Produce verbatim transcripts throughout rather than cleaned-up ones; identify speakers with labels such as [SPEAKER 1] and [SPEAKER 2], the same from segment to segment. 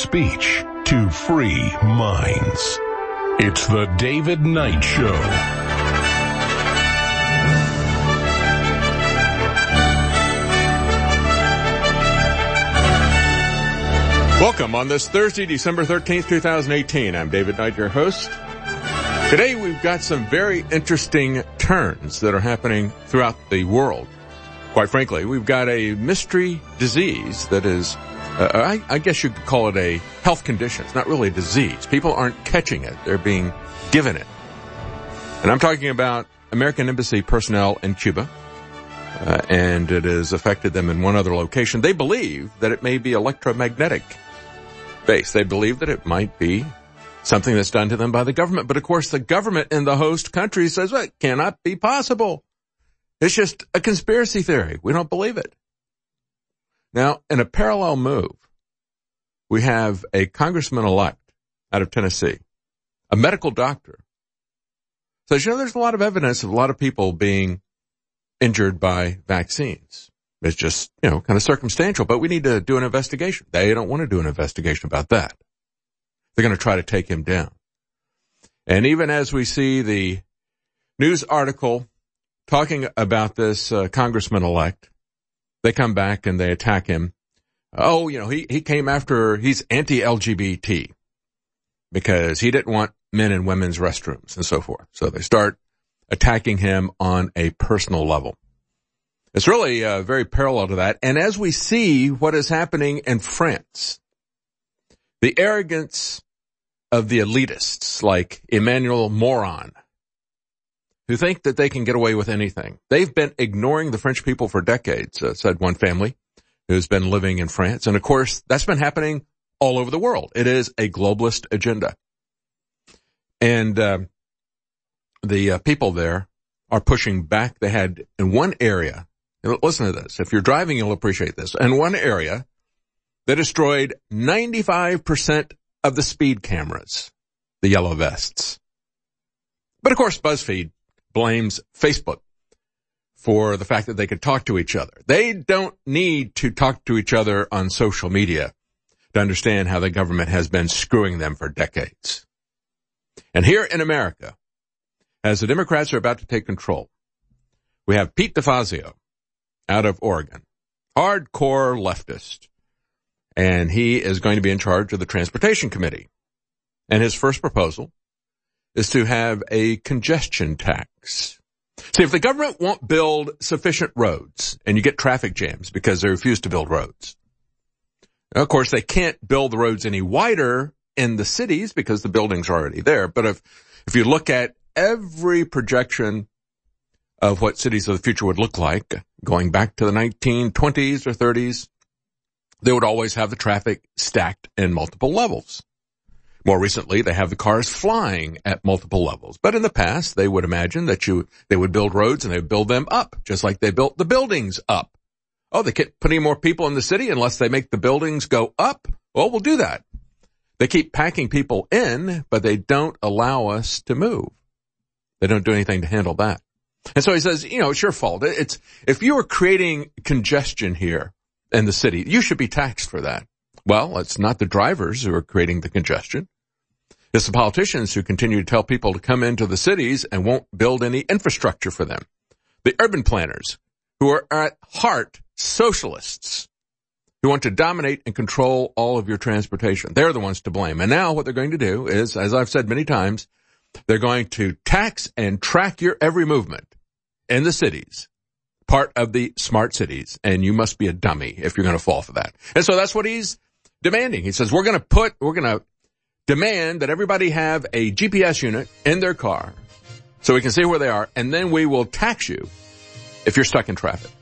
[SPEAKER 1] speech to free minds. It's the David Knight Show.
[SPEAKER 2] Welcome on this Thursday, December thirteenth, twenty eighteen. I'm David Knight, your host. Today we've got some very interesting turns that are happening throughout the world. Quite frankly, we've got a mystery disease that is, uh, I, I guess you could call it a health condition. It's not really a disease. People aren't catching it. They're being given it. And I'm talking about American Embassy personnel in Cuba. Uh, and it has affected them in one other location. They believe that it may be electromagnetic based. They believe that it might be something that's done to them by the government. But of course, the government in the host country says, well, it cannot be possible. It's just a conspiracy theory. We don't believe it. Now, in a parallel move, we have a congressman-elect out of Tennessee, a medical doctor, says, you know, there's a lot of evidence of a lot of people being injured by vaccines. It's just, you know, kind of circumstantial, but we need to do an investigation. They don't want to do an investigation about that. They're going to try to take him down. And even as we see the news article talking about this uh, congressman-elect, they come back and they attack him. Oh, you know, he, he came after, he's anti-L G B T because he didn't want men in women's restrooms and so forth. So they start attacking him on a personal level. It's really uh, very parallel to that. And as we see what is happening in France, the arrogance of the elitists like Emmanuel Moron, who think that they can get away with anything. They've been ignoring the French people for decades, uh, said one family who's been living in France. And of course, that's been happening all over the world. It is a globalist agenda. And uh, the uh, people there are pushing back. They had in one area, listen to this, if you're driving, you'll appreciate this. In one area, they destroyed ninety-five percent of the speed cameras, the yellow vests. But of course, BuzzFeed blames Facebook for the fact that they could talk to each other. They don't need to talk to each other on social media to understand how the government has been screwing them for decades. And here in America, as the Democrats are about to take control, we have Pete DeFazio out of Oregon, hardcore leftist, and he is going to be in charge of the Transportation Committee. And his first proposal is to have a congestion tax. See, if the government won't build sufficient roads, and you get traffic jams because they refuse to build roads, of course, they can't build the roads any wider in the cities because the buildings are already there. But if, if you look at every projection of what cities of the future would look like, going back to the nineteen twenties or thirties, they would always have the traffic stacked in multiple levels. More recently, they have the cars flying at multiple levels. But in the past, they would imagine that you, they would build roads and they would build them up, just like they built the buildings up. Oh, they can't put any more people in the city unless they make the buildings go up? Well, we'll do that. They keep packing people in, but they don't allow us to move. They don't do anything to handle that. And so he says, you know, it's your fault. It's, if you were creating congestion here in the city, you should be taxed for that. Well, it's not the drivers who are creating the congestion. It's the politicians who continue to tell people to come into the cities and won't build any infrastructure for them. The urban planners who are at heart socialists who want to dominate and control all of your transportation. They're the ones to blame. And now what they're going to do is, as I've said many times, they're going to tax and track your every movement in the cities, part of the smart cities, and you must be a dummy if you're going to fall for that. And so that's what he's demanding. He says, we're going to put, we're going to demand that everybody have a G P S unit in their car so we can see where they are, and then we will tax you if you're stuck in traffic.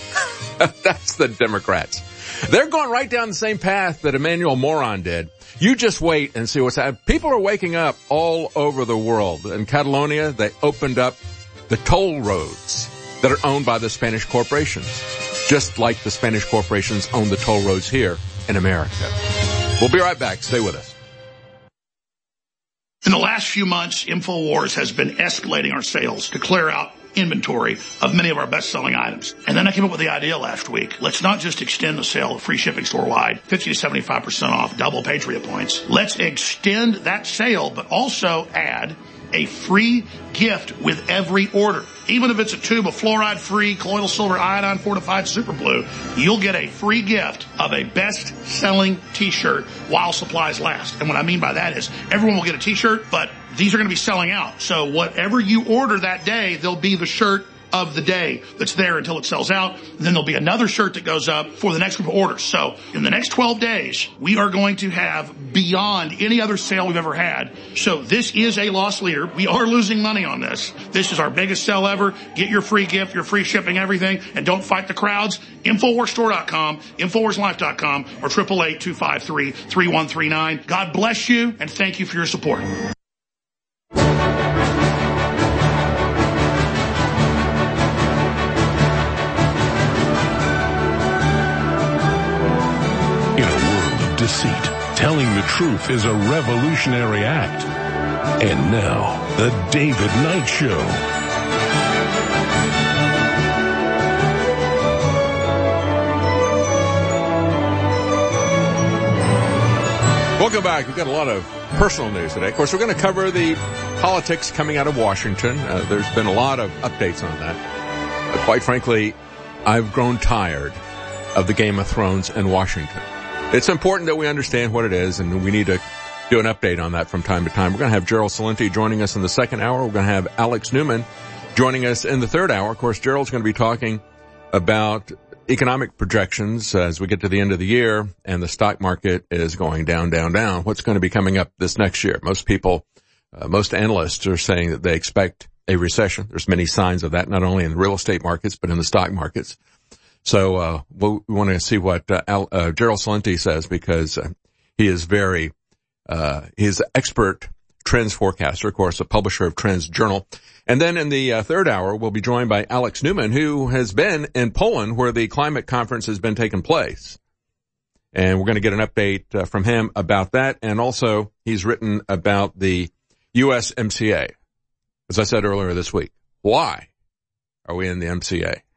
[SPEAKER 2] That's the Democrats. They're going right down the same path that Emmanuel Moron did. You just wait and see what's happening. People are waking up all over the world. In Catalonia, they opened up the toll roads that are owned by the Spanish corporations, just like the Spanish corporations own the toll roads here in America. We'll be right back. Stay with us.
[SPEAKER 3] In the last few months, InfoWars has been escalating our sales to clear out inventory of many of our best-selling items. And then I came up with the idea last week. Let's not just extend the sale of free shipping store-wide, fifty to seventy-five percent off, double Patriot points. Let's extend that sale, but also add a free gift with every order. Even if it's a tube of fluoride-free colloidal silver iodine fortified super blue, you'll get a free gift of a best-selling t-shirt while supplies last. And what I mean by that is everyone will get a t-shirt, but these are going to be selling out. So whatever you order that day, there'll be the shirt of the day that's there until it sells out. Then there'll be another shirt that goes up for the next group of orders. So in the next twelve days, we are going to have beyond any other sale we've ever had. So this is a loss leader. We are losing money on this. This is our biggest sale ever. Get your free gift, your free shipping, everything, and don't fight the crowds. Infowars Store dot com, Infowars Life dot com, or eight eight eight, two five three, three one three nine. God bless you, and thank you for your support.
[SPEAKER 1] Deceit. Telling the truth is a revolutionary act. And now, the David Knight Show.
[SPEAKER 2] Welcome back. We've got a lot of personal news today. Of course, we're going to cover the politics coming out of Washington. Uh, there's been a lot of updates on that. But quite frankly, I've grown tired of the Game of Thrones in Washington. It's important that we understand what it is, and we need to do an update on that from time to time. We're going to have Gerald Celente joining us in the second hour. We're going to have Alex Newman joining us in the third hour. Of course, Gerald's going to be talking about economic projections as we get to the end of the year, and the stock market is going down, down, down. What's going to be coming up this next year? Most people, uh, most analysts are saying that they expect a recession. There's many signs of that, not only in the real estate markets, but in the stock markets. So, uh, we'll, we want to see what, uh, Al, uh, Gerald Celente says, because, uh, he is very, uh, he's an expert trends forecaster, of course, a publisher of Trends Journal. And then in the uh, third hour, we'll be joined by Alex Newman, who has been in Poland, where the climate conference has been taking place. And we're going to get an update uh, from him about that. And also, he's written about the U S M C A. As I said earlier this week, why are we in the M C A?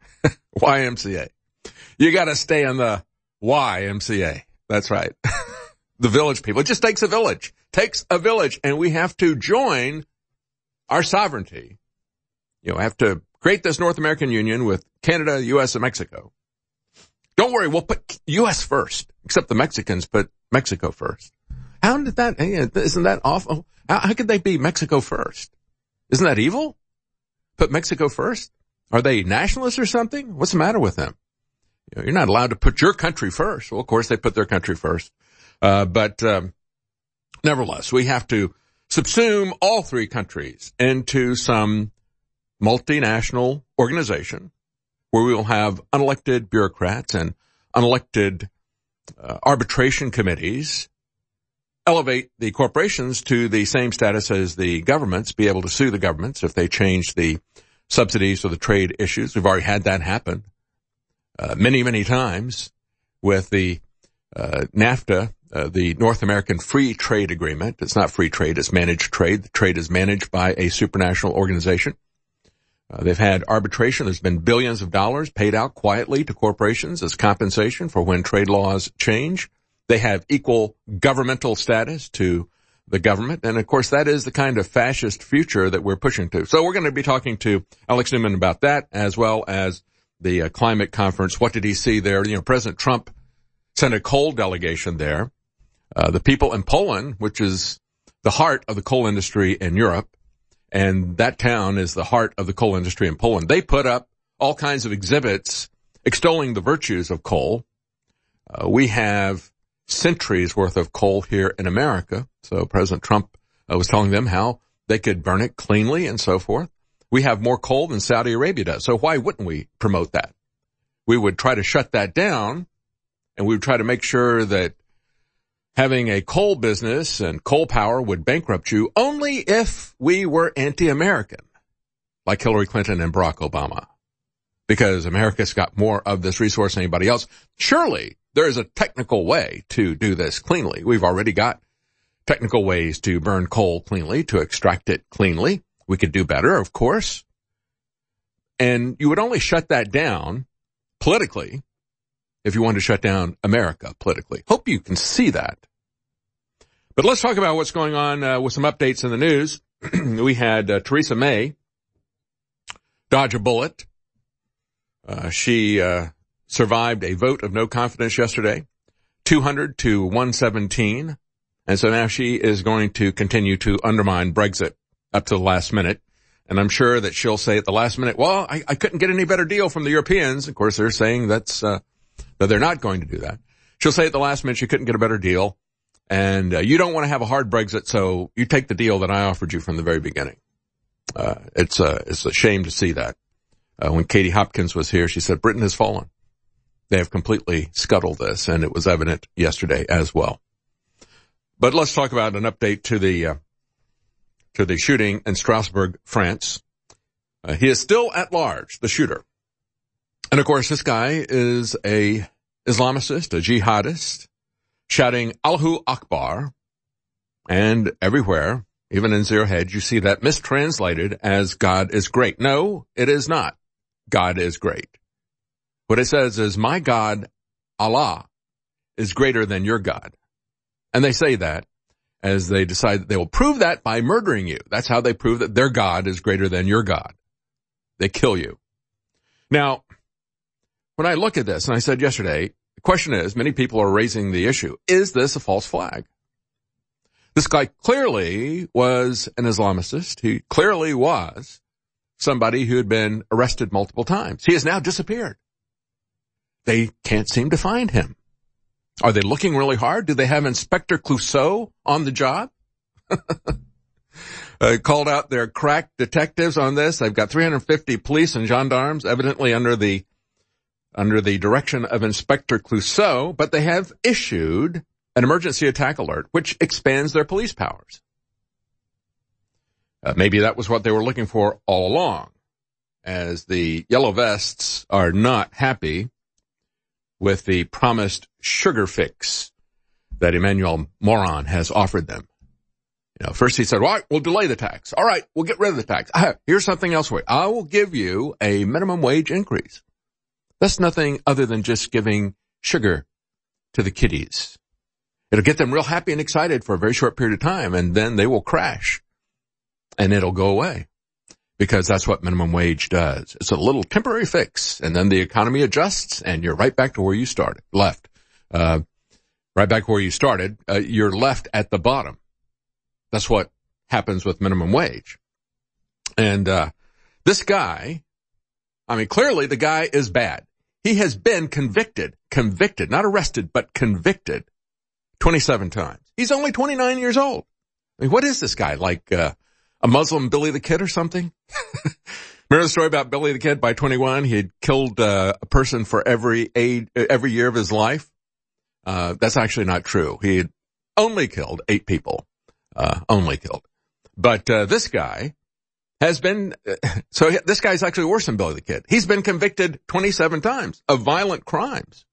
[SPEAKER 2] Y M C A. You got to stay on the Y M C A. That's right. The village people. It just takes a village. Takes a village. And we have to join our sovereignty. You know, have to create this North American Union with Canada, U S, and Mexico. Don't worry, we'll put U S first. Except the Mexicans put Mexico first. How did that, isn't that awful? How, how could they be Mexico first? Isn't that evil? Put Mexico first? Are they nationalists or something? What's the matter with them? You know, you're not allowed to put your country first. Well, of course, they put their country first. Uh, but, um, nevertheless, we have to subsume all three countries into some multinational organization where we will have unelected bureaucrats and unelected uh, arbitration committees, elevate the corporations to the same status as the governments, be able to sue the governments if they change the subsidies or the trade issues. We've already had that happen uh, many, many times with the uh, NAFTA, uh, the North American Free Trade Agreement. It's not free trade, it's managed trade. The trade is managed by a supranational organization. Uh, they've had arbitration. There's been billions of dollars paid out quietly to corporations as compensation for when trade laws change. They have equal governmental status to the government. And of course, that is the kind of fascist future that we're pushing to. So we're going to be talking to Alex Newman about that, as well as the uh, climate conference. What did he see there? You know, President Trump sent a coal delegation there. Uh, the people in Poland, which is the heart of the coal industry in Europe, and that town is the heart of the coal industry in Poland. They put up all kinds of exhibits extolling the virtues of coal. Uh, we have centuries worth of coal here in America. So President Trump uh, was telling them how they could burn it cleanly and so forth. We have more coal than Saudi Arabia does. So why wouldn't we promote that? We would try to shut that down, and we would try to make sure that having a coal business and coal power would bankrupt you only if we were anti-American, like Hillary Clinton and Barack Obama, because America's got more of this resource than anybody else. Surely there is a technical way to do this cleanly. We've already got technical ways to burn coal cleanly, to extract it cleanly. We could do better, of course. And you would only shut that down politically if you wanted to shut down America politically. Hope you can see that. But let's talk about what's going on uh, with some updates in the news. We had uh, Theresa May dodge a bullet. Uh, she uh, survived a vote of no confidence yesterday, two hundred to one seventeen. And so now she is going to continue to undermine Brexit up to the last minute. And I'm sure that she'll say at the last minute, well, I, I couldn't get any better deal from the Europeans. Of course, they're saying that's uh, that they're not going to do that. She'll say at the last minute she couldn't get a better deal. And uh, you don't want to have a hard Brexit, so you take the deal that I offered you from the very beginning. Uh, it's, uh, it's a shame to see that. Uh, when Katie Hopkins was here, she said, Britain has fallen. They have completely scuttled this, and it was evident yesterday as well. But let's talk about an update to the uh, to the shooting in Strasbourg, France. Uh, he is still at large, the shooter. And, of course, this guy is a Islamist, a jihadist, shouting Allahu Akbar. And everywhere, even in Zero Hedge, you see that mistranslated as God is great. No, it is not. God is great. What it says is, my God, Allah, is greater than your God. And they say that as they decide that they will prove that by murdering you. That's how they prove that their God is greater than your God. They kill you. Now, when I look at this, and I said yesterday, the question is, many people are raising the issue, is this a false flag? This guy clearly was an Islamist. He clearly was somebody who had been arrested multiple times. He has now disappeared. They can't seem to find him. Are they looking really hard? Do they have Inspector Clouseau on the job? uh, called out their crack detectives on this. They've got three hundred fifty police and gendarmes, evidently under the under the direction of Inspector Clouseau, but they have issued an emergency attack alert, which expands their police powers. Uh, maybe that was what they were looking for all along, as the yellow vests are not happy with the promised sugar fix that Emmanuel Moron has offered them. You know, first he said, all right, we'll delay the tax. All right, we'll get rid of the tax. Ah, here's something else for you. I will give you a minimum wage increase. That's nothing other than just giving sugar to the kiddies. It'll get them real happy and excited for a very short period of time, and then they will crash, and it'll go away. Because that's what minimum wage does. It's a little temporary fix, and then the economy adjusts, and you're right back to where you started, left. Uh, right back where you started, uh, you're left at the bottom. That's what happens with minimum wage. And uh this guy, I mean, clearly the guy is bad. He has been convicted, convicted, not arrested, but convicted twenty-seven times. He's only twenty-nine years old. I mean, what is this guy, like uh a Muslim Billy the Kid or something? Remember the story about Billy the Kid? By twenty-one, he had killed uh, a person for every age, every year of his life. Uh, that's actually not true. He had only killed eight people. Uh, only killed. But uh, this guy has been, uh, so this guy's actually worse than Billy the Kid. He's been convicted twenty-seven times of violent crimes.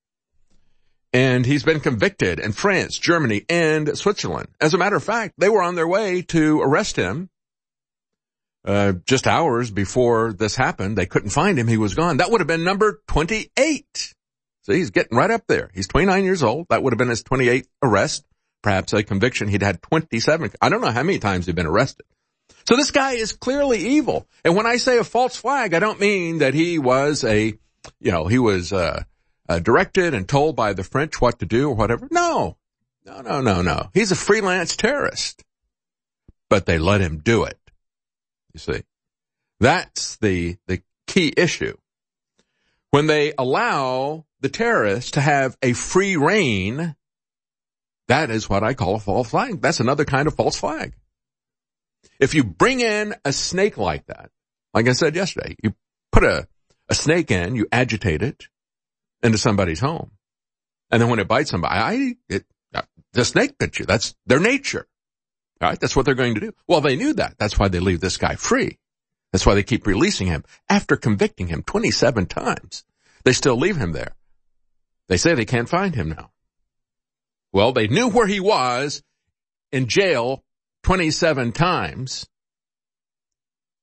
[SPEAKER 2] And he's been convicted in France, Germany, and Switzerland. As a matter of fact, they were on their way to arrest him uh just hours before this happened. They couldn't find him. He was gone. That would have been number twenty-eight. So he's getting right up there. He's twenty-nine years old. That would have been his twenty-eighth arrest, perhaps a conviction. He'd had twenty-seven. I don't know how many times he'd been arrested. So this guy is clearly evil. And when I say a false flag, I don't mean that he was a, you know, he was uh Uh, directed and told by the French what to do or whatever. No, no, no, no, no. He's a freelance terrorist, but they let him do it. You see, that's the, the key issue. When they allow the terrorists to have a free reign, that is what I call a false flag. That's another kind of false flag. If you bring in a snake like that, like I said yesterday, you put a, a snake in, you agitate it into somebody's home. And then when it bites somebody, I, it, the snake bit you. That's their nature. All right. That's what they're going to do. Well, they knew that. That's why they leave this guy free. That's why they keep releasing him after convicting him twenty-seven times. They still leave him there. They say they can't find him now. Well, they knew where he was in jail twenty-seven times.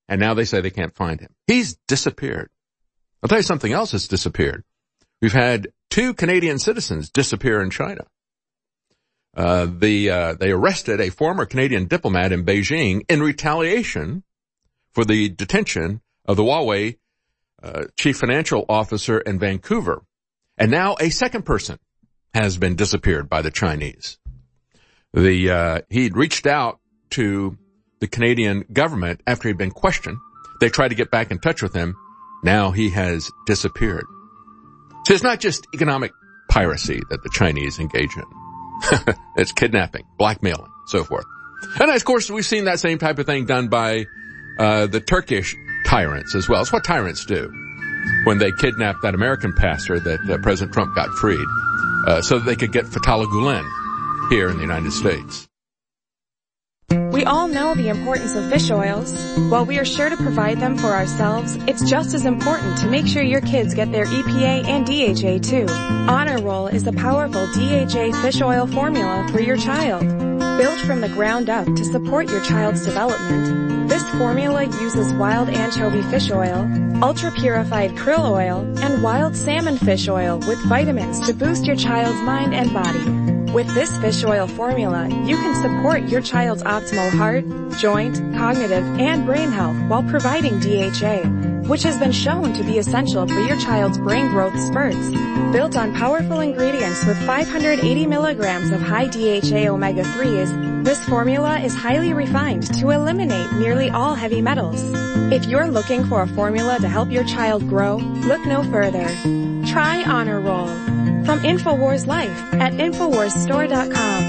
[SPEAKER 2] and now they say they can't find him. He's disappeared. I'll tell you something else that's disappeared. We've had two Canadian citizens disappear in China. Uh, the, uh, they arrested a former Canadian diplomat in Beijing in retaliation for the detention of the Huawei, uh, chief financial officer in Vancouver. And now a second person has been disappeared by the Chinese. The, uh, he'd reached out to the Canadian government after he'd been questioned. They tried to get back in touch with him. Now he has disappeared. So it's not just economic piracy that the Chinese engage in. It's kidnapping, blackmailing, so forth. And of course, we've seen that same type of thing done by uh the Turkish tyrants as well. It's what tyrants do when they kidnapped that American pastor that uh, President Trump got freed uh, so that they could get Fethullah Gulen here in the United States.
[SPEAKER 4] We all know the importance of fish oils. While we are sure to provide them for ourselves, it's just as important to make sure your kids get their E P A and D H A too. Honor Roll is a powerful D H A fish oil formula for your child. Built from the ground up to support your child's development, this formula uses wild anchovy fish oil, ultra-purified krill oil, and wild salmon fish oil with vitamins to boost your child's mind and body. With this fish oil formula, you can support your child's optimal heart, joint, cognitive, and brain health while providing D H A, which has been shown to be essential for your child's brain growth spurts. Built on powerful ingredients with five hundred eighty milligrams of high D H A omega threes, this formula is highly refined to eliminate nearly all heavy metals. If you're looking for a formula to help your child grow, look no further. Try Honor Roll. From InfoWars Life at Infowars Store dot com.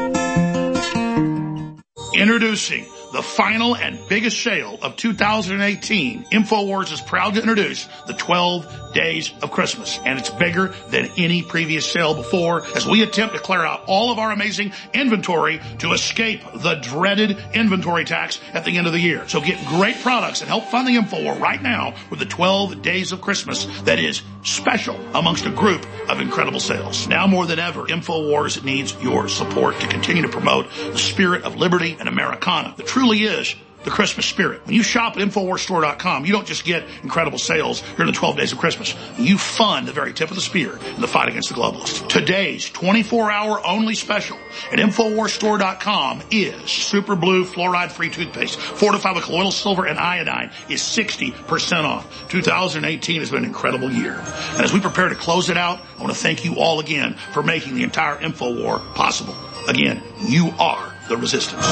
[SPEAKER 3] Introducing the final and biggest sale of two thousand eighteen. InfoWars is proud to introduce the twelve Days of Christmas, and it's bigger than any previous sale before as we attempt to clear out all of our amazing inventory to escape the dreaded inventory tax at the end of the year. So get great products and help fund the InfoWar right now with the twelve Days of Christmas that is special amongst a group of incredible sales. Now more than ever, InfoWars needs your support to continue to promote the spirit of liberty and Americana. The truly is the Christmas spirit. When you shop at Infowars Store dot com, you don't just get incredible sales during the twelve Days of Christmas. You fund the very tip of the spear in the fight against the globalists. Today's twenty-four hour only special at Infowars Store dot com is Super Blue Fluoride-Free Toothpaste, fortified with colloidal silver and iodine, is sixty percent off. two thousand eighteen has been an incredible year. And as we prepare to close it out, I want to thank you all again for making the entire InfoWar possible. Again, you are the resistance.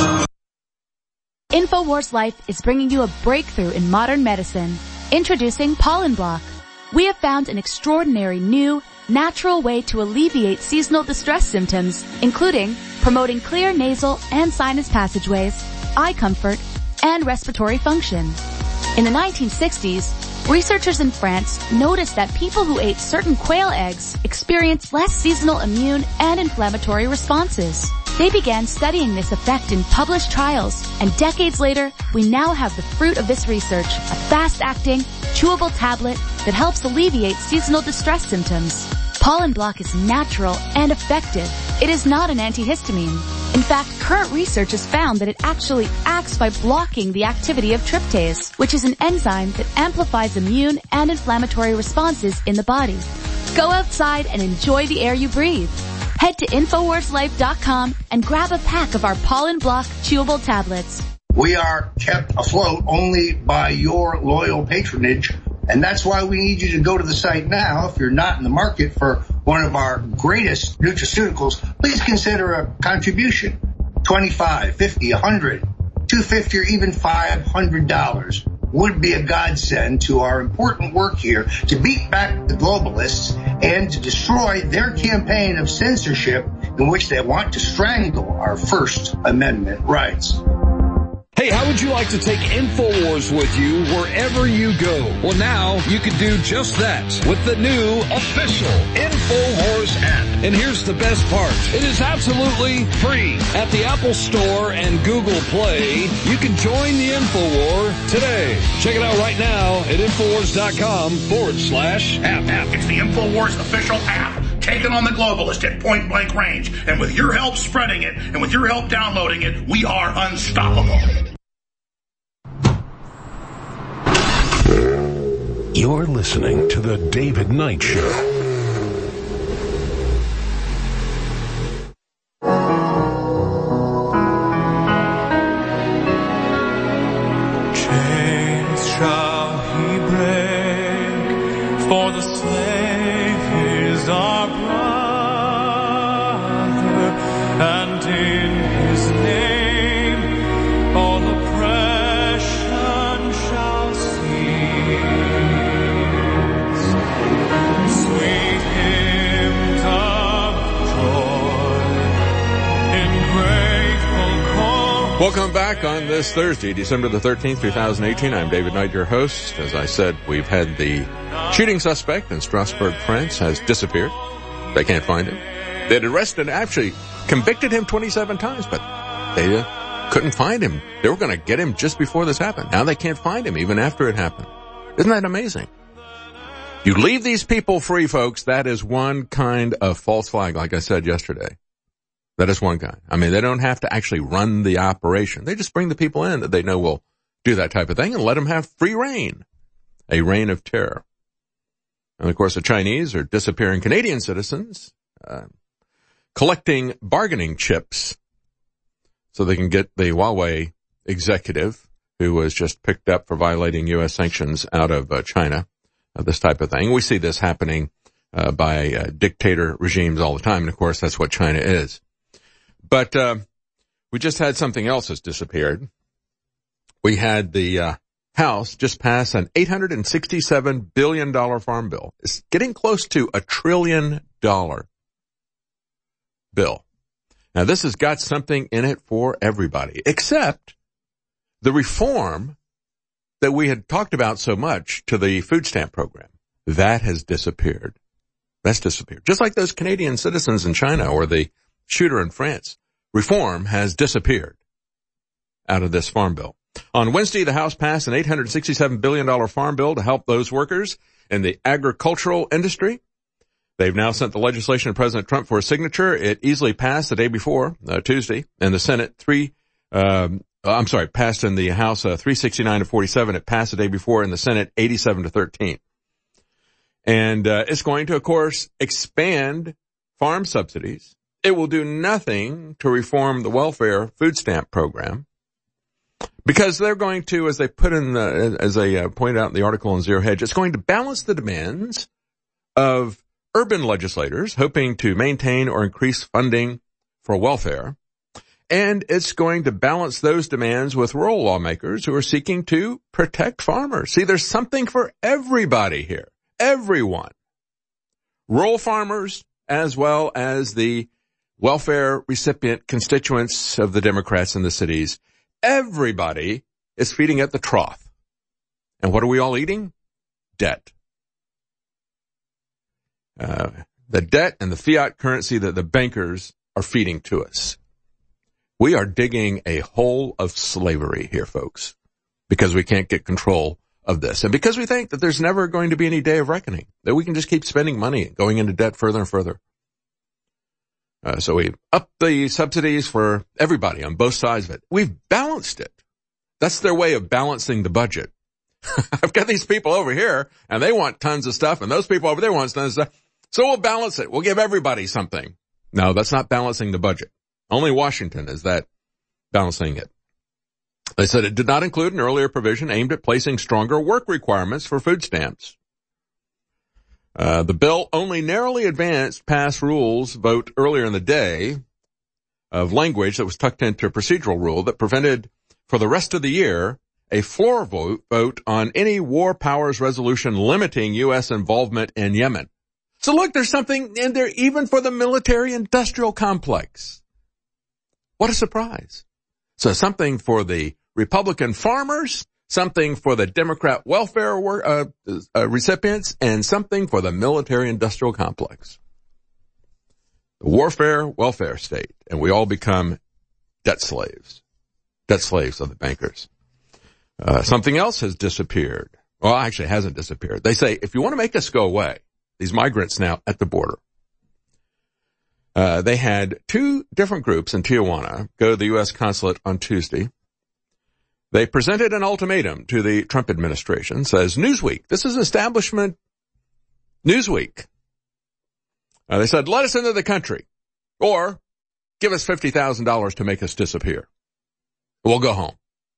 [SPEAKER 5] InfoWars Life is bringing you a breakthrough in modern medicine. Introducing Pollen Block. We have found an extraordinary new, natural way to alleviate seasonal distress symptoms, including promoting clear nasal and sinus passageways, eye comfort, and respiratory function. In the nineteen sixties, researchers in France noticed that people who ate certain quail eggs experienced less seasonal immune and inflammatory responses. They began studying this effect in published trials, and decades later, we now have the fruit of this research, a fast-acting, chewable tablet that helps alleviate seasonal distress symptoms. Pollen Block is natural and effective. It is not an antihistamine. In fact, current research has found that it actually acts by blocking the activity of tryptase, which is an enzyme that amplifies immune and inflammatory responses in the body. Go outside and enjoy the air you breathe. Head to Infowars Life dot com and grab a pack of our Pollen Block chewable tablets.
[SPEAKER 6] We are kept afloat only by your loyal patronage, and that's why we need you to go to the site now. If you're not in the market for one of our greatest nutraceuticals, please consider a contribution. twenty-five, fifty, one hundred, two hundred fifty, or even five hundred dollars would be a godsend to our important work here to beat back the globalists and to destroy their campaign of censorship in which they want to strangle our First Amendment rights.
[SPEAKER 7] Hey, how would you like to take InfoWars with you wherever you go? Well, now you can do just that with the new official InfoWars app. And here's the best part. It is absolutely free. At the Apple Store and Google Play, you can join the InfoWar today. Check it out right now at Infowars.com forward slash app.
[SPEAKER 3] It's the InfoWars official app. Taking on the globalist at point blank range. And with your help spreading it, and with your help downloading it, we are unstoppable.
[SPEAKER 1] You're listening to The David Knight Show.
[SPEAKER 2] Welcome back on this Thursday, December the thirteenth, twenty eighteen. I'm David Knight, your host. As I said, we've had the shooting suspect in Strasbourg, France, has disappeared. They can't find him. They had arrested, actually convicted him twenty-seven times, but they uh, couldn't find him. They were going to get him just before this happened. Now they can't find him even after it happened. Isn't that amazing? You leave these people free, folks. That is one kind of false flag, like I said yesterday. That is one kind. I mean, they don't have to actually run the operation. They just bring the people in that they know will do that type of thing and let them have free reign, a reign of terror. And, of course, the Chinese are disappearing Canadian citizens, uh, collecting bargaining chips so they can get the Huawei executive who was just picked up for violating U S sanctions out of uh, China, uh, this type of thing. We see this happening uh, by uh, dictator regimes all the time, and, of course, that's what China is. But uh, we just had something else that's disappeared. We had the uh, House just pass an eight hundred sixty-seven billion dollars farm bill. It's getting close to a trillion dollar bill. Now, this has got something in it for everybody, except the reform that we had talked about so much to the food stamp program. That has disappeared. That's disappeared. Just like those Canadian citizens in China or the shooter in France. Reform has disappeared out of this farm bill. On Wednesday, the House passed an eight hundred sixty-seven billion dollars farm bill to help those workers in the agricultural industry. They've now sent the legislation to President Trump for a signature. It easily passed the day before, uh, Tuesday, in the Senate. Three, um, I'm sorry, passed in the House uh, three sixty-nine to forty-seven. It passed the day before in the Senate eighty-seven to thirteen. And uh, it's going to, of course, expand farm subsidies. It will do nothing to reform the welfare food stamp program because they're going to, as they put in the, as they uh, point out in the article on Zero Hedge, it's going to balance the demands of urban legislators hoping to maintain or increase funding for welfare. And it's going to balance those demands with rural lawmakers who are seeking to protect farmers. See, there's something for everybody here. Everyone. Rural farmers as well as the welfare recipient constituents of the Democrats in the cities. Everybody is feeding at the trough. And what are we all eating? Debt. Uh, the debt and the fiat currency that the bankers are feeding to us. We are digging a hole of slavery here, folks, because we can't get control of this. And because we think that there's never going to be any day of reckoning, that we can just keep spending money, going into debt further and further. Uh, so we up the subsidies for everybody on both sides of it. We've balanced it. That's their way of balancing the budget. I've got these people over here, and they want tons of stuff, and those people over there want tons of stuff. So we'll balance it. We'll give everybody something. No, that's not balancing the budget. Only Washington is that balancing it. They said it did not include an earlier provision aimed at placing stronger work requirements for food stamps. Uh, the bill only narrowly advanced past rules vote earlier in the day of language that was tucked into a procedural rule that prevented for the rest of the year a floor vote, vote on any war powers resolution limiting U S involvement in Yemen. So look, there's something in there even for the military industrial complex. What a surprise. So something for the Republican farmers, something for the Democrat welfare uh, uh, recipients, and something for the military-industrial complex. The warfare, welfare state, and we all become debt slaves, debt slaves of the bankers. Uh, something else has disappeared. Well, actually, it hasn't disappeared. They say, if you want to make us go away, these migrants now at the border, uh, they had two different groups in Tijuana go to the U S consulate on Tuesday. They presented an ultimatum to the Trump administration, says Newsweek. This is establishment Newsweek. Uh, they said, let us into the country or give us fifty thousand dollars to make us disappear. We'll go home.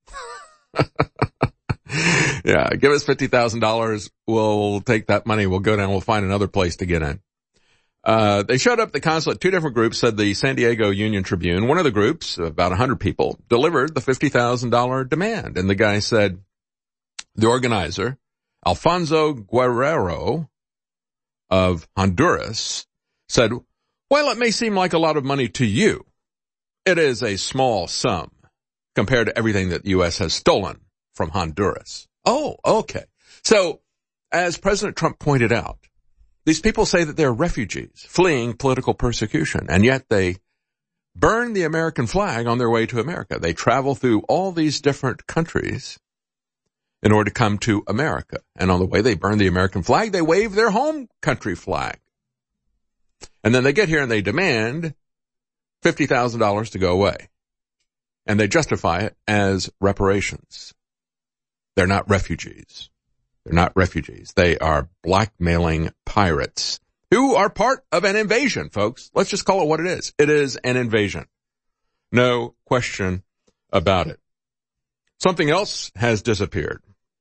[SPEAKER 2] Yeah, give us fifty thousand dollars. We'll take that money. We'll go down. We'll find another place to get in. Uh, they showed up at the consulate. Two different groups, said the San Diego Union Tribune. One of the groups, about one hundred people, delivered the fifty thousand dollars demand. And the guy said, the organizer, Alfonso Guerrero of Honduras, said, while it may seem like a lot of money to you, it is a small sum compared to everything that the U S has stolen from Honduras. Oh, okay. So, as President Trump pointed out, these people say that they're refugees fleeing political persecution, and yet they burn the American flag on their way to America. They travel through all these different countries in order to come to America. And on the way they burn the American flag, they wave their home country flag. And then they get here and they demand fifty thousand dollars to go away. And they justify it as reparations. They're not refugees. They're not refugees. They are blackmailing pirates who are part of an invasion, folks. Let's just call it what it is. It is an invasion. No question about it. Something else has disappeared.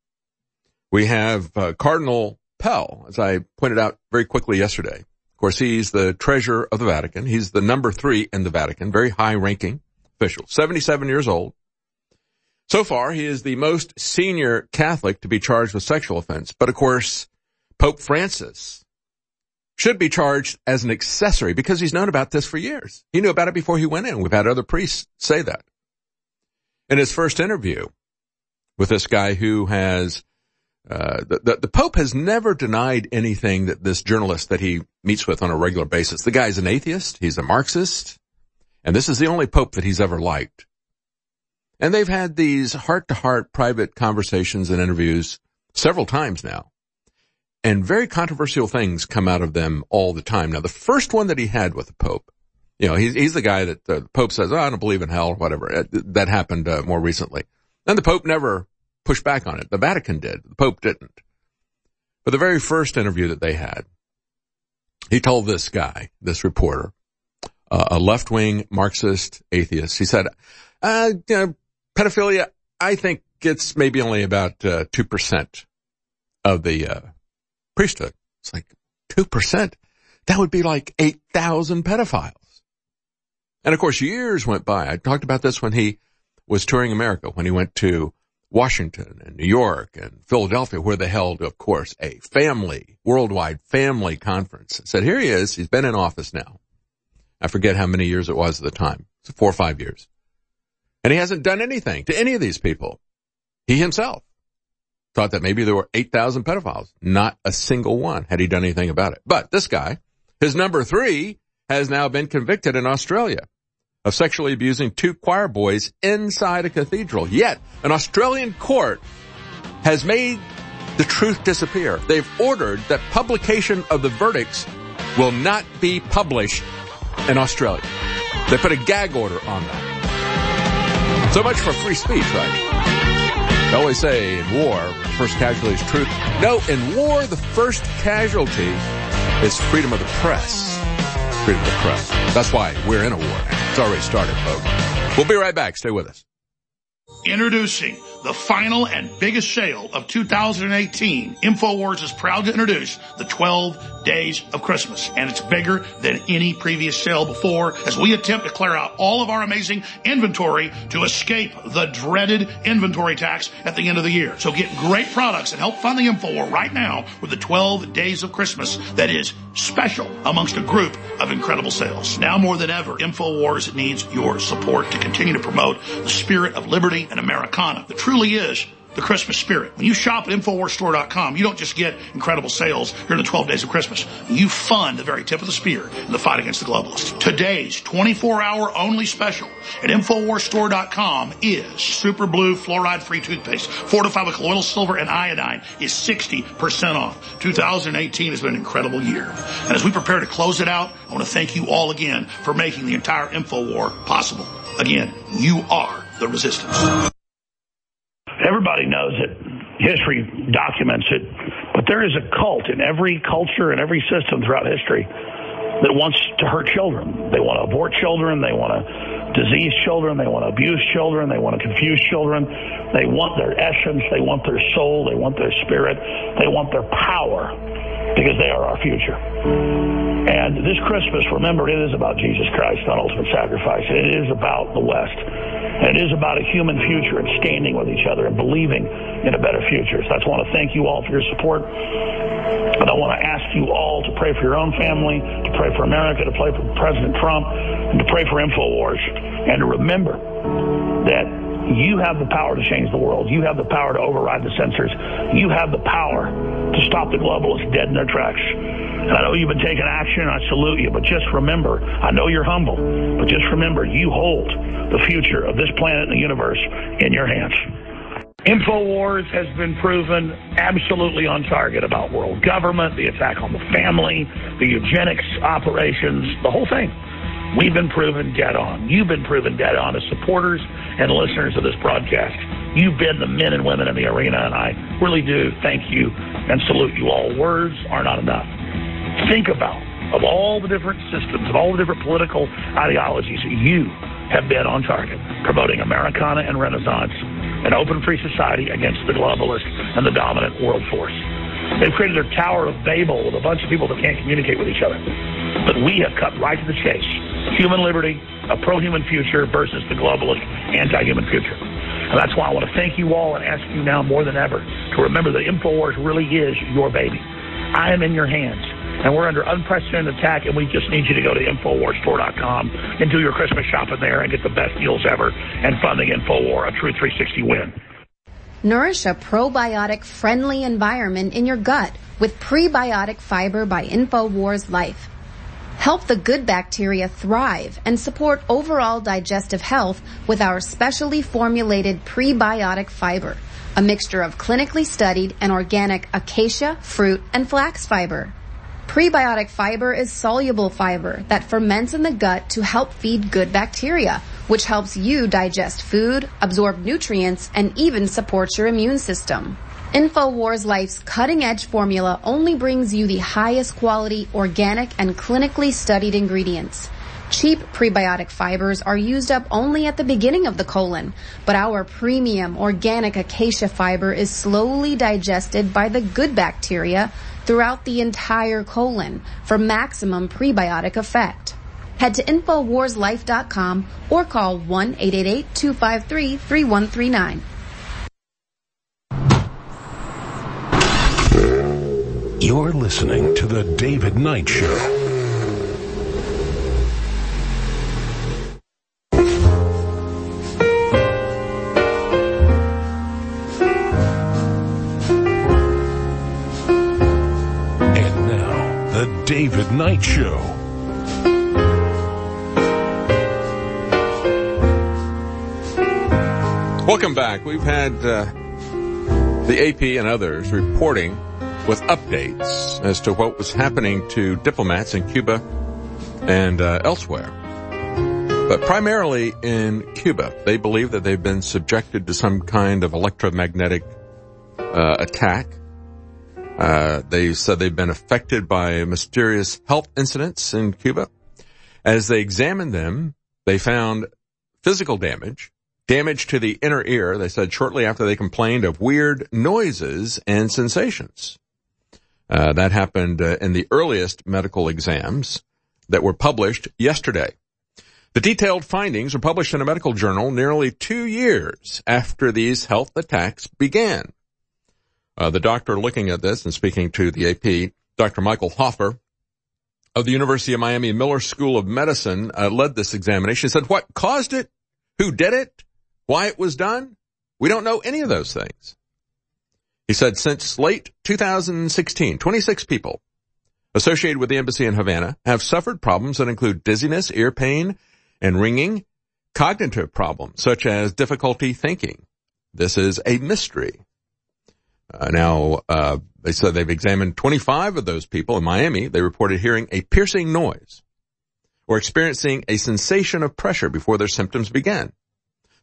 [SPEAKER 2] We have uh, Cardinal Pell, as I pointed out very quickly yesterday. Of course, he's the treasurer of the Vatican. He's the number three in the Vatican, very high-ranking official, seventy-seven years old. So far, he is the most senior Catholic to be charged with sexual offense. But of course, Pope Francis should be charged as an accessory because he's known about this for years. He knew about it before he went in. We've had other priests say that. In his first interview with this guy who has, uh, the, the, the Pope has never denied anything that this journalist that he meets with on a regular basis. The guy's an atheist. He's a Marxist. And this is the only Pope that he's ever liked. And they've had these heart-to-heart private conversations and interviews several times now. And very controversial things come out of them all the time. Now, the first one that he had with the Pope, you know, he's, he's the guy that the Pope says, oh, I don't believe in hell or whatever. That happened uh, more recently. And the Pope never pushed back on it. The Vatican did. The Pope didn't. But the very first interview that they had, he told this guy, this reporter, uh, a left-wing Marxist atheist, he said, uh, you know, pedophilia, I think it's maybe only about uh, two percent of the uh, priesthood. It's like two percent? That would be like eight thousand pedophiles. And of course, years went by. I talked about this when he was touring America, when he went to Washington and New York and Philadelphia, where they held, of course, a family, worldwide family conference. I said, here he is. He's been in office now. I forget how many years it was at the time. It's four or five years. And he hasn't done anything to any of these people. He himself thought that maybe there were eight thousand pedophiles. Not a single one had he done anything about it. But this guy, his number three, has now been convicted in Australia of sexually abusing two choir boys inside a cathedral. Yet, an Australian court has made the truth disappear. They've ordered that publication of the verdicts will not be published in Australia. They put a gag order on that. So much for free speech, right? They always say in war, the first casualty is truth. No, in war, the first casualty is freedom of the press. Freedom of the press. That's why we're in a war now. It's already started, folks. We'll be right back. Stay with us.
[SPEAKER 3] Introducing the final and biggest sale of two thousand eighteen. InfoWars is proud to introduce the twelve Days of Christmas. And it's bigger than any previous sale before as we attempt to clear out all of our amazing inventory to escape the dreaded inventory tax at the end of the year. So get great products and help fund the InfoWar right now with the twelve Days of Christmas that is special amongst a group of incredible sales. Now more than ever, InfoWars needs your support to continue to promote the spirit of liberty and Americana. The truly is the Christmas spirit. When you shop at InfoWars Store dot com, you don't just get incredible sales during the twelve days of Christmas. You fund the very tip of the spear in the fight against the globalists. Today's twenty-four hour only special at InfoWars Store dot com is Super Blue Fluoride-Free Toothpaste, fortified with colloidal silver and iodine, is sixty percent off. two thousand eighteen has been an incredible year. And as we prepare to close it out, I want to thank you all again for making the entire InfoWar possible. Again, you are the resistance. everybody knows it. History documents it. But there is a cult in every culture and every system throughout history that wants to hurt children. They want to abort children. They want to disease children. They want to abuse children. They want to confuse children. They want their essence. They want their soul. They want their spirit. They want their power because they are our future. And this Christmas, remember, it is about Jesus Christ, not ultimate sacrifice. It is about the West. And it is about a human future and standing with each other and believing in a better future. So I just want to thank you all for your support. And I want to ask you all to pray for your own family, to pray for America, to pray for President Trump, and to pray for InfoWars. And to remember that you have the power to change the world. You have the power to override the censors. You have the power to stop the globalists dead in their tracks. And I know you've been taking action, and I salute you, but just remember, I know you're humble, but just remember, you hold the future of this planet and the universe in your hands. InfoWars has been proven absolutely on target about world government, the attack on the family, the eugenics operations, the whole thing. We've been proven dead on. You've been proven dead on as supporters and listeners of this broadcast. You've been the men and women in the arena, and I really do thank you and salute you all. Words are not enough. Think about, of all the different systems, of all the different political ideologies, you have been on target, promoting Americana and Renaissance, an open free society against the globalist and the dominant world force. They've created their Tower of Babel with a bunch of people that can't communicate with each other. But we have cut right to the chase. Human liberty, a pro-human future versus the globalist anti-human future. And that's why I want to thank you all and ask you now more than ever to remember that InfoWars really is your baby. I am in your hands. And we're under unprecedented attack, and we just need you to go to InfoWars Store dot com and do your Christmas shopping there and get the best deals ever and fund the InfoWar, a true three sixty win.
[SPEAKER 8] Nourish a probiotic-friendly environment in your gut with Prebiotic Fiber by InfoWars Life. Help the good bacteria thrive and support overall digestive health with our specially formulated prebiotic fiber, a mixture of clinically studied and organic acacia, fruit, and flax fiber. Prebiotic fiber is soluble fiber that ferments in the gut to help feed good bacteria, which helps you digest food, absorb nutrients, and even supports your immune system. InfoWars Life's cutting-edge formula only brings you the highest quality, organic, and clinically studied ingredients. Cheap prebiotic fibers are used up only at the beginning of the colon, but our premium organic acacia fiber is slowly digested by the good bacteria throughout the entire colon for maximum prebiotic effect. Head to InfoWars Life dot com or call one eight eight eight, two five three, three one three nine.
[SPEAKER 1] You're listening to The David Knight Show. David Knight Show.
[SPEAKER 2] Welcome back. We've had uh, the A P and others reporting with updates as to what was happening to diplomats in Cuba and uh, elsewhere. But primarily in Cuba, they believe that they've been subjected to some kind of electromagnetic uh, attack. Uh, they said they've been affected by mysterious health incidents in Cuba. As they examined them, they found physical damage, damage to the inner ear, they said shortly after they complained of weird noises and sensations. Uh, that happened uh, in the earliest medical exams that were published yesterday. The detailed findings were published in a medical journal nearly two years after these health attacks began. Uh, the doctor looking at this and speaking to the A P, Doctor Michael Hoffer of the University of Miami Miller School of Medicine, uh, led this examination. He said, what caused it? Who did it? Why it was done? We don't know any of those things. He said, since late two thousand sixteen, twenty-six people associated with the embassy in Havana have suffered problems that include dizziness, ear pain, and ringing, cognitive problems such as difficulty thinking. This is a mystery. Uh, now, uh, they said they've examined twenty-five of those people in Miami. They reported hearing a piercing noise or experiencing a sensation of pressure before their symptoms began.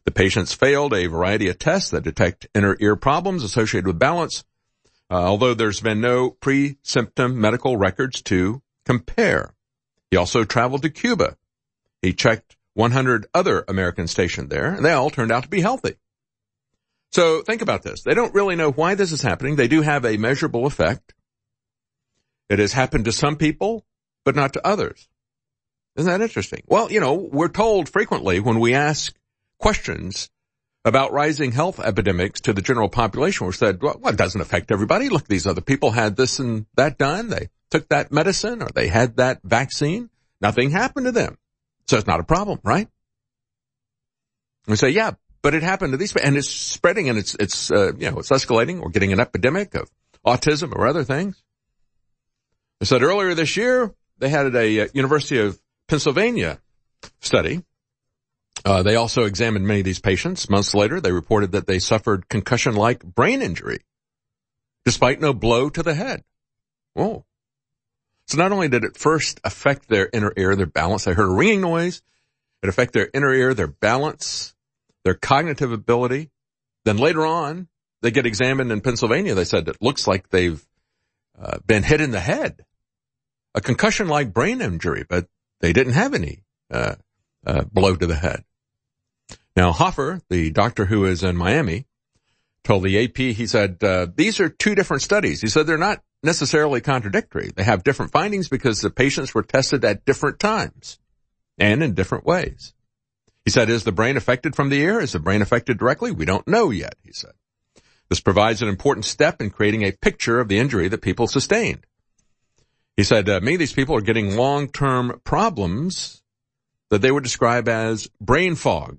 [SPEAKER 2] The patients failed a variety of tests that detect inner ear problems associated with balance, uh, although there's been no pre-symptom medical records to compare. He also traveled to Cuba. He checked one hundred other Americans stationed there, and they all turned out to be healthy. So think about this. They don't really know why this is happening. They do have a measurable effect. It has happened to some people, but not to others. Isn't that interesting? Well, you know, we're told frequently when we ask questions about rising health epidemics to the general population, we're said, well, it doesn't affect everybody. Look, these other people had this and that done. They took that medicine or they had that vaccine. Nothing happened to them. So it's not a problem, right? We say, yeah, but it happened to these, and it's spreading and it's, it's, uh, you know, it's escalating. We're getting an epidemic of autism or other things. I said earlier this year, they had a uh, University of Pennsylvania study. Uh, they also examined many of these patients. Months later, they reported that they suffered concussion-like brain injury, despite no blow to the head. Whoa. So not only did it first affect their inner ear, their balance, they heard a ringing noise. It affected their inner ear, their balance, their cognitive ability. Then later on, they get examined in Pennsylvania. They said it looks like they've uh, been hit in the head. A concussion-like brain injury, but they didn't have any uh, uh blow to the head. Now, Hoffer, the doctor who is in Miami, told the A P, he said, uh, these are two different studies. He said they're not necessarily contradictory. They have different findings because the patients were tested at different times and in different ways. He said, is the brain affected from the ear? Is the brain affected directly? We don't know yet, he said. This provides an important step in creating a picture of the injury that people sustained. He said, uh, many of these people are getting long-term problems that they would describe as brain fog.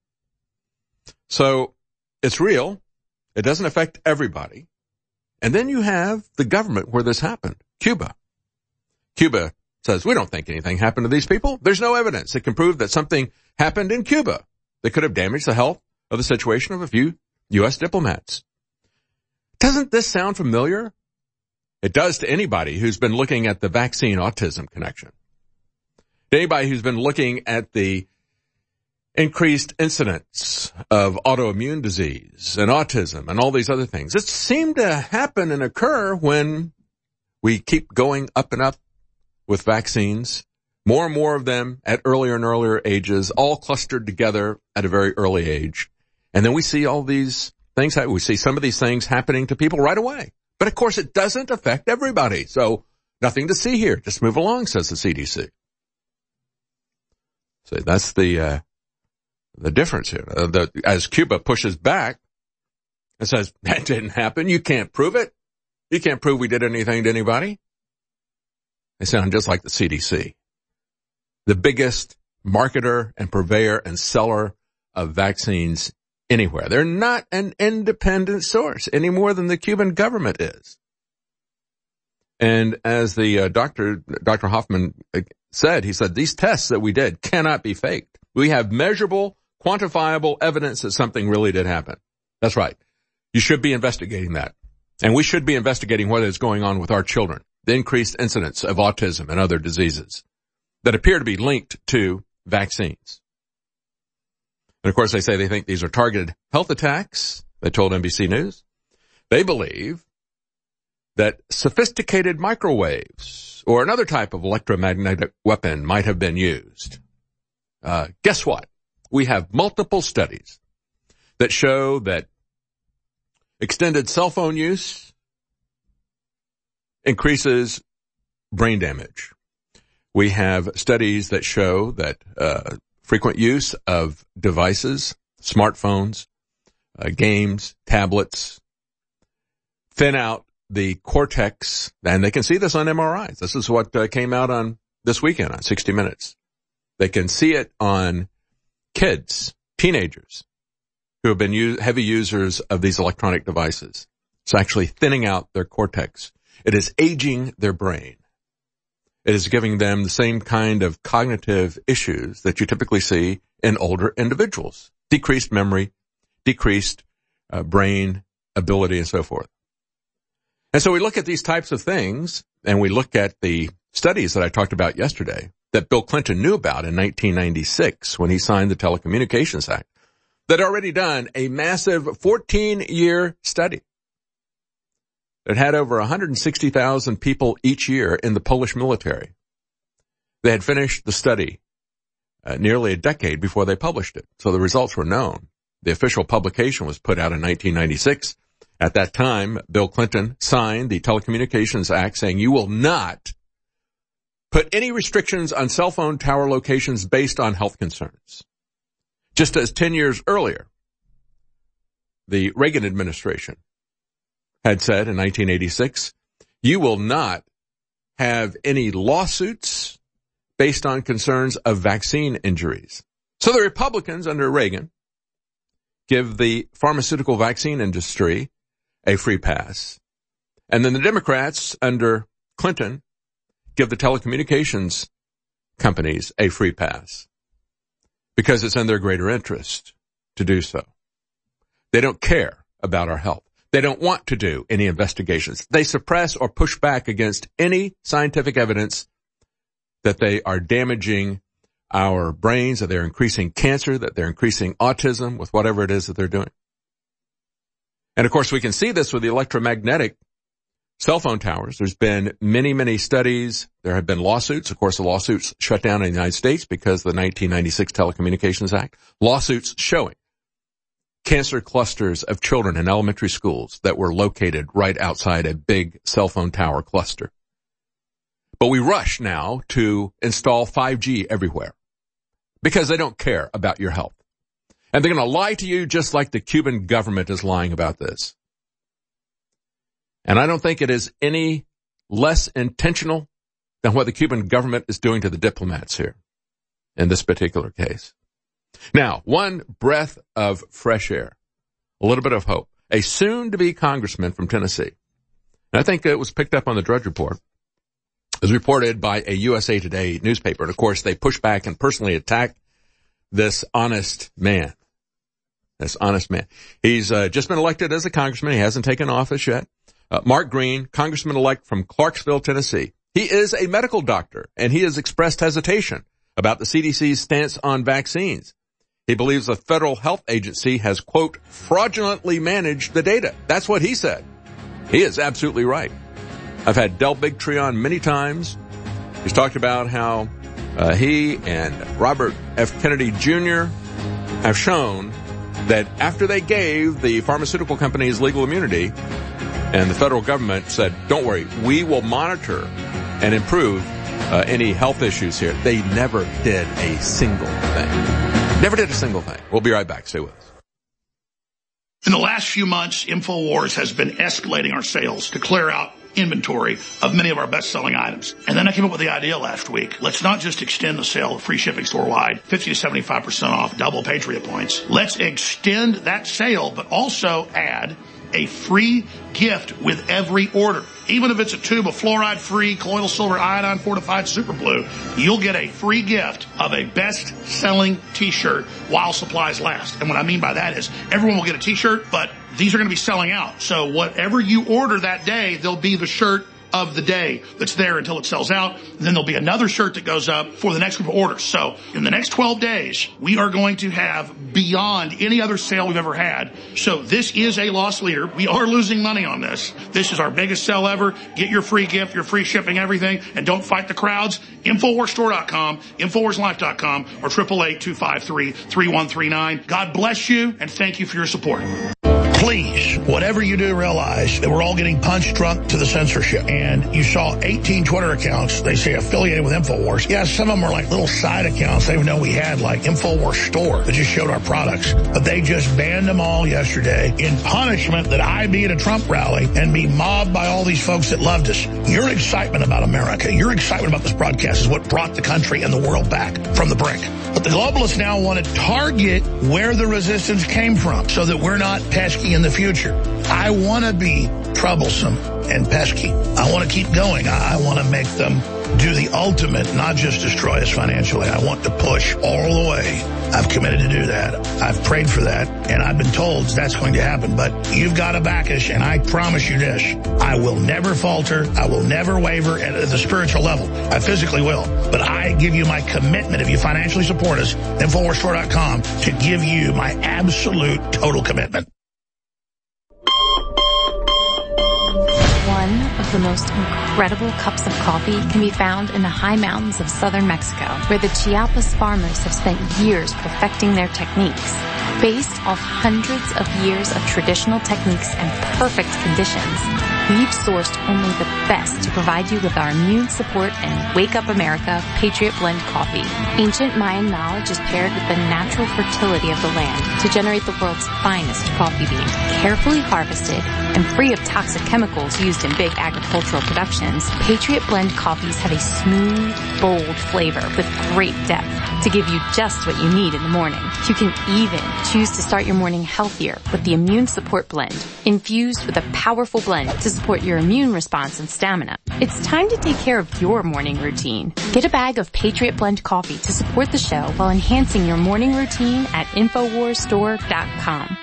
[SPEAKER 2] So it's real. It doesn't affect everybody. And then you have the government where this happened, Cuba. Cuba says, we don't think anything happened to these people. There's no evidence that can prove that something happened in Cuba that could have damaged the health of the situation of a few U S diplomats. Doesn't this sound familiar? It does to anybody who's been looking at the vaccine autism connection. To anybody who's been looking at the increased incidence of autoimmune disease and autism and all these other things. It seemed to happen and occur when we keep going up and up with vaccines, more and more of them at earlier and earlier ages, all clustered together at a very early age. And then we see all these things, we see some of these things happening to people right away. But of course it doesn't affect everybody. So nothing to see here. Just move along, says the C D C. So that's the, uh, the difference here. Uh, the, as Cuba pushes back and says, that didn't happen. You can't prove it. You can't prove we did anything to anybody. They sound just like the C D C. The biggest marketer and purveyor and seller of vaccines anywhere. They're not an independent source any more than the Cuban government is. And as the uh, doctor, Doctor Hoffman said, he said, these tests that we did cannot be faked. We have measurable, quantifiable evidence that something really did happen. That's right. You should be investigating that. And we should be investigating what is going on with our children, the increased incidence of autism and other diseases that appear to be linked to vaccines. And of course, they say they think these are targeted health attacks. They told N B C News. They believe that sophisticated microwaves or another type of electromagnetic weapon might have been used. Uh, guess what? We have multiple studies that show that extended cell phone use increases brain damage. We have studies that show that uh frequent use of devices, smartphones, uh, games, tablets, thin out the cortex, and they can see this on M R Is. This is what uh, came out on this weekend on sixty minutes. They can see it on kids, teenagers, who have been u- heavy users of these electronic devices. It's actually thinning out their cortex. It is aging their brain. It is giving them the same kind of cognitive issues that you typically see in older individuals. Decreased memory, decreased uh, brain ability, and so forth. And so we look at these types of things, and we look at the studies that I talked about yesterday that Bill Clinton knew about in nineteen ninety-six when he signed the Telecommunications Act. that had already done a massive fourteen-year study that had over one hundred sixty thousand people each year in the Polish military. They had finished the study uh, nearly a decade before they published it, so the results were known. The official publication was put out in nineteen ninety-six. At that time, Bill Clinton signed the Telecommunications Act saying you will not put any restrictions on cell phone tower locations based on health concerns. Just as ten years earlier, the Reagan administration had said in nineteen eighty-six, you will not have any lawsuits based on concerns of vaccine injuries. So the Republicans under Reagan give the pharmaceutical vaccine industry a free pass. And then the Democrats under Clinton give the telecommunications companies a free pass because it's in their greater interest to do so. They don't care about our health. They don't want to do any investigations. They suppress or push back against any scientific evidence that they are damaging our brains, that they're increasing cancer, that they're increasing autism with whatever it is that they're doing. And of course, we can see this with the electromagnetic cell phone towers. There's been many, many studies. There have been lawsuits. Of course, the lawsuits shut down in the United States because of the nineteen ninety-six Telecommunications Act. Lawsuits showing cancer clusters of children in elementary schools that were located right outside a big cell phone tower cluster. But we rush now to install five G everywhere because they don't care about your health. And they're going to lie to you just like the Cuban government is lying about this. And I don't think it is any less intentional than what the Cuban government is doing to the diplomats here in this particular case. Now, one breath of fresh air, a little bit of hope. A soon-to-be congressman from Tennessee, and I think it was picked up on the Drudge Report, was reported by a U S A Today newspaper. And, of course, they pushed back and personally attacked this honest man. This honest man. He's uh, just been elected as a congressman. He hasn't taken office yet. Uh, Mark Green, congressman-elect from Clarksville, Tennessee. He is a medical doctor, and he has expressed hesitation about the C D C's stance on vaccines. He believes the federal health agency has, quote, fraudulently managed the data. That's what he said. He is absolutely right. I've had Del Bigtree on many times. He's talked about how uh, he and Robert F. Kennedy Junior have shown that after they gave the pharmaceutical companies legal immunity and the federal government said, don't worry, we will monitor and improve uh, any health issues here, they never did a single thing. Never did a single thing. We'll be right back. Stay with us.
[SPEAKER 3] In the last few months, InfoWars has been escalating our sales to clear out inventory of many of our best-selling items. And then I came up with the idea last week. Let's not just extend the sale of free shipping store-wide, fifty to seventy-five percent off, double Patriot points. Let's extend that sale, but also add a free gift with every order. Even if it's a tube of fluoride-free colloidal silver iodine fortified super blue, you'll get a free gift of a best-selling t-shirt while supplies last. And what I mean by that is everyone will get a t-shirt, but these are going to be selling out. So whatever you order that day, there'll be the shirt of the day that's there until it sells out. Then there'll be another shirt that goes up for the next group of orders. So in the next twelve days, we are going to have beyond any other sale we've ever had. So this is a loss leader. We are losing money on this. This is our biggest sale ever. Get your free gift, your free shipping, everything, and don't fight the crowds. Infowars Store dot com, Infowars Life dot com, or eight eight eight, two five three, three one three nine. God bless you, and thank you for your support. Please, whatever you do, realize that we're all getting punched drunk to the censorship. And you saw eighteen Twitter accounts, they say affiliated with InfoWars. Yeah, some of them were like little side accounts they didn't know we had, like InfoWars Store, that just showed our products. But they just banned them all yesterday in punishment that I be at a Trump rally and be mobbed by all these folks that loved us. Your excitement about America, your excitement about this broadcast is what brought the country and the world back from the brink. But the globalists now want to target where the resistance came from so that we're not pesky in the future. I want to be troublesome and pesky. I want to keep going. I want to make them do the ultimate, not just destroy us financially. I want to push all the way. I've committed to do that. I've prayed for that, and I've been told that's going to happen. But you've got to back us, and I promise you this. I will never falter. I will never waver at the spiritual level. I physically will. But I give you my commitment, if you financially support us, Infowars Store dot com, to give you my absolute total commitment.
[SPEAKER 5] One of the most incredible cups of coffee can be found in the high mountains of southern Mexico, where the Chiapas farmers have spent years perfecting their techniques. Based off hundreds of years of traditional techniques and perfect conditions, we've sourced only the best to provide you with our immune support and Wake Up America Patriot Blend coffee. Ancient Mayan knowledge is paired with the natural fertility of the land to generate the world's finest coffee bean, carefully harvested and free of toxic chemicals used in big agricultural productions. Patriot Blend coffees have a smooth, bold flavor with great depth to give you just what you need in the morning. You can even choose to start your morning healthier with the Immune Support Blend, infused with a powerful blend to support your immune response and stamina. It's time to take care of your morning routine. Get a bag of Patriot Blend coffee to support the show while enhancing your morning routine at Infowars Store dot com.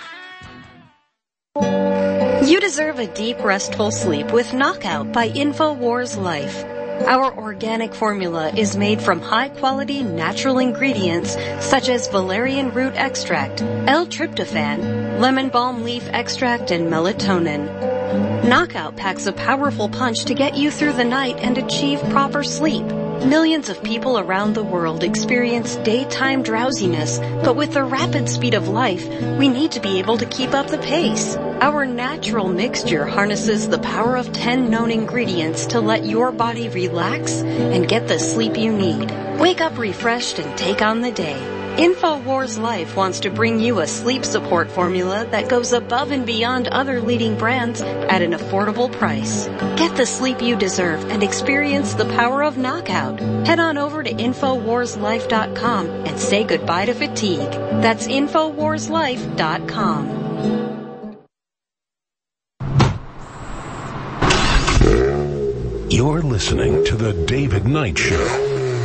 [SPEAKER 9] You deserve a deep, restful sleep with Knockout by Infowars Life. Our organic formula is made from high-quality natural ingredients such as valerian root extract, L-tryptophan, lemon balm leaf extract, and melatonin. Knockout packs a powerful punch to get you through the night and achieve proper sleep. Millions of people around the world experience daytime drowsiness, but with the rapid speed of life, we need to be able to keep up the pace. Our natural mixture harnesses the power of ten known ingredients to let your body relax and get the sleep you need. Wake up refreshed and take on the day. Infowars Life wants to bring you a sleep support formula that goes above and beyond other leading brands at an affordable price. Get the sleep you deserve and experience the power of Knockout. Head on over to Infowars Life dot com and say goodbye to fatigue. That's Infowars Life dot com.
[SPEAKER 1] You're listening to The David Knight Show.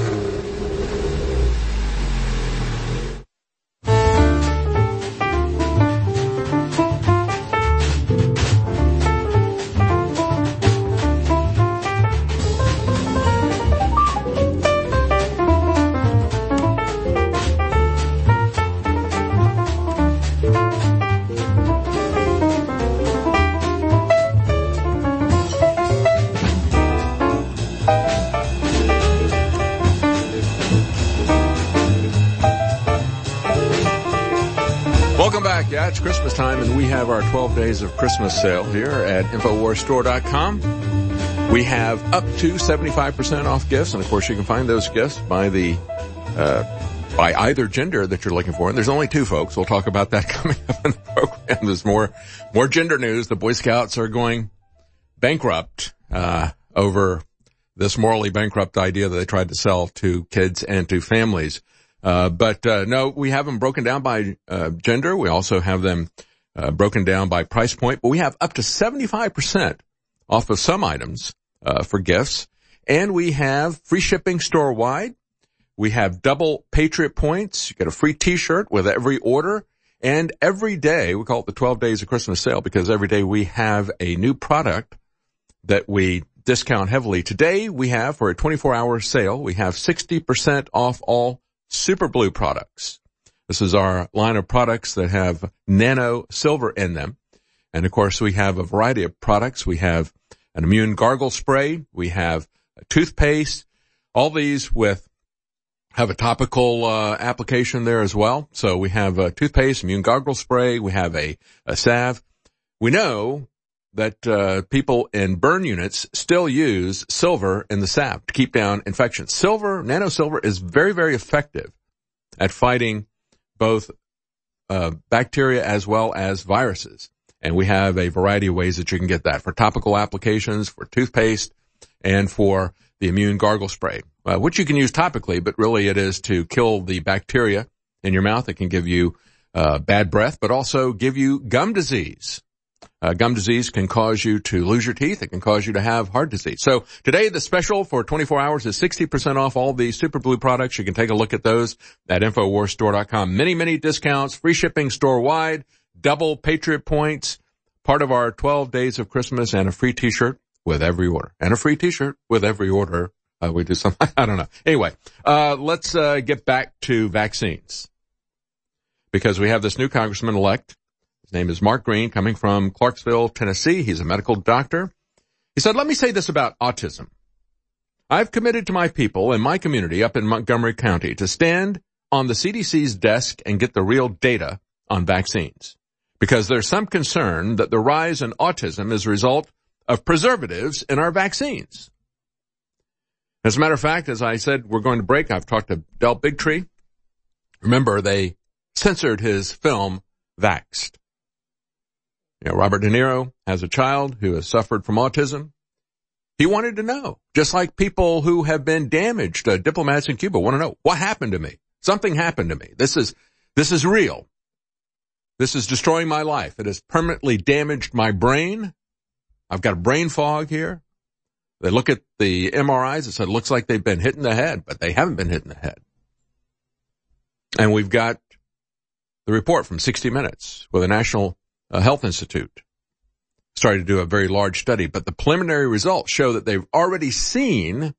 [SPEAKER 2] Yeah, it's Christmas time, and we have our twelve days of Christmas sale here at Infowars Store dot com. We have up to seventy-five percent off gifts, and of course you can find those gifts by the uh by either gender that you're looking for. And there's only two, folks. We'll talk about that coming up in the program. There's more more gender news. The Boy Scouts are going bankrupt uh over this morally bankrupt idea that they tried to sell to kids and to families. Uh, but, uh, no, we have them broken down by, uh, gender. We also have them, uh, broken down by price point, but we have up to seventy-five percent off of some items, uh, for gifts. And we have free shipping store-wide. We have double Patriot points. You get a free t-shirt with every order. And every day, we call it the twelve days of Christmas sale because every day we have a new product that we discount heavily. Today we have, for a twenty-four hour sale, we have sixty percent off all Super Blue products. This is our line of products that have nano silver in them. And of course, we have a variety of products. We have an immune gargle spray. We have a toothpaste. All these with have a topical uh, application there as well. So we have a toothpaste, immune gargle spray. We have a, a salve. We know that uh people in burn units still use silver in the salve to keep down infections. Silver, nano silver, is very, very effective at fighting both uh bacteria as well as viruses. And we have a variety of ways that you can get that for topical applications, for toothpaste, and for the immune gargle spray, uh, which you can use topically, but really it is to kill the bacteria in your mouth. It can give you uh bad breath, but also give you gum disease. Uh, gum disease can cause you to lose your teeth. It can cause you to have heart disease. So today the special for twenty-four hours is sixty percent off all the Super Blue products. You can take a look at those at Infowars Store dot com. Many, many discounts, free shipping store-wide, double Patriot points, part of our twelve days of Christmas, and a free t-shirt with every order. And a free t-shirt with every order. Uh, we do something, I don't know. Anyway, uh, let's uh, get back to vaccines. Because we have this new congressman-elect. His name is Mark Green, coming from Clarksville, Tennessee. He's a medical doctor. He said, let me say this about autism. I've committed to my people and my community up in Montgomery County to stand on the C D C's desk and get the real data on vaccines. Because there's some concern that the rise in autism is a result of preservatives in our vaccines. As a matter of fact, as I said, we're going to break. I've talked to Del Bigtree. Remember, they censored his film, Vaxxed. You know, Robert De Niro has a child who has suffered from autism. He wanted to know, just like people who have been damaged, uh, diplomats in Cuba want to know, what happened to me? Something happened to me. This is, this is real. This is destroying my life. It has permanently damaged my brain. I've got a brain fog here. They look at the M R Is. It said, it looks like they've been hit in the head, but they haven't been hit in the head. And we've got the report from sixty minutes where the National uh, Health Institute started to do a very large study, but the preliminary results show that they've already seen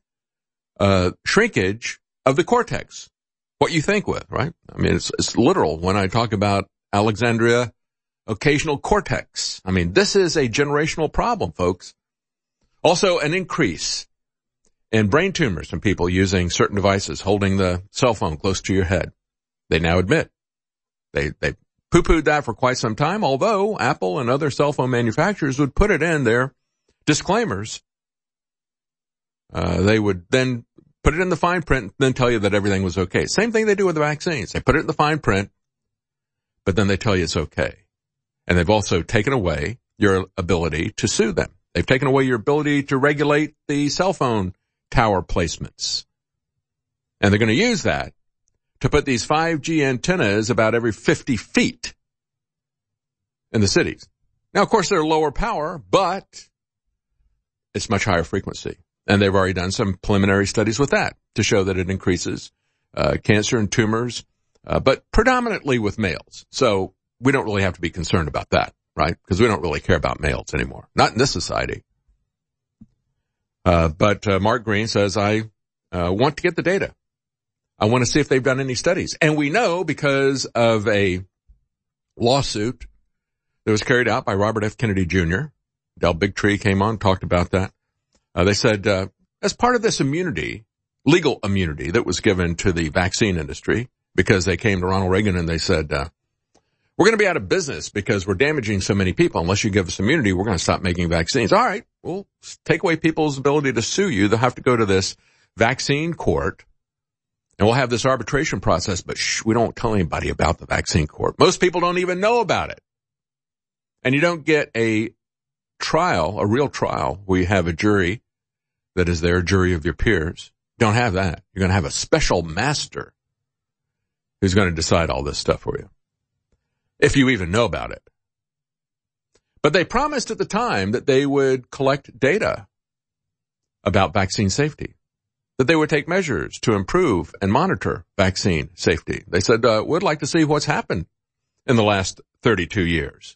[SPEAKER 2] uh shrinkage of the cortex. What you think with, right? I mean, it's, it's literal when I talk about Alexandria occasional cortex. I mean, this is a generational problem, folks. Also, an increase in brain tumors in people using certain devices, holding the cell phone close to your head. They now admit. They, they poo-pooed that for quite some time, although Apple and other cell phone manufacturers would put it in their disclaimers. Uh, they would then put it in the fine print and then tell you that everything was okay. Same thing they do with the vaccines. They put it in the fine print, but then they tell you it's okay. And they've also taken away your ability to sue them. They've taken away your ability to regulate the cell phone tower placements. And they're going to use that to put these five G antennas about every fifty feet in the cities. Now, of course, they're lower power, but it's much higher frequency. And they've already done some preliminary studies with that to show that it increases uh, cancer and tumors, uh, but predominantly with males. So we don't really have to be concerned about that, right? Because we don't really care about males anymore. Not in this society. Uh, but uh, Mark Green says, I uh, want to get the data. I want to see if they've done any studies. And we know because of a lawsuit that was carried out by Robert F. Kennedy Junior Del Bigtree came on, talked about that. Uh, they said, uh, as part of this immunity, legal immunity that was given to the vaccine industry, because they came to Ronald Reagan and they said, uh, we're going to be out of business because we're damaging so many people. Unless you give us immunity, we're going to stop making vaccines. All right, we'll take away people's ability to sue you. They'll have to go to this vaccine court. And we'll have this arbitration process, but shh, we don't tell anybody about the vaccine court. Most people don't even know about it. And you don't get a trial, a real trial, where you have a jury that is there, a jury of your peers. You don't have that. You're going to have a special master who's going to decide all this stuff for you, if you even know about it. But they promised at the time that they would collect data about vaccine safety, that they would take measures to improve and monitor vaccine safety. They said, uh, we'd like to see what's happened in the last thirty-two years.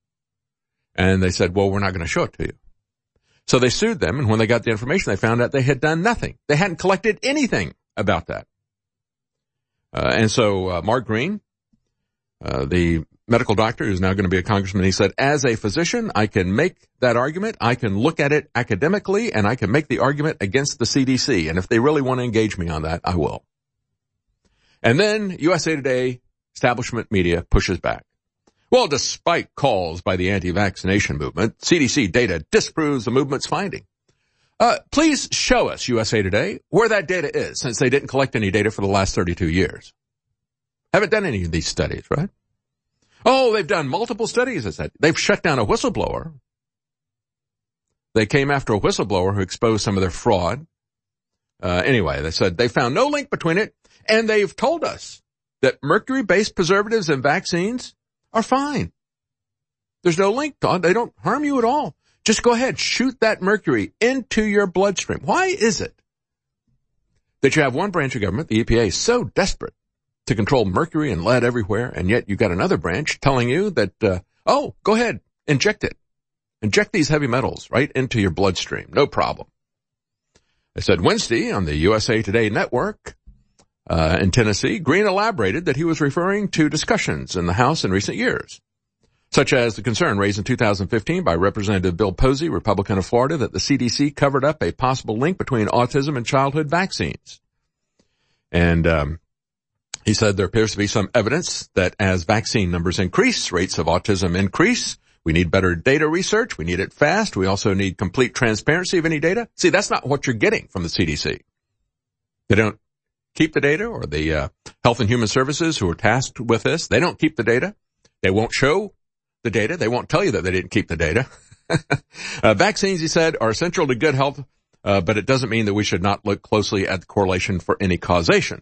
[SPEAKER 2] And they said, well, we're not going to show it to you. So they sued them, and when they got the information, they found out they had done nothing. They hadn't collected anything about that. Uh, and so uh, Mark Green, uh, the medical doctor who's now going to be a congressman, he said, as a physician, I can make that argument. I can look at it academically, and I can make the argument against the C D C. And if they really want to engage me on that, I will. And then U S A Today establishment media pushes back. Well, despite calls by the anti-vaccination movement, C D C data disproves the movement's finding. Uh, please show us, U S A Today, where that data is, since they didn't collect any data for the last thirty-two years. Haven't done any of these studies, right? Oh, they've done multiple studies, I said. They've shut down a whistleblower. They came after a whistleblower who exposed some of their fraud. Uh, anyway, they said they found no link between it, and they've told us that mercury-based preservatives and vaccines are fine. There's no link. They don't harm you at all. Just go ahead, shoot that mercury into your bloodstream. Why is it that you have one branch of government, the E P A, so desperate to control mercury and lead everywhere, and yet you've got another branch telling you that, uh, oh, go ahead, inject it. Inject these heavy metals right into your bloodstream. No problem. I said Wednesday on the U S A Today network uh, in Tennessee, Green elaborated that he was referring to discussions in the House in recent years, such as the concern raised in two thousand fifteen by Representative Bill Posey, Republican of Florida, that the C D C covered up a possible link between autism and childhood vaccines. And um he said there appears to be some evidence that as vaccine numbers increase, rates of autism increase. We need better data research. We need it fast. We also need complete transparency of any data. See, that's not what you're getting from the C D C. They don't keep the data, or the uh, Health and Human Services who are tasked with this. They don't keep the data. They won't show the data. They won't tell you that they didn't keep the data. uh, vaccines, he said, are essential to good health, uh, but it doesn't mean that we should not look closely at the correlation for any causation.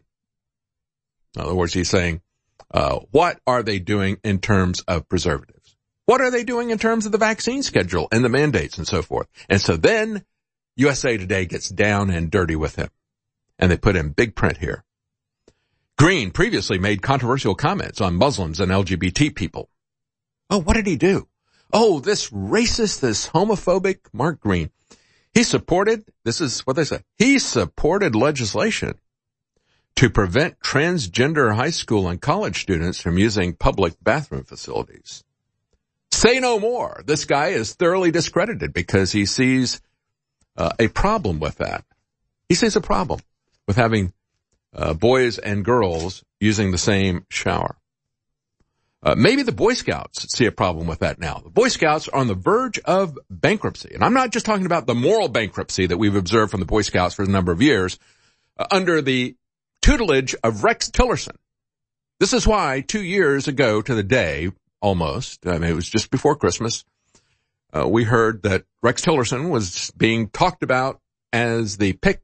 [SPEAKER 2] In other words, he's saying, uh, what are they doing in terms of preservatives? What are they doing in terms of the vaccine schedule and the mandates and so forth? And so then U S A Today gets down and dirty with him. And they put in big print here. Green previously made controversial comments on Muslims and L G B T people. Oh, what did he do? Oh, this racist, this homophobic Mark Green. He supported, this is what they say, he supported legislation to prevent transgender high school and college students from using public bathroom facilities. Say no more. This guy is thoroughly discredited because he sees uh, a problem with that. He sees a problem with having uh, boys and girls using the same shower. Uh, maybe the Boy Scouts see a problem with that now. The Boy Scouts are on the verge of bankruptcy. And I'm not just talking about the moral bankruptcy that we've observed from the Boy Scouts for a number of years uh, under the tutelage of Rex Tillerson. This is why two years ago to the day, almost, I mean, it was just before Christmas, uh, we heard that Rex Tillerson was being talked about as the pick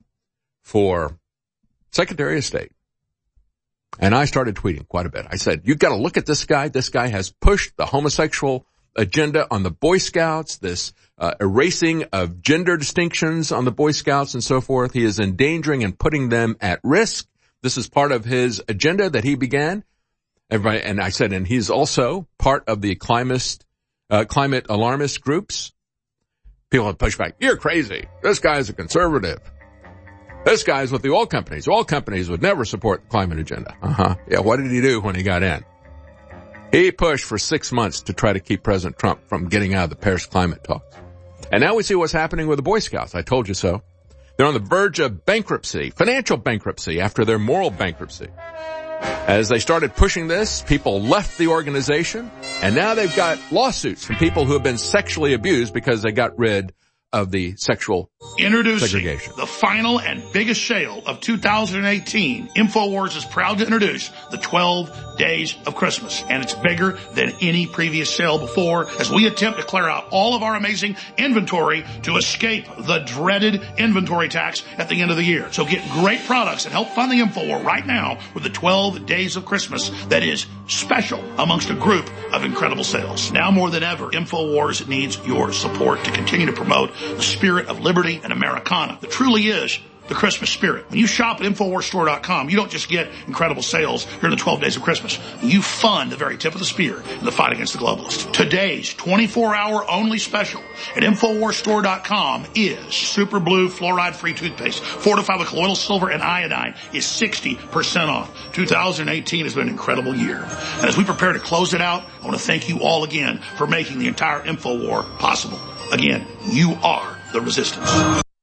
[SPEAKER 2] for Secretary of State. And I started tweeting quite a bit. I said, you've got to look at this guy. This guy has pushed the homosexual agenda on the Boy Scouts, this uh, erasing of gender distinctions on the Boy Scouts and so forth. He is endangering and putting them at risk. This is part of his agenda that he began. Everybody, and I said, and he's also part of the climate, uh, climate alarmist groups. People have pushed back. You're crazy. This guy's a conservative. This guy's with the oil companies. Oil companies would never support the climate agenda. Uh-huh. Yeah, what did he do when he got in? He pushed for six months to try to keep President Trump from getting out of the Paris climate talks. And now we see what's happening with the Boy Scouts. I told you so. They're on the verge of bankruptcy, financial bankruptcy after their moral bankruptcy. As they started pushing this, people left the organization, and now they've got lawsuits from people who have been sexually abused because they got rid of the sexual
[SPEAKER 3] Introducing
[SPEAKER 2] segregation.
[SPEAKER 3] The final and biggest sale of two thousand eighteen. InfoWars is proud to introduce the twelve Days of Christmas. And it's bigger than any previous sale before as we attempt to clear out all of our amazing inventory to escape the dreaded inventory tax at the end of the year. So get great products and help fund the InfoWar right now with the twelve Days of Christmas that is special amongst a group of incredible sales. Now more than ever, InfoWars needs your support to continue to promote the spirit of liberty and Americana that truly is the Christmas spirit. When you shop at InfoWars Store dot com, you don't just get incredible sales during the twelve days of Christmas. You fund the very tip of the spear in the fight against the globalists. Today's twenty-four hour only special at InfoWars Store dot com is Super Blue Fluoride-Free Toothpaste, fortified with colloidal silver and iodine, is sixty percent off. two thousand eighteen has been an incredible year. And as we prepare to close it out, I want to thank you all again for making the entire InfoWar possible. Again, you are the resistance.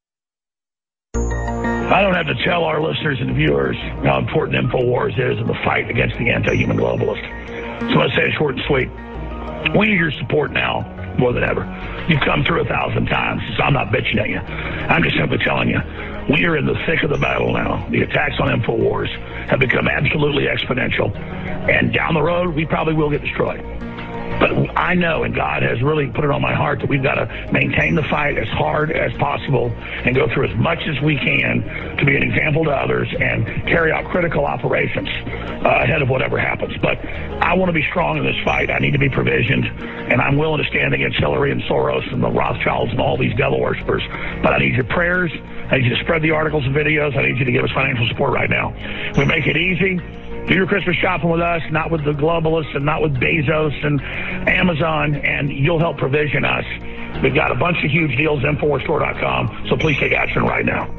[SPEAKER 10] I don't have to tell our listeners and viewers how important InfoWars is in the fight against the anti-human globalist. So I'm going to say it short and sweet. We need your support now more than ever. You've come through a thousand times, so I'm not bitching at you. I'm just simply telling you, we are in the thick of the battle now. The attacks on InfoWars have become absolutely exponential. And down the road, we probably will get destroyed. But I know, and God has really put it on my heart, that we've got to maintain the fight as hard as possible and go through as much as we can to be an example to others and carry out critical operations uh, ahead of whatever happens. But I want to be strong in this fight. I need to be provisioned, and I'm willing to stand against Hillary and Soros and the Rothschilds and all these devil worshippers. But I need your prayers. I need you to spread the articles and videos. I need you to give us financial support right now. We make it easy. Do your Christmas shopping with us, not with the globalists and not with Bezos and Amazon, and you'll help provision us. We've got a bunch of huge deals, Infowars Store dot com, so please take action right now.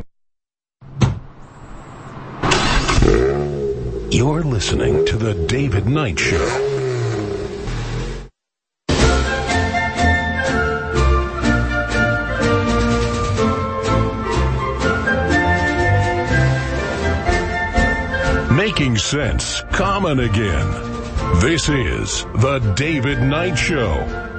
[SPEAKER 1] You're listening to The David Knight Show. Making sense common again. This is The David Knight Show.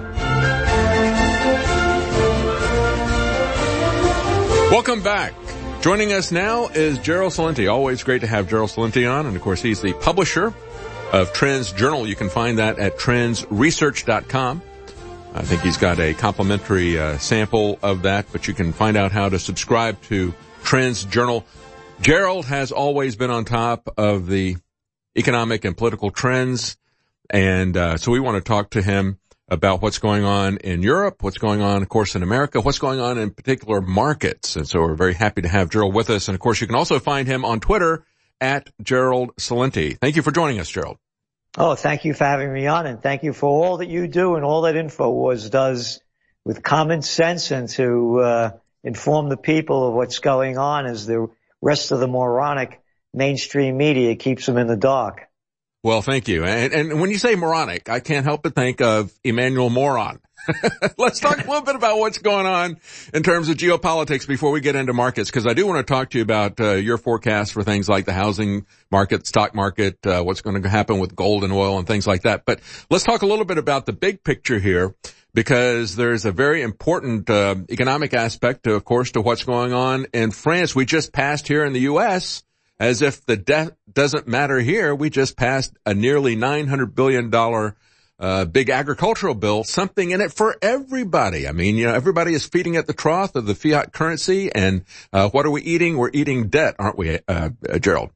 [SPEAKER 2] Welcome back. Joining us now is Gerald Celente. Always great to have Gerald Celente on. And, of course, he's the publisher of Trends Journal. You can find that at trends research dot com. I think he's got a complimentary uh, sample of that, but you can find out how to subscribe to Trends Journal. Gerald has always been on top of the economic and political trends, and uh, so we want to talk to him about what's going on in Europe, what's going on, of course, in America, what's going on in particular markets. And so we're very happy to have Gerald with us. And, of course, you can also find him on Twitter at Gerald Celente. Thank you for joining us, Gerald.
[SPEAKER 11] Oh, thank you for having me on, and thank you for all that you do and all that InfoWars does with common sense and to uh, inform the people of what's going on as the rest of the moronic mainstream media keeps them in the dark.
[SPEAKER 2] Well, thank you. And, and when you say moronic, I can't help but think of Emmanuel Moron. Let's talk a little bit about what's going on in terms of geopolitics before we get into markets, because I do want to talk to you about uh, your forecast for things like the housing market, stock market, uh, what's going to happen with gold and oil and things like that. But let's talk a little bit about the big picture here, because there's a very important uh, economic aspect, to, of course, to what's going on in France. We just passed here in the U S, as if the debt doesn't matter here, we just passed a nearly nine hundred billion dollars uh, big agricultural bill, something in it for everybody. I mean, you know, everybody is feeding at the trough of the fiat currency, and uh, what are we eating? We're eating debt, aren't we, uh, uh, Gerald?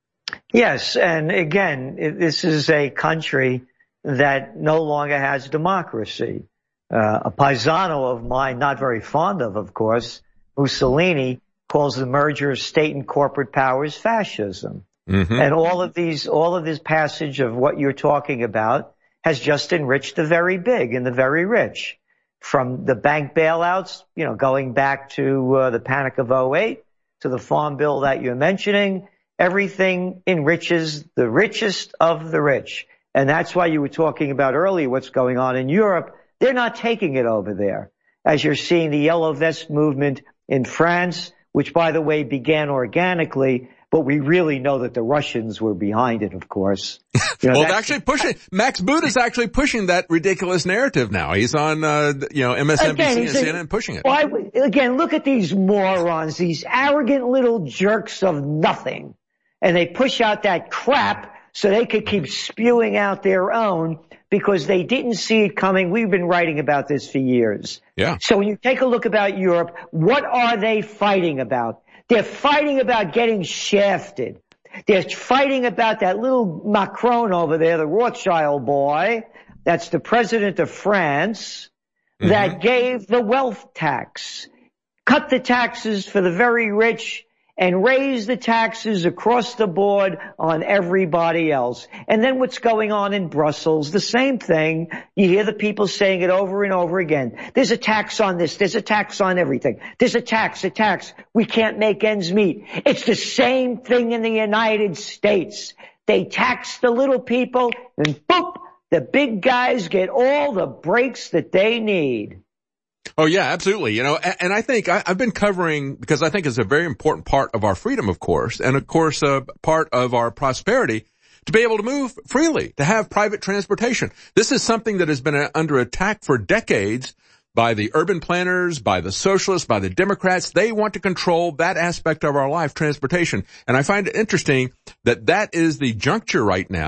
[SPEAKER 11] Yes, and again, it, this is a country that no longer has democracy. Uh, a paisano of mine, not very fond of, of course, Mussolini, calls the merger of state and corporate powers fascism. Mm-hmm. And all of these, all of this passage of what you're talking about has just enriched the very big and the very rich. From the bank bailouts, you know, going back to uh, the panic of oh eight, to the farm bill that you're mentioning, everything enriches the richest of the rich. And that's why you were talking about earlier what's going on in Europe. They're not taking it over there. As you're seeing the Yellow Vest movement in France, which, by the way, began organically, but we really know that the Russians were behind it, of course. You know,
[SPEAKER 2] well, they're actually pushing, Max Boot is actually pushing that ridiculous narrative now. He's on, uh, you know, M S N B C again, and C N N pushing it.
[SPEAKER 11] Why, again, look at these morons, these arrogant little jerks of nothing. And they push out that crap so they could keep spewing out their own because they didn't see it coming. We've been writing about this for years.
[SPEAKER 2] Yeah.
[SPEAKER 11] So when you take a look about Europe, what are they fighting about? They're fighting about getting shafted. They're fighting about that little Macron over there, the Rothschild boy. That's the president of France, mm-hmm. that gave the wealth tax, cut the taxes for the very rich, and raise the taxes across the board on everybody else. And then what's going on in Brussels, the same thing. You hear the people saying it over and over again. There's a tax on this. There's a tax on everything. There's a tax, a tax. We can't make ends meet. It's the same thing in the United States. They tax the little people, and boop, the big guys get all the breaks that they need.
[SPEAKER 2] Oh, yeah, absolutely. You know, and, and I think I, I've been covering, because I think it's a very important part of our freedom, of course, and of course, a uh, part of our prosperity, to be able to move freely, to have private transportation. This is something that has been uh, under attack for decades by the urban planners, by the socialists, by the Democrats. They want to control that aspect of our life, transportation. And I find it interesting that that is the juncture right now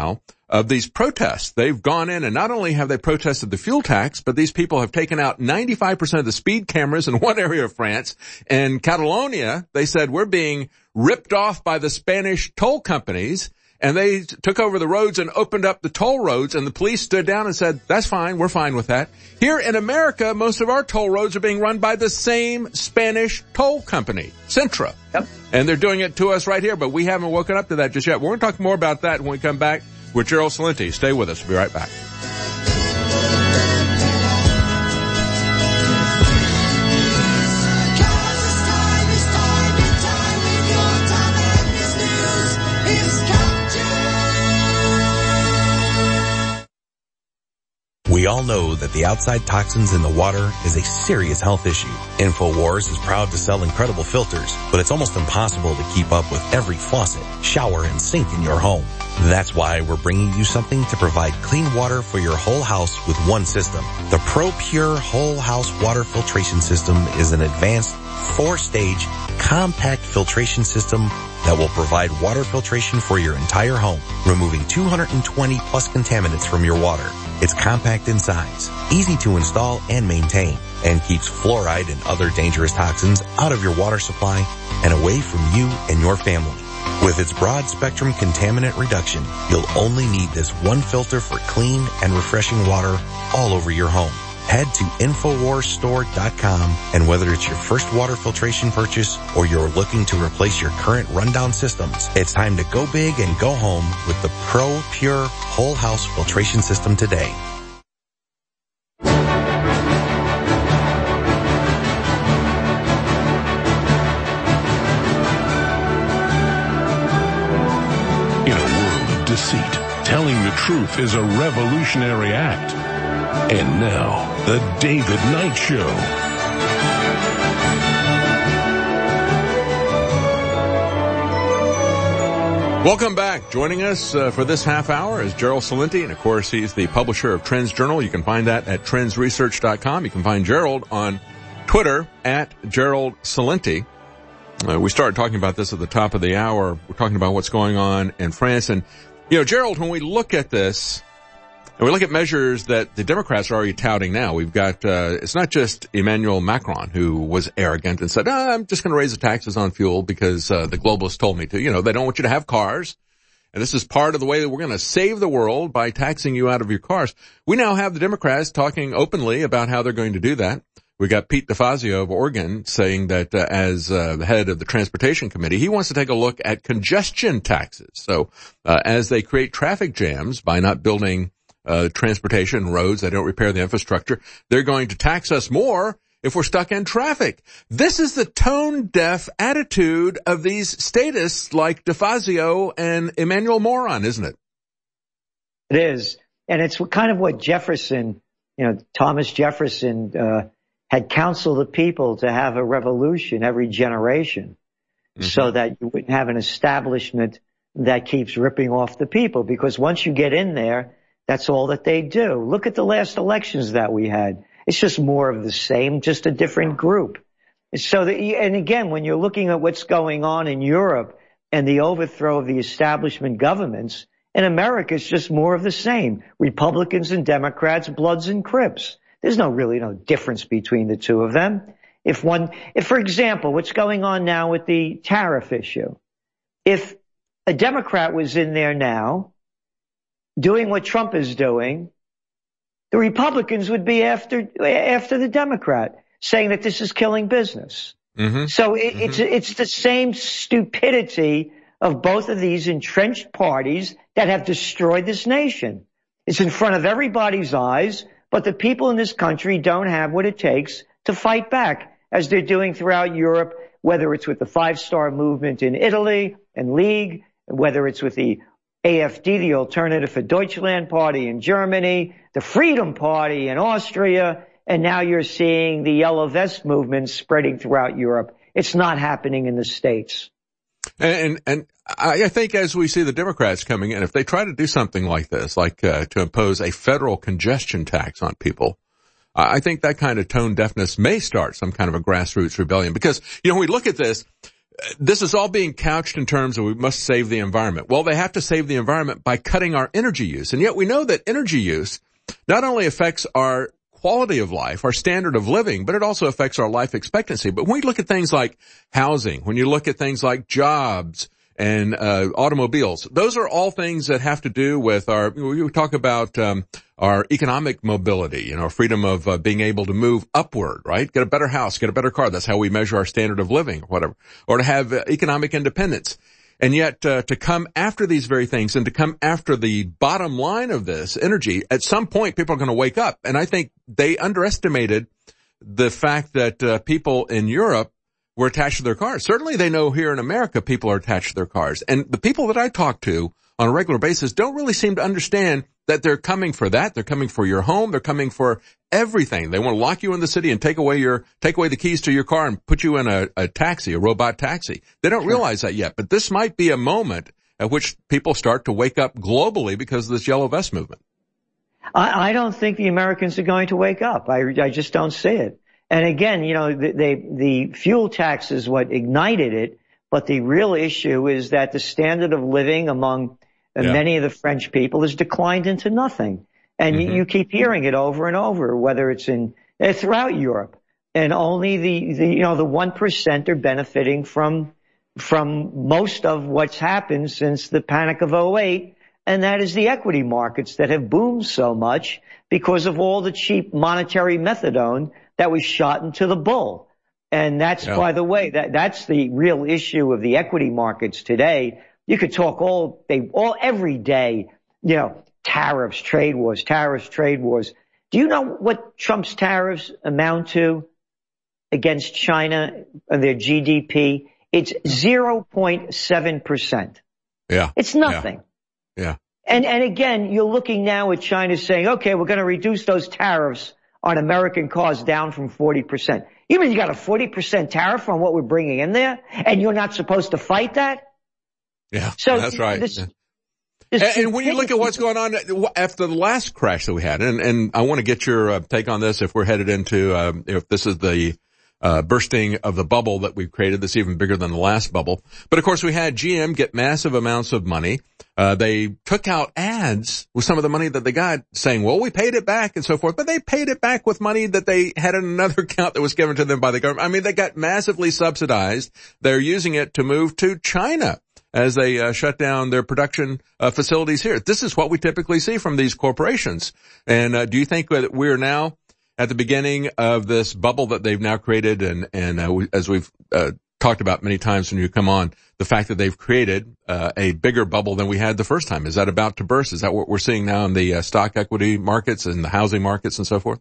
[SPEAKER 2] of these protests. They've gone in and not only have they protested the fuel tax, but these people have taken out ninety-five percent of the speed cameras in one area of France. In Catalonia, they said we're being ripped off by the Spanish toll companies, and they took over the roads and opened up the toll roads, and the police stood down and said, that's fine, we're fine with that. Here in America, most of our toll roads are being run by the same Spanish toll company, Cintra.
[SPEAKER 11] Yep.
[SPEAKER 2] And they're doing it to us right here, but we haven't woken up to that just yet. We're going to talk more about that when we come back with Gerald Celente. Stay with us. We'll be right back.
[SPEAKER 12] We all know that the outside toxins in the water is a serious health issue. InfoWars is proud to sell incredible filters, but it's almost impossible to keep up with every faucet, shower, and sink in your home. That's why we're bringing you something to provide clean water for your whole house with one system. The ProPure Whole House Water Filtration System is an advanced four-stage compact filtration system that will provide water filtration for your entire home, removing two hundred twenty plus contaminants from your water. It's compact in size, easy to install and maintain, and keeps fluoride and other dangerous toxins out of your water supply and away from you and your family. With its broad spectrum contaminant reduction, you'll only need this one filter for clean and refreshing water all over your home. Head to Infowars Store dot com, and whether it's your first water filtration purchase or you're looking to replace your current rundown systems, it's time to go big and go home with the ProPure Whole House Filtration System today.
[SPEAKER 1] In a world of deceit, telling the truth is a revolutionary act. And now, The David Knight Show.
[SPEAKER 2] Welcome back. Joining us uh, for this half hour is Gerald Celente, and of course he's the publisher of Trends Journal. You can find that at trends research dot com. You can find Gerald on Twitter at Gerald Celente. Uh, we started talking about this at the top of the hour. We're talking about what's going on in France. And, you know, Gerald, when we look at this, and we look at measures that the Democrats are already touting now, we've got, uh, it's not just Emmanuel Macron who was arrogant and said, oh, I'm just going to raise the taxes on fuel because, uh, the globalists told me to. You know, they don't want you to have cars. And this is part of the way that we're going to save the world by taxing you out of your cars. We now have the Democrats talking openly about how they're going to do that. We got Pete DeFazio of Oregon saying that, uh, as, uh, the head of the Transportation Committee, he wants to take a look at congestion taxes. So, uh, as they create traffic jams by not building Uh, transportation, roads, they don't repair the infrastructure, they're going to tax us more if we're stuck in traffic. This is the tone-deaf attitude of these statists like DeFazio and Emmanuel Moron, isn't it?
[SPEAKER 11] It is. And it's kind of what Jefferson, you know, Thomas Jefferson uh, had counseled the people to have a revolution every generation, mm-hmm. so that you wouldn't have an establishment that keeps ripping off the people. Because once you get in there, that's all that they do. Look at the last elections that we had. It's just more of the same, just a different group. So that, and again, when you're looking at what's going on in Europe and the overthrow of the establishment governments, in America, it's just more of the same. Republicans and Democrats, Bloods and Crips. There's no really no difference between the two of them. If one, if for example, what's going on now with the tariff issue, if a Democrat was in there now, doing what Trump is doing, the Republicans would be after after the Democrat, saying that this is killing business. Mm-hmm. So it, mm-hmm. it's it's the same stupidity of both of these entrenched parties that have destroyed this nation. It's in front of everybody's eyes, but the people in this country don't have what it takes to fight back, as they're doing throughout Europe, whether it's with the Five Star Movement in Italy and League, whether it's with the A F D, the Alternative for Deutschland Party in Germany, the Freedom Party in Austria, and now you're seeing the Yellow Vest movement spreading throughout Europe. It's not happening in the States.
[SPEAKER 2] And, and I think as we see the Democrats coming in, if they try to do something like this, like uh, to impose a federal congestion tax on people, uh, I think that kind of tone deafness may start some kind of a grassroots rebellion. Because, you know, when we look at this, this is all being couched in terms of we must save the environment. Well, they have to save the environment by cutting our energy use. And yet we know that energy use not only affects our quality of life, our standard of living, but it also affects our life expectancy. But when you look at things like housing, when you look at things like jobs and uh automobiles, those are all things that have to do with our, we talk about um our economic mobility, you know, freedom of uh, being able to move upward, right? Get a better house, get a better car. That's how we measure our standard of living or whatever. Or to have uh, economic independence. And yet, uh, to come after these very things and to come after the bottom line of this energy, at some point people are going to wake up. And I think they underestimated the fact that uh, people in Europe were attached to their cars. Certainly they know here in America people are attached to their cars. And the people that I talk to on a regular basis don't really seem to understand that they're coming for that. They're coming for your home. They're coming for everything. They want to lock you in the city and take away your, take away the keys to your car and put you in a, a taxi, a robot taxi. They don't realize that yet, but this might be a moment at which people start to wake up globally because of this yellow vest movement.
[SPEAKER 11] I, I don't think the Americans are going to wake up. I, I just don't see it. And again, you know, the, they, the fuel tax is what ignited it, but the real issue is that the standard of living among yeah. many of the French people has declined into nothing. And mm-hmm. you, you keep hearing it over and over, whether it's in, uh, throughout Europe. And only the, the, you know, the one percent are benefiting from, from most of what's happened since the Panic of oh eight. And that is the equity markets that have boomed so much because of all the cheap monetary methadone that was shot into the bull. And that's, yeah. by the way, that, that's the real issue of the equity markets today. You could talk all day, all every day, you know, tariffs, trade wars, tariffs, trade wars. Do you know what Trump's tariffs amount to against China and their G D P? It's zero point seven percent.
[SPEAKER 2] Yeah.
[SPEAKER 11] It's nothing.
[SPEAKER 2] Yeah. yeah.
[SPEAKER 11] And, and again, you're looking now at China saying, okay, we're going to reduce those tariffs on American cars down from forty percent. You mean you got a forty percent tariff on what we're bringing in there and you're not supposed to fight that?
[SPEAKER 2] Yeah,
[SPEAKER 11] so
[SPEAKER 2] that's right.
[SPEAKER 11] This,
[SPEAKER 2] yeah.
[SPEAKER 11] this
[SPEAKER 2] and, and when you look at what's going on after the last crash that we had, and, and I want to get your uh, take on this if we're headed into, um, if this is the uh bursting of the bubble that we've created that's even bigger than the last bubble. But of course we had G M get massive amounts of money. Uh they took out ads with some of the money that they got saying, well, we paid it back and so forth, but they paid it back with money that they had in another account that was given to them by the government. I mean, they got massively subsidized. They're using it to move to China as they uh, shut down their production uh, facilities here. This is what we typically see from these corporations. And uh, do you think that we're now at the beginning of this bubble that they've now created, and, and uh, we, as we've uh, talked about many times when you come on, the fact that they've created uh, a bigger bubble than we had the first time? Is that about to burst? Is that what we're seeing now in the uh, stock equity markets and the housing markets and so forth?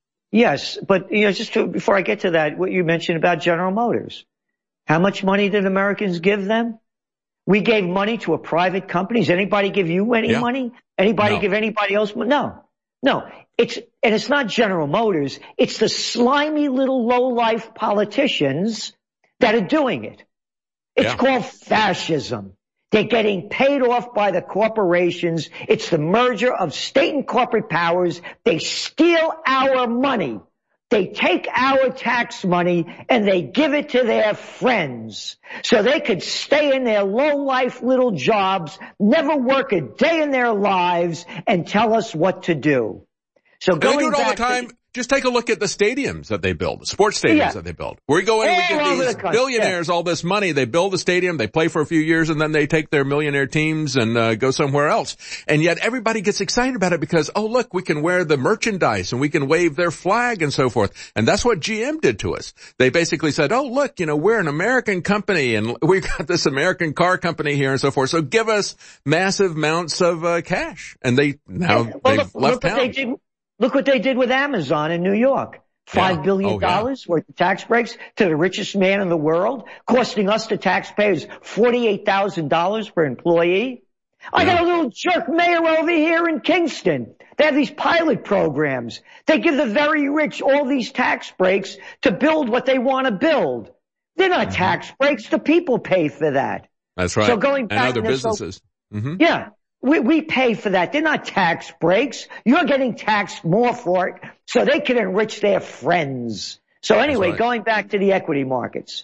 [SPEAKER 11] Yes, but you know, just to, before I get to that, what you mentioned about General Motors. How much money did Americans give them? We gave money to a private company. Does anybody give you any
[SPEAKER 2] yeah.
[SPEAKER 11] money? Anybody
[SPEAKER 2] no.
[SPEAKER 11] give anybody else money? No. No. It's, and it's not General Motors. It's the slimy little low-life politicians that are doing it. It's
[SPEAKER 2] yeah.
[SPEAKER 11] called fascism. They're getting paid off by the corporations. It's the merger of state and corporate powers. They steal our money. They take our tax money and they give it to their friends so they could stay in their low-life little jobs, never work a day in their lives, and tell us what to do. So going
[SPEAKER 2] they do it all
[SPEAKER 11] back
[SPEAKER 2] the time.
[SPEAKER 11] to,
[SPEAKER 2] Just take a look at the stadiums that they build, the sports stadiums
[SPEAKER 11] yeah.
[SPEAKER 2] that they build. We go in and we
[SPEAKER 11] All
[SPEAKER 2] give these
[SPEAKER 11] the
[SPEAKER 2] billionaires
[SPEAKER 11] yeah.
[SPEAKER 2] all this money. They build a stadium, they play for a few years, and then they take their millionaire teams and uh, go somewhere else. And yet everybody gets excited about it because, oh, look, we can wear the merchandise and we can wave their flag and so forth. And that's what G M did to us. They basically said, oh, look, you know, we're an American company and we've got this American car company here and so forth. So give us massive amounts of uh, cash. And they now
[SPEAKER 11] well,
[SPEAKER 2] they've
[SPEAKER 11] look,
[SPEAKER 2] left
[SPEAKER 11] look
[SPEAKER 2] town.
[SPEAKER 11] What they did, look what they did with Amazon in New York. Five
[SPEAKER 2] yeah.
[SPEAKER 11] billion
[SPEAKER 2] oh,
[SPEAKER 11] dollars
[SPEAKER 2] yeah.
[SPEAKER 11] worth of tax breaks to the richest man in the world, costing us, the taxpayers, forty-eight thousand dollars per employee. I
[SPEAKER 2] yeah.
[SPEAKER 11] got a little jerk mayor over here in Kingston. They have these pilot programs. They give the very rich all these tax breaks to build what they want to build. They're not mm-hmm. tax breaks. The people pay for that.
[SPEAKER 2] That's right.
[SPEAKER 11] So going back
[SPEAKER 2] and other
[SPEAKER 11] to
[SPEAKER 2] businesses.
[SPEAKER 11] So,
[SPEAKER 2] mm-hmm.
[SPEAKER 11] Yeah. We, we pay for that. They're not tax breaks. You're getting taxed more for it so they can enrich their friends. So anyway,
[SPEAKER 2] right.
[SPEAKER 11] going back to the equity markets,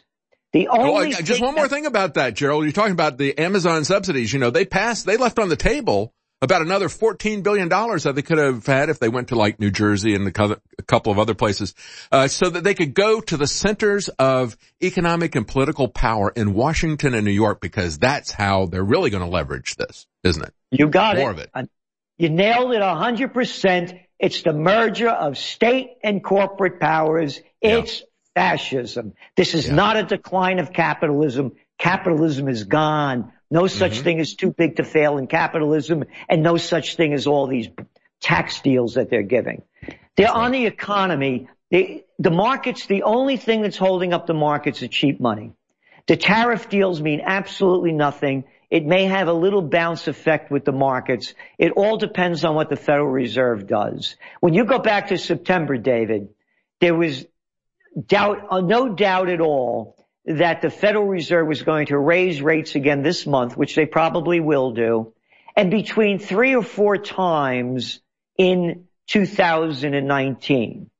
[SPEAKER 11] The only
[SPEAKER 2] well, just one more thing about that, Gerald. You're talking about the Amazon subsidies. You know, they passed, they left on the table about another fourteen billion dollars that they could have had if they went to like New Jersey and a couple of other places, uh, so that they could go to the centers of economic and political power in Washington and New York, because that's how they're really going to leverage this, isn't it?
[SPEAKER 11] You got
[SPEAKER 2] More
[SPEAKER 11] it.
[SPEAKER 2] of it.
[SPEAKER 11] You nailed it one hundred percent. It's the merger of state and corporate powers. It's yeah. fascism. This is yeah. not a decline of capitalism. Capitalism is gone. No such mm-hmm. thing as too big to fail in capitalism, and no such thing as all these tax deals that they're giving. They're right. on the economy. They, the markets, the only thing that's holding up the markets is cheap money. The tariff deals mean absolutely nothing. It may have a little bounce effect with the markets. It all depends on what the Federal Reserve does. When you go back to September, David, there was doubt, uh, no doubt at all that the Federal Reserve was going to raise rates again this month, which they probably will do, and between three or four times in two thousand nineteen.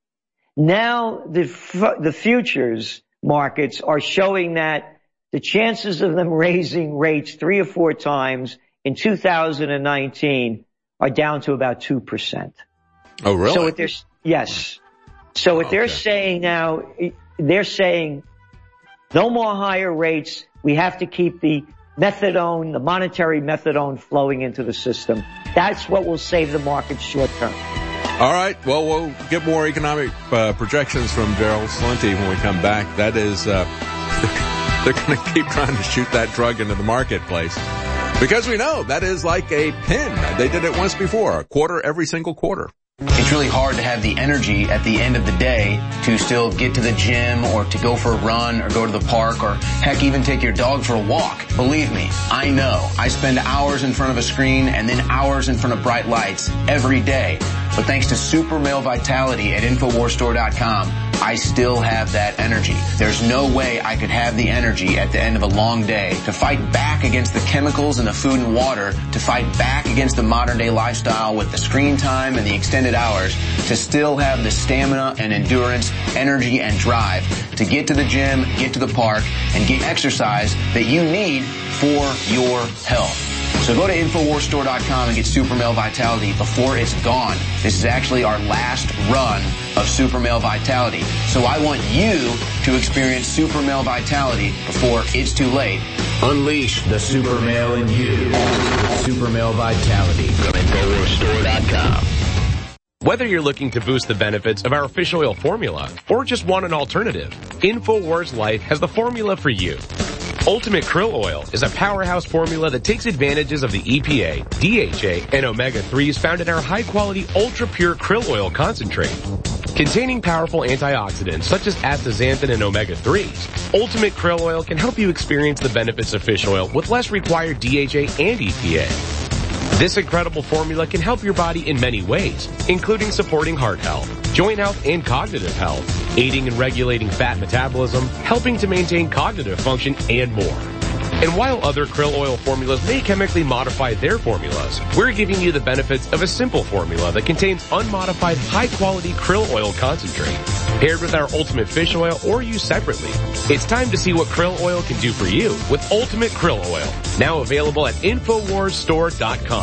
[SPEAKER 11] Now the the futures markets are showing that the chances of them raising rates three or four times in two thousand nineteen are down to about two percent.
[SPEAKER 2] Oh, really?
[SPEAKER 11] So what they're, yes. So what okay. they're saying now, they're saying no more higher rates. We have to keep the methadone, the monetary methadone flowing into the system. That's what will save the market short term.
[SPEAKER 2] All right. Well, we'll get more economic uh, projections from Gerald Celente when we come back. That is, uh, they're going to keep trying to shoot that drug into the marketplace, because we know that is like a pin. They did it once before, a quarter every single quarter.
[SPEAKER 13] It's really hard to have the energy at the end of the day to still get to the gym or to go for a run or go to the park or heck, even take your dog for a walk. Believe me, I know. I spend hours in front of a screen and then hours in front of bright lights every day. But thanks to Super Male Vitality at Infowars Store dot com, I still have that energy. There's no way I could have the energy at the end of a long day to fight back against the chemicals in the food and water, to fight back against the modern day lifestyle with the screen time and the extended hours, to still have the stamina and endurance, energy and drive to get to the gym, get to the park, and get exercise that you need for your health. So go to Infowars Store dot com and get Super Male Vitality before it's gone. This is actually our last run of Super Male Vitality. So I want you to experience Super Male Vitality before it's too late.
[SPEAKER 14] Unleash the Super Male in you with Super Male Vitality from Infowars Store dot com.
[SPEAKER 15] Whether you're looking to boost the benefits of our fish oil formula or just want an alternative, InfoWars Life has the formula for you. Ultimate Krill Oil is a powerhouse formula that takes advantages of the E P A, D H A, and omega threes found in our high-quality, ultra-pure krill oil concentrate. Containing powerful antioxidants such as astaxanthin and omega threes, Ultimate Krill Oil can help you experience the benefits of fish oil with less required D H A and E P A. This incredible formula can help your body in many ways, including supporting heart health, joint health, and cognitive health, aiding in regulating fat metabolism, helping to maintain cognitive function, and more. And while other krill oil formulas may chemically modify their formulas, we're giving you the benefits of a simple formula that contains unmodified, high-quality krill oil concentrate, paired with our Ultimate Fish Oil or used separately. It's time to see what krill oil can do for you with Ultimate Krill Oil, now available at Infowars Store dot com.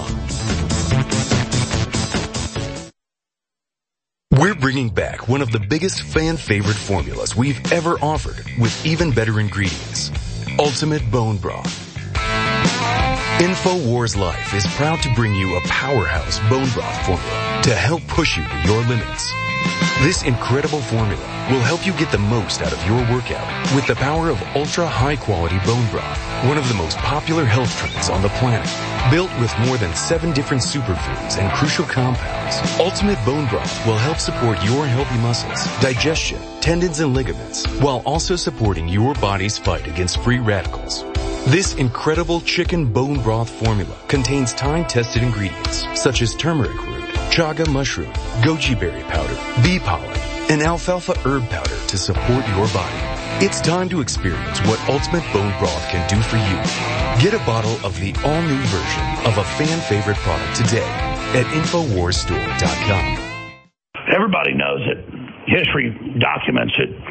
[SPEAKER 16] We're bringing back one of the biggest fan-favorite formulas we've ever offered with even better ingredients. Ultimate Bone Broth. InfoWars Life is proud to bring you a powerhouse bone broth formula to help push you to your limits. This incredible formula will help you get the most out of your workout with the power of ultra high quality bone broth, one of the most popular health trends on the planet. Built with more than seven different superfoods and crucial compounds, Ultimate Bone Broth will help support your healthy muscles, digestion, tendons, and ligaments, while also supporting your body's fight against free radicals. This incredible chicken bone broth formula contains time-tested ingredients such as turmeric root, chaga mushroom, goji berry powder, bee pollen, and alfalfa herb powder to support your body. It's time to experience what Ultimate Bone Broth can do for you. Get a bottle of the all-new version of a fan-favorite product today at Infowars Store dot com.
[SPEAKER 10] Everybody knows it. History documents it. But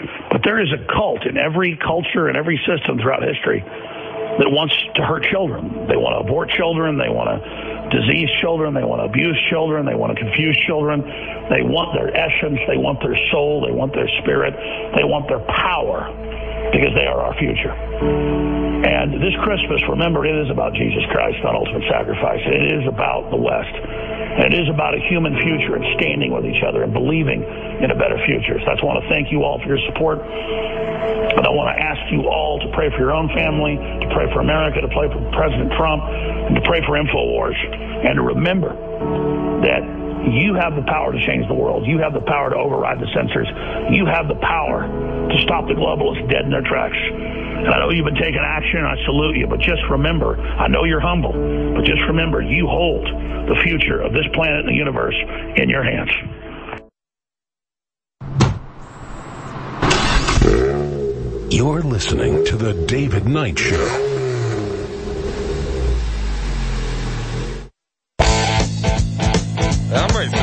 [SPEAKER 10] there is a cult in every culture and every system throughout history that wants to hurt children. They want to abort children. They want to disease children. They want to abuse children. They want to confuse children. They want their essence. They want their soul. They want their spirit. They want their power because they are our future. And this Christmas, remember, it is about Jesus Christ, not ultimate sacrifice. It is about the West. And it is about a human future and standing with each other and believing in a better future. So I just want to thank you all for your support. And I want to ask you all to pray for your own family, to pray for America, to pray for President Trump, and to pray for InfoWars. And to remember that you have the power to change the world. You have the power to override the censors. You have the power to stop the globalists dead in their tracks. And I know you've been taking action, and I salute you, but just remember, I know you're humble, but just remember, you hold the future of this planet and the universe in your hands.
[SPEAKER 1] You're listening to The David Knight Show.
[SPEAKER 17] I'm ready.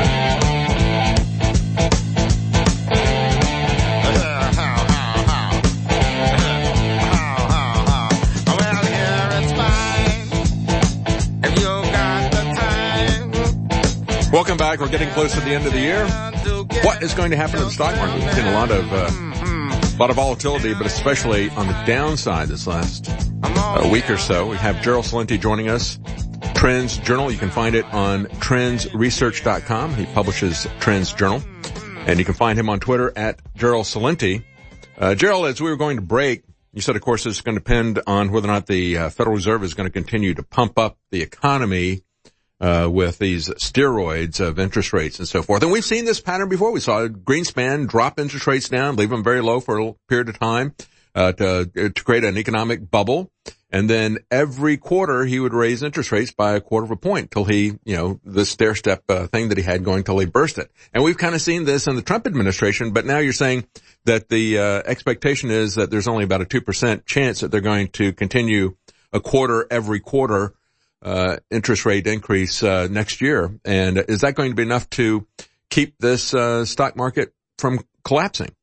[SPEAKER 2] Welcome back. We're getting close to the end of the year. What is going to happen to the stock market? We've seen a lot of uh, a lot of volatility, but especially on the downside this last uh, week or so. We have Gerald Celente joining us. Trends Journal. You can find it on trends research dot com. He publishes Trends Journal. And you can find him on Twitter at Gerald Celente. Uh, Gerald, as we were going to break, you said, of course, it's going to depend on whether or not the uh, Federal Reserve is going to continue to pump up the economy Uh, with these steroids of interest rates and so forth. And we've seen this pattern before. We saw Greenspan drop interest rates down, leave them very low for a period of time, uh, to, to create an economic bubble. And then every quarter he would raise interest rates by a quarter of a point till he, you know, the stair step uh, thing that he had going till he burst it. And we've kind of seen this in the Trump administration, but now you're saying that the uh, expectation is that there's only about a two percent chance that they're going to continue a quarter every quarter Uh, interest rate increase, uh, next year. And is that going to be enough to keep this, uh, stock market from collapsing?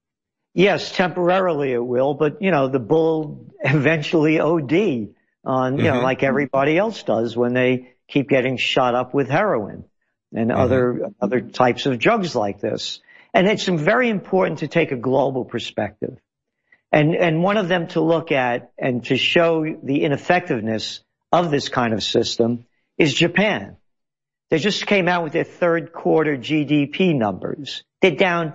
[SPEAKER 11] Yes, temporarily it will, but you know, the bull eventually O D on, you mm-hmm. know, like everybody else does when they keep getting shot up with heroin and mm-hmm. other, other types of drugs like this. And it's very important to take a global perspective. And, and one of them to look at and to show the ineffectiveness of this kind of system is Japan. They just came out with their third quarter G D P numbers. They're down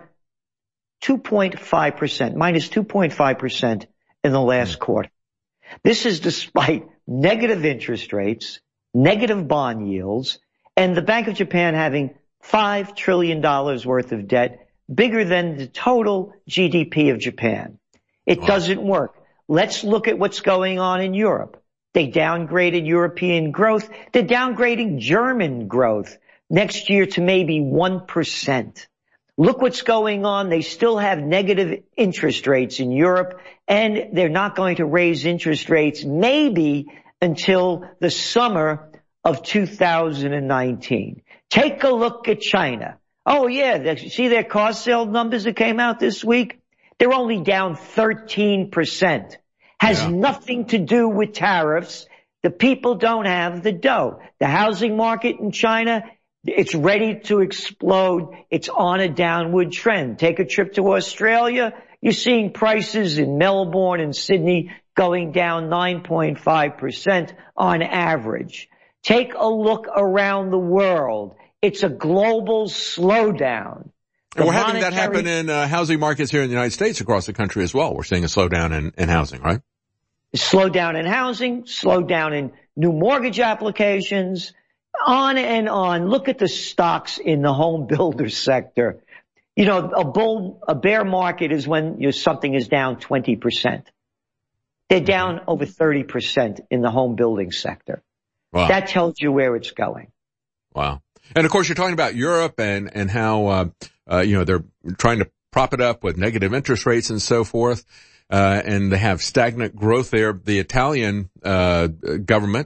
[SPEAKER 11] two point five percent, minus two point five percent in the last quarter. This is despite negative interest rates, negative bond yields, and the Bank of Japan having five trillion dollars worth of debt, bigger than the total G D P of Japan. It wow. doesn't work. Let's look at what's going on in Europe. They downgraded European growth. They're downgrading German growth next year to maybe one percent. Look what's going on. They still have negative interest rates in Europe, and they're not going to raise interest rates maybe until the summer of two thousand nineteen. Take a look at China. Oh, yeah, see their car sale numbers that came out this week? They're only down thirteen percent. Has yeah. nothing to do with tariffs. The people don't have the dough. The housing market in China, it's ready to explode. It's on a downward trend. Take a trip to Australia. You're seeing prices in Melbourne and Sydney going down nine point five percent on average. Take a look around the world. It's a global slowdown.
[SPEAKER 2] And we're having that happen in uh, housing markets here in the United States across the country as well. We're seeing a slowdown in, in housing, right?
[SPEAKER 11] Slowdown in housing, slowdown in new mortgage applications, on and on. Look at the stocks in the home builder sector. You know, a bull, a bear market is when you, something is down twenty percent. They're down over thirty percent in the home building sector. Wow. That tells you where it's going.
[SPEAKER 2] Wow. And of course, you're talking about Europe and, and how, uh, uh, you know, they're trying to prop it up with negative interest rates and so forth. Uh, and they have stagnant growth there. The Italian, uh, government,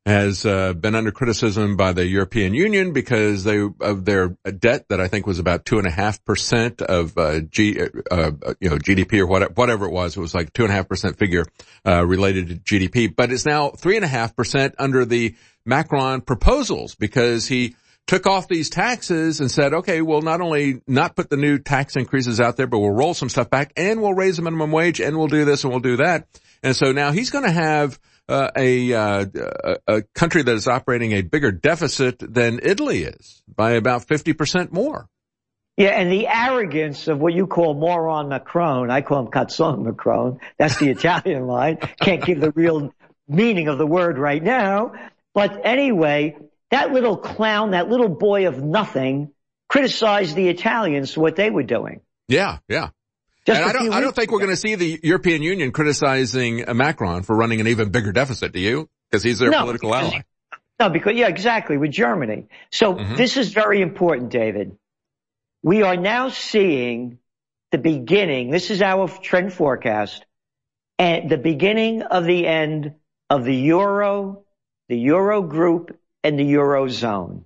[SPEAKER 2] has uh, been under criticism by the European Union because they of their debt that I think was about two and a half percent of uh, G, uh, you know, G D P or whatever, whatever it was. It was like two and a half percent figure uh, related to G D P, but it's now three and a half percent under the Macron proposals because he took off these taxes and said, okay, we'll not only not put the new tax increases out there, but we'll roll some stuff back and we'll raise the minimum wage and we'll do this and we'll do that. And so now he's going to have Uh, a, uh, a country that is operating a bigger deficit than Italy is by about fifty percent more.
[SPEAKER 11] Yeah, and the arrogance of what you call moron Macron, I call him Cazzone Macron. That's the Italian line. Can't give the real meaning of the word right now. But anyway, that little clown, that little boy of nothing, criticized the Italians for what they were doing.
[SPEAKER 2] Yeah, yeah. And I don't, I don't think we're going to see the European Union criticizing Macron for running an even bigger deficit, do you? Because he's their
[SPEAKER 11] no,
[SPEAKER 2] political
[SPEAKER 11] because,
[SPEAKER 2] ally.
[SPEAKER 11] No, because, yeah, exactly, with Germany. So mm-hmm. This is very important, David. We are now seeing the beginning, this is our trend forecast, and the beginning of the end of the Euro, the Euro group, and the Eurozone.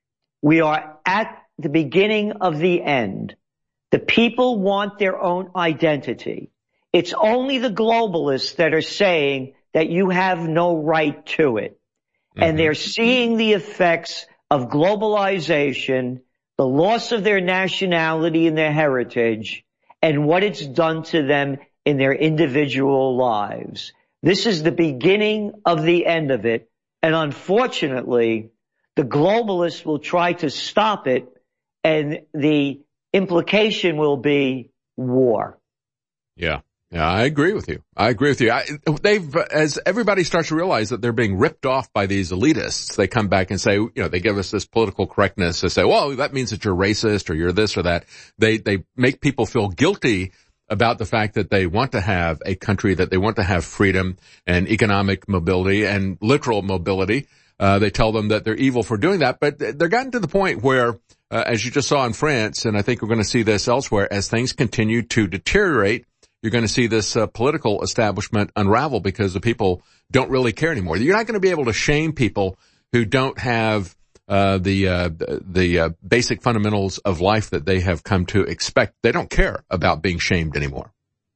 [SPEAKER 11] We are at the beginning of the end. The people want their own identity. It's only the globalists that are saying that you have no right to it. Mm-hmm. And they're seeing the effects of globalization, the loss of their nationality and their heritage, and what it's done to them in their individual lives. This is the beginning of the end of it. And unfortunately, the globalists will try to stop it, and the implication will be war.
[SPEAKER 2] Yeah. Yeah, I agree with you. I agree with you. I, they've, as everybody starts to realize that they're being ripped off by these elitists, they come back and say, you know, they give us this political correctness to say, well, that means that you're racist or you're this or that. They, they make people feel guilty about the fact that they want to have a country, that they want to have freedom and economic mobility and literal mobility. Uh, they tell them that they're evil for doing that, but they're gotten to the point where, uh, as you just saw in France, and I think we're going to see this elsewhere, as things continue to deteriorate, you're going to see this uh, political establishment unravel because the people don't really care anymore. You're not going to be able to shame people who don't have uh, the uh, the uh, basic fundamentals of life that they have come to expect. They don't care about being shamed anymore.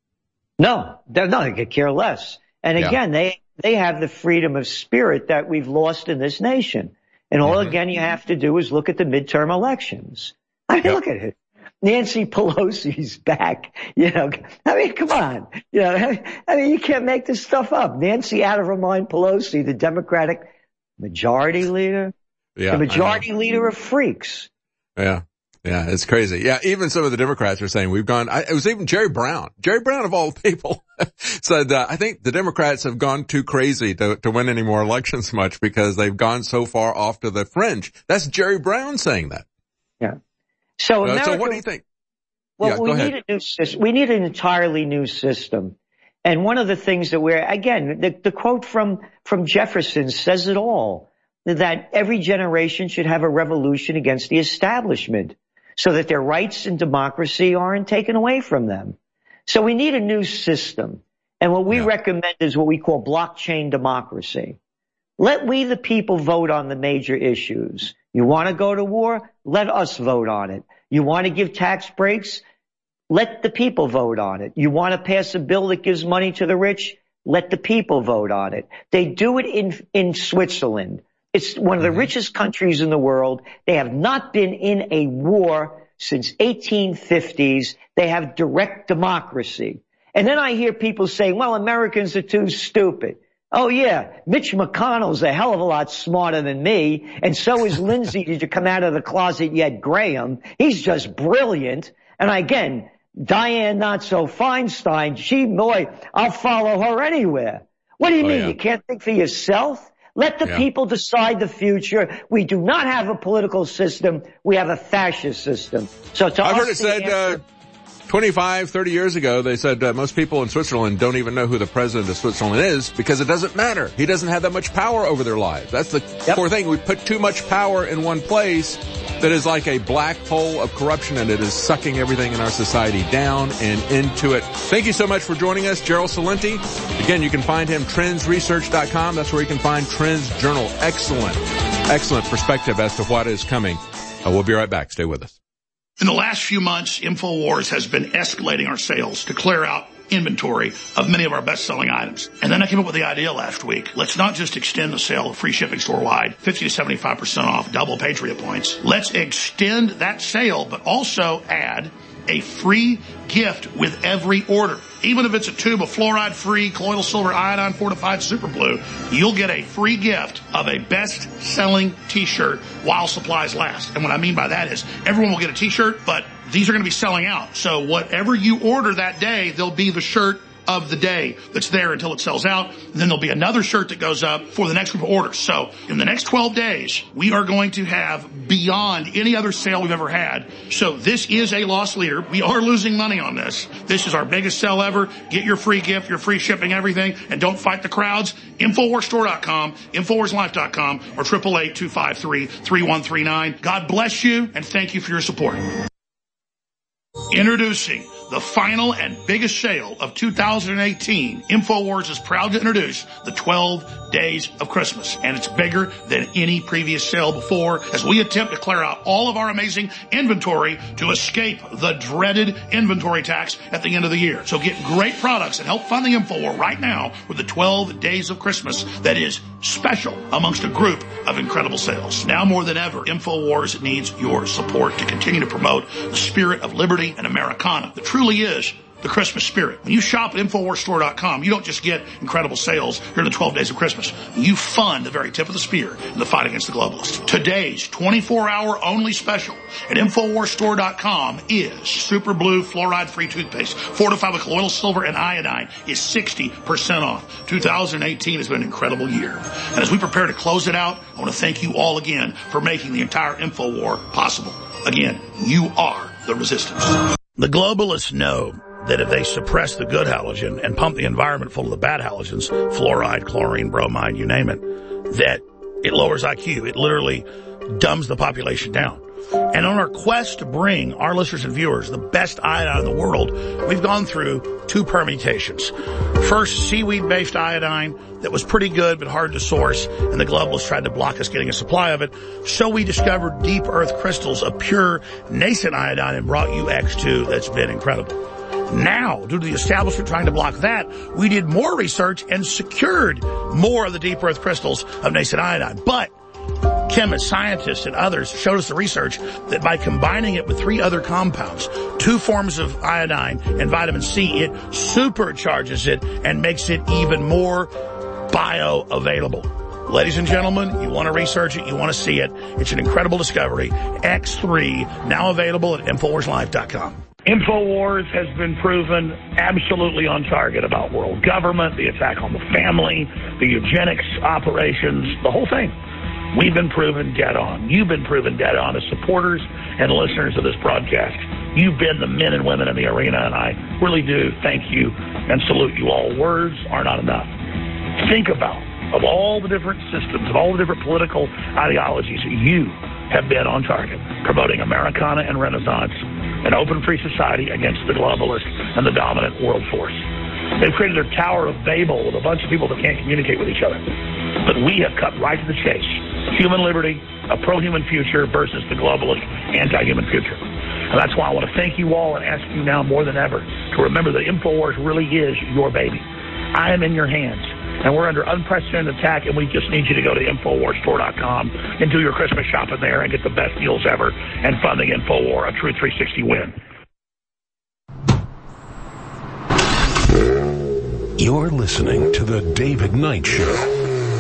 [SPEAKER 11] No, they're not. They could care less. And again, yeah. they they have the freedom of spirit that we've lost in this nation. And all, mm-hmm. again, you have to do is look at the midterm elections. I mean, yep. look at it. Nancy Pelosi's back. You know, I mean, come on. You know, I mean, you can't make this stuff up. Nancy out of her mind Pelosi, the Democratic majority leader,
[SPEAKER 2] yeah,
[SPEAKER 11] the majority leader of freaks.
[SPEAKER 2] Yeah. Yeah, it's crazy. Yeah, even some of the Democrats are saying we've gone, I, it was even Jerry Brown. Jerry Brown of all people said, uh, I think the Democrats have gone too crazy to, to win any more elections much because they've gone so far off to the fringe. That's Jerry Brown saying that.
[SPEAKER 11] Yeah. So,
[SPEAKER 2] uh,
[SPEAKER 11] America,
[SPEAKER 2] so what do you think?
[SPEAKER 11] Well,
[SPEAKER 2] yeah,
[SPEAKER 11] we need a new system. We need an entirely new system. And one of the things that we're, again, the, the quote from, from Jefferson says it all, that every generation should have a revolution against the establishment so that their rights and democracy aren't taken away from them. So we need a new system. And what we yeah. recommend is what we call blockchain democracy. Let we, the people, vote on the major issues. You want to go to war? Let us vote on it. You want to give tax breaks? Let the people vote on it. You want to pass a bill that gives money to the rich? Let the people vote on it. They do it in, in Switzerland. It's one of the richest countries in the world. They have not been in a war since eighteen fifties. They have direct democracy. And then I hear people saying, well, Americans are too stupid. Oh, yeah, Mitch McConnell's a hell of a lot smarter than me, and so is Lindsey. Did you come out of the closet yet, Graham? He's just brilliant. And again, Diane Not-So-Feinstein, she, boy, I'll follow her anywhere. What do you oh, mean? Yeah. You can't think for yourself? Let the yeah. people decide the future. We do not have a political system. We have a fascist system. So to
[SPEAKER 2] I've
[SPEAKER 11] us,
[SPEAKER 2] heard it said uh, twenty-five, thirty years ago, they said uh, most people in Switzerland don't even know who the president of Switzerland is because it doesn't matter. He doesn't have that much power over their lives. That's the yep. core thing. We put too much power in one place, that is like a black hole of corruption, and it is sucking everything in our society down and into it. Thank you so much for joining us, Gerald Celente. Again, you can find him trends research dot com. That's where you can find Trends Journal. Excellent, excellent perspective as to what is coming. Uh, we'll be right back. Stay with us.
[SPEAKER 3] In the last few months, InfoWars has been escalating our sales to clear out inventory of many of our best-selling items. And then I came up with the idea last week. Let's not just extend the sale of free shipping store-wide, fifty to seventy-five percent off, double Patriot points. Let's extend that sale, but also add a free gift with every order. Even if it's a tube of fluoride-free colloidal silver iodine fortified super blue, you'll get a free gift of a best-selling t-shirt while supplies last. And what I mean by that is everyone will get a t-shirt, but these are going to be selling out. So whatever you order that day, there'll be the shirt of the day that's there until it sells out. And then there'll be another shirt that goes up for the next group of orders. So in the next twelve days, we are going to have beyond any other sale we've ever had. So this is a loss leader. We are losing money on this. This is our biggest sale ever. Get your free gift, your free shipping, everything, and don't fight the crowds. Infowars Store dot com, Infowars Life dot com, or eight eight eight, two five three, three one three nine. God bless you, and thank you for your support. Introducing the final and biggest sale of two thousand eighteen, InfoWars is proud to introduce the twelve Days of Christmas. And it's bigger than any previous sale before as we attempt to clear out all of our amazing inventory to escape the dreaded inventory tax at the end of the year. So get great products and help fund the InfoWar right now with the twelve Days of Christmas that is special amongst a group of incredible sales. Now more than ever, InfoWars needs your support to continue to promote the spirit of liberty and Americana that truly is the Christmas spirit. When you shop at Infowars Store dot com, you don't just get incredible sales during the twelve days of Christmas. You fund the very tip of the spear in the fight against the globalists. Today's twenty-four hour only special at Infowars Store dot com is Super Blue Fluoride-Free Toothpaste, fortified with colloidal silver and iodine, is sixty percent off. two thousand eighteen has been an incredible year. And as we prepare to close it out, I want to thank you all again for making the entire InfoWar possible. Again, you are the resistance.
[SPEAKER 10] The globalists know that if they suppress the good halogen and pump the environment full of the bad halogens, fluoride, chlorine, bromide, you name it, that it lowers I Q. It literally dumbs the population down. And on our quest to bring our listeners and viewers the best iodine in the world, we've gone through two permutations. First, seaweed-based iodine that was pretty good but hard to source, and the globalists tried to block us getting a supply of it. So we discovered deep earth crystals of pure nascent iodine and brought you X two that's been incredible. Now, due to the establishment trying to block that, we did more research and secured more of the deep earth crystals of nascent iodine. But chemists, scientists, and others showed us the research that by combining it with three other compounds, two forms of iodine and vitamin C, it supercharges it and makes it even more bioavailable. Ladies and gentlemen, you want to research it, you want to see it. It's an incredible discovery. X three, now available at Infowars Life dot com. InfoWars has been proven absolutely on target about world government, the attack on the family, the eugenics operations, the whole thing. We've been proven dead on. You've been proven dead on as supporters and listeners of this broadcast. You've been the men and women in the arena, and I really do thank you and salute you all. Words are not enough. Think about, of all the different systems, of all the different political ideologies, you have been on target, promoting Americana and Renaissance, an open free society against the globalists and the dominant world force. They've created their Tower of Babel with a bunch of people that can't communicate with each other. But we have cut right to the chase. Human liberty, a pro-human future versus the globalist anti-human future. And that's why I want to thank you all and ask you now more than ever to remember that InfoWars really is your baby. I am in your hands. And we're under unprecedented attack, and we just need you to go to Infowars Store dot com and do your Christmas shopping there and get the best deals ever and fund the InfoWar, a true three sixty win.
[SPEAKER 1] You're listening to The David Knight Show.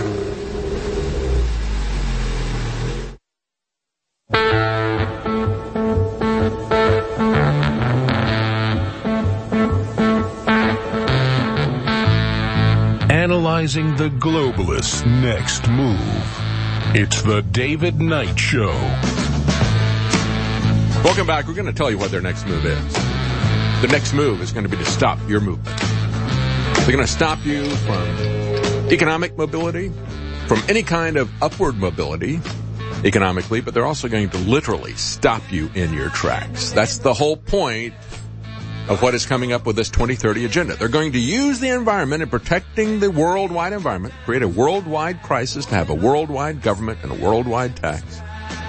[SPEAKER 1] Analyzing the globalists' next move. It's The David Knight Show.
[SPEAKER 2] Welcome back. We're going to tell you what their next move is. The next move is going to be to stop your movement. They're going to stop you from economic mobility, from any kind of upward mobility, economically, but they're also going to literally stop you in your tracks. That's the whole point of what is coming up with this twenty thirty agenda. They're going to use the environment and protecting the worldwide environment, create a worldwide crisis to have a worldwide government and a worldwide tax.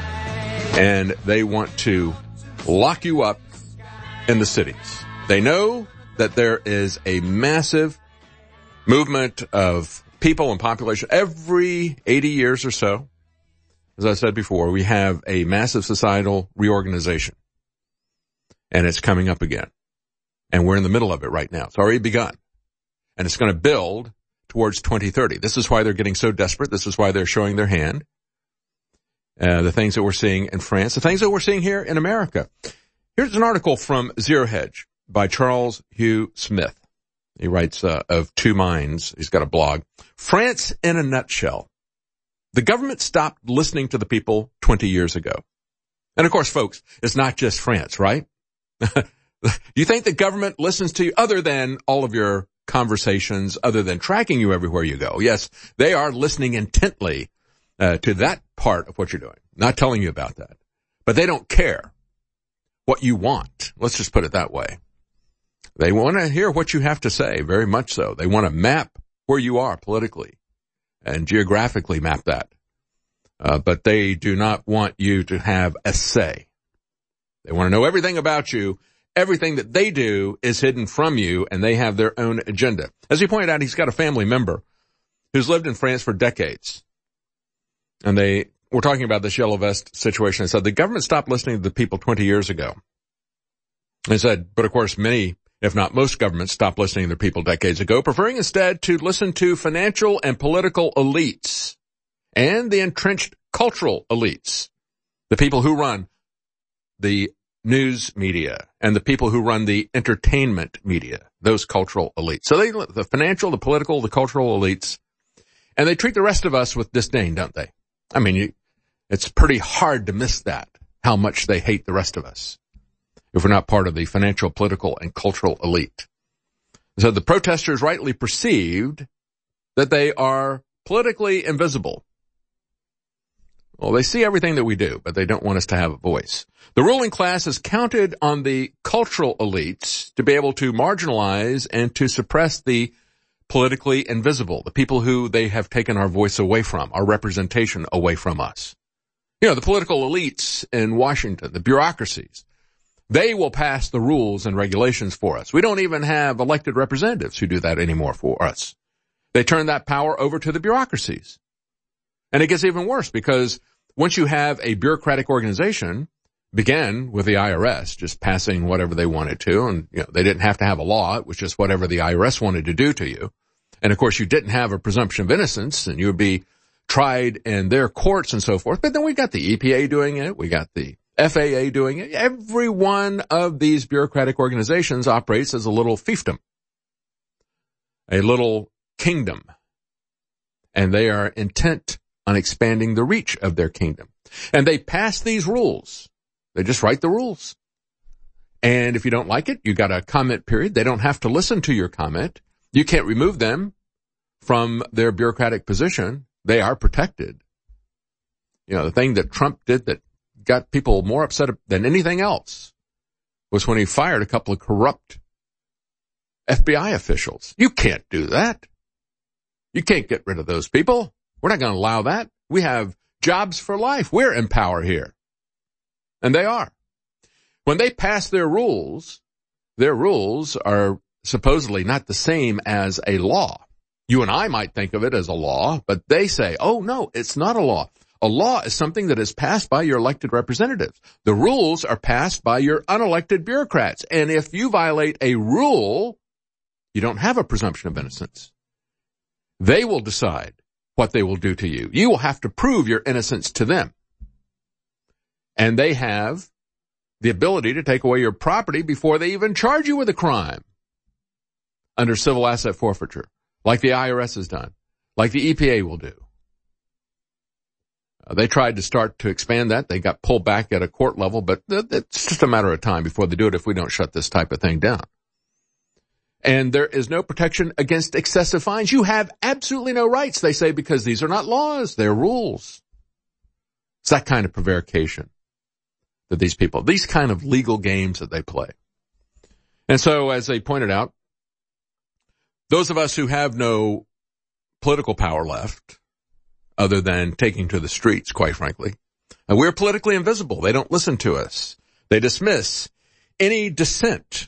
[SPEAKER 2] And they want to lock you up in the cities. They know that there is a massive movement of people and population every eighty years or so. As I said before, we have a massive societal reorganization, and it's coming up again. And we're in the middle of it right now. It's already begun, and it's going to build towards twenty thirty. This is why they're getting so desperate. This is why they're showing their hand. Uh, the things that we're seeing in France, the things that we're seeing here in America. Here's an article from Zero Hedge by Charles Hugh Smith. He writes uh, of Two Minds. He's got a blog. France in a nutshell. The government stopped listening to the people twenty years ago. And of course, folks, it's not just France, right? You think the government listens to you other than all of your conversations, other than tracking you everywhere you go? Yes, they are listening intently uh, to that part of what you're doing, not telling you about that. But they don't care what you want. Let's just put it that way. They want to hear what you have to say, very much so. They want to map where you are politically and geographically map that. Uh, but they do not want you to have a say. They want to know everything about you. Everything that they do is hidden from you, and they have their own agenda. As he pointed out, he's got a family member who's lived in France for decades. And they were talking about this yellow vest situation. They said the government stopped listening to the people twenty years ago. They said, but of course many, if not most governments, stopped listening to their people decades ago, preferring instead to listen to financial and political elites and the entrenched cultural elites, the people who run the news media and the people who run the entertainment media, those cultural elites. So they, the financial, the political, the cultural elites, and they treat the rest of us with disdain, don't they? I mean, you, it's pretty hard to miss that, how much they hate the rest of us if we're not part of the financial, political, and cultural elite. So the protesters rightly perceived that they are politically invisible. Well, they see everything that we do, but they don't want us to have a voice. The ruling class has counted on the cultural elites to be able to marginalize and to suppress the politically invisible, the people who they have taken our voice away from, our representation away from us. You know, the political elites in Washington, the bureaucracies, they will pass the rules and regulations for us. We don't even have elected representatives who do that anymore for us. They turn that power over to the bureaucracies. And it gets even worse because once you have a bureaucratic organization, began with the I R S just passing whatever they wanted to, and you know, they didn't have to have a law. It was just whatever the I R S wanted to do to you. And of course, you didn't have a presumption of innocence, and you would be tried in their courts and so forth. But then we got the E P A doing it. We got the F A A doing it. Every one of these bureaucratic organizations operates as a little fiefdom, a little kingdom, and they are intent on expanding the reach of their kingdom. And they pass these rules. They just write the rules. And if you don't like it, you got a comment period. They don't have to listen to your comment. You can't remove them from their bureaucratic position. They are protected. You know, the thing that Trump did that got people more upset than anything else was when he fired a couple of corrupt F B I officials. You can't do that. You can't get rid of those people. We're not going to allow that. We have jobs for life. We're in power here. And they are. When they pass their rules, their rules are supposedly not the same as a law. You and I might think of it as a law, but they say, oh, no, it's not a law. A law is something that is passed by your elected representatives. The rules are passed by your unelected bureaucrats. And if you violate a rule, you don't have a presumption of innocence. They will decide what they will do to you. You will have to prove your innocence to them. And they have the ability to take away your property before they even charge you with a crime under civil asset forfeiture, like the I R S has done, like the E P A will do. Uh, they tried to start to expand that. They got pulled back at a court level, but th- it's just a matter of time before they do it if we don't shut this type of thing down. And there is no protection against excessive fines. You have absolutely no rights, they say, because these are not laws, they're rules. It's that kind of prevarication that these people, these kind of legal games that they play. And so, as they pointed out, those of us who have no political power left, other than taking to the streets, quite frankly, and we're politically invisible. They don't listen to us. They dismiss any dissent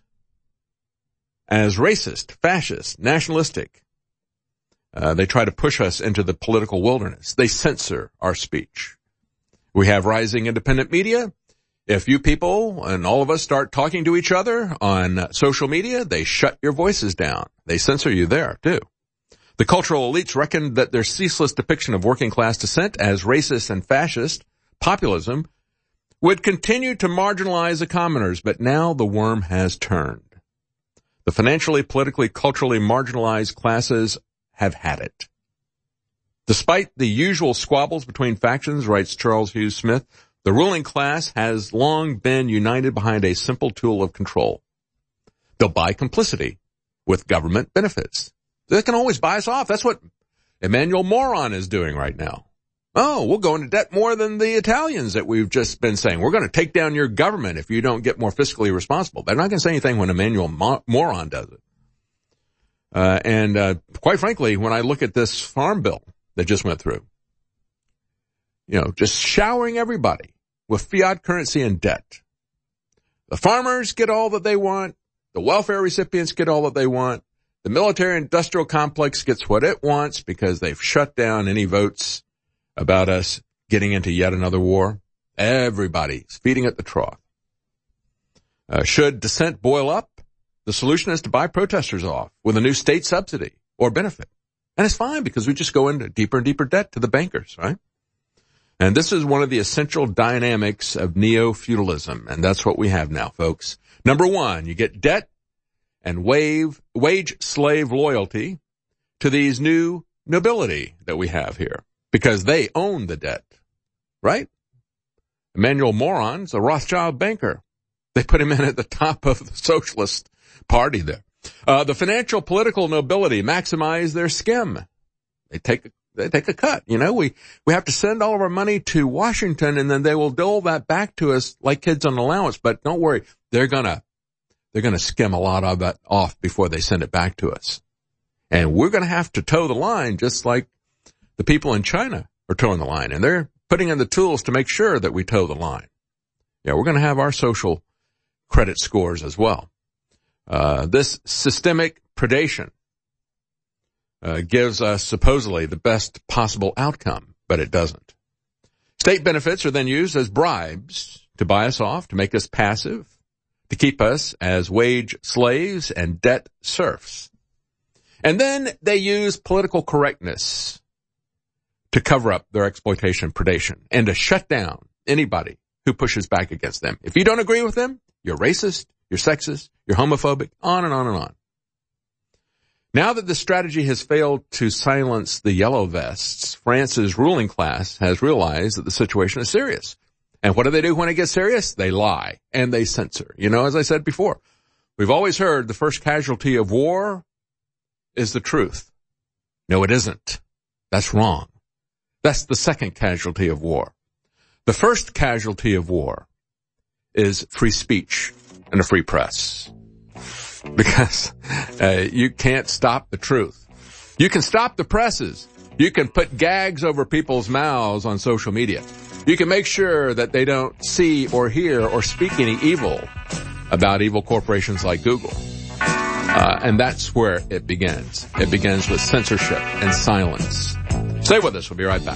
[SPEAKER 2] as racist, fascist, nationalistic. Uh, they try to push us into the political wilderness. They censor our speech. We have rising independent media. If you people and all of us start talking to each other on social media, they shut your voices down. They censor you there, too. The cultural elites reckoned that their ceaseless depiction of working class dissent as racist and fascist populism would continue to marginalize the commoners, but now the worm has turned. The financially, politically, culturally marginalized classes have had it. Despite the usual squabbles between factions, writes Charles Hughes Smith, the ruling class has long been united behind a simple tool of control. They'll buy complicity with government benefits. They can always buy us off. That's what Emmanuel Moron is doing right now. Oh, we'll go into debt more than the Italians that we've just been saying. We're going to take down your government if you don't get more fiscally responsible. They're not going to say anything when Emmanuel Mo- Moron does it. Uh, and uh, quite frankly, when I look at this farm bill that just went through, you know, just showering everybody with fiat currency and debt. The farmers get all that they want. The welfare recipients get all that they want. The military-industrial complex gets what it wants because they've shut down any votes about us getting into yet another war. Everybody's feeding at the trough. Uh, should dissent boil up, the solution is to buy protesters off with a new state subsidy or benefit. And it's fine because we just go into deeper and deeper debt to the bankers, right? And this is one of the essential dynamics of neo-feudalism, and that's what we have now, folks. Number one, you get debt and wave, wage slave loyalty to these new nobility that we have here because they own the debt, right? Emmanuel Moron's a Rothschild banker. They put him in at the top of the socialist party there. Uh, the financial political nobility maximize their skim. They take, they take a cut. You know, we, we have to send all of our money to Washington and then they will dole that back to us like kids on allowance. But don't worry, they're gonna, they're gonna skim a lot of that off before they send it back to us. And we're gonna have to toe the line just like the people in China are towing the line. And they're putting in the tools to make sure that we toe the line. Yeah, we're gonna have our social credit scores as well. Uh, this systemic predation uh, gives us supposedly the best possible outcome, but it doesn't. State benefits are then used as bribes to buy us off, to make us passive, to keep us as wage slaves and debt serfs. And then they use political correctness to cover up their exploitation predation and to shut down anybody who pushes back against them. If you don't agree with them, you're racist, you're sexist, you're homophobic, on and on and on. Now that the strategy has failed to silence the yellow vests, France's ruling class has realized that the situation is serious. And what do they do when it gets serious? They lie and they censor. You know, as I said before, we've always heard the first casualty of war is the truth. No, it isn't. That's wrong. That's the second casualty of war. The first casualty of war is free speech and a free press. Because uh, you can't stop the truth. You can stop the presses. You can put gags over people's mouths on social media. You can make sure that they don't see or hear or speak any evil about evil corporations like Google. Uh, and that's where it begins. It begins with censorship and silence. Stay with us. We'll be right back.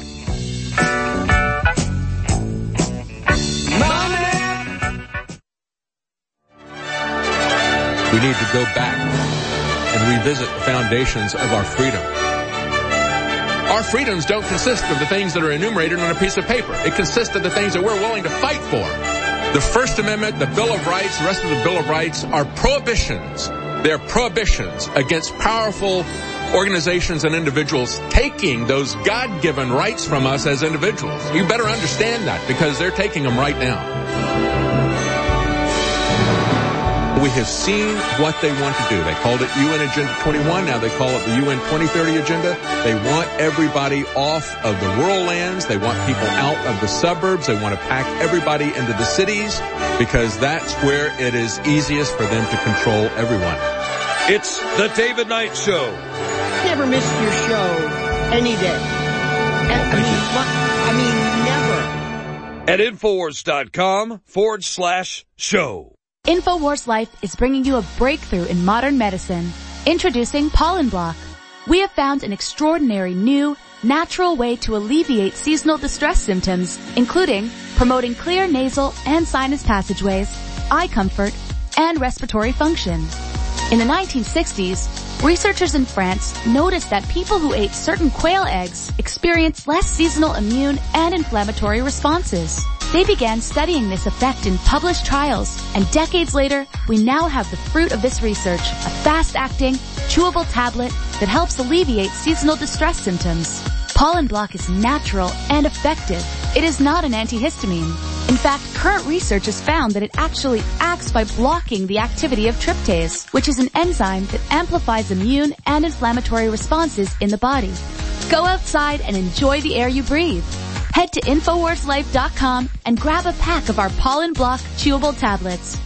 [SPEAKER 2] We need to go back and revisit the foundations of our freedom. Our freedoms don't consist of the things that are enumerated on a piece of paper. It consists of the things that we're willing to fight for. The First Amendment, the Bill of Rights, the rest of the Bill of Rights are prohibitions. They're prohibitions against powerful organizations and individuals taking those God-given rights from us as individuals. You better understand that because they're taking them right now. We have seen what they want to do. They called it U N Agenda twenty-one. Now they call it the U N twenty thirty Agenda. They want everybody off of the rural lands. They want people out of the suburbs. They want to pack everybody into the cities because that's where it is easiest for them to control everyone.
[SPEAKER 7] It's the David Knight Show.
[SPEAKER 17] Never missed your show any day. I mean, I mean, never.
[SPEAKER 7] At Infowars.com forward slash show.
[SPEAKER 5] InfoWars Life is bringing you a breakthrough in modern medicine. Introducing Pollen Block. We have found an extraordinary new, natural way to alleviate seasonal distress symptoms, including promoting clear nasal and sinus passageways, eye comfort, and respiratory function. In the nineteen sixties, researchers in France noticed that people who ate certain quail eggs experienced less seasonal immune and inflammatory responses. They began studying this effect in published trials, and decades later, we now have the fruit of this research, a fast-acting, chewable tablet that helps alleviate seasonal distress symptoms. Pollen Block is natural and effective. It is not an antihistamine. In fact, current research has found that it actually acts by blocking the activity of tryptase, which is an enzyme that amplifies immune and inflammatory responses in the body. Go outside and enjoy the air you breathe. Head to Infowars Life dot com and grab a pack of our Pollen Block chewable tablets.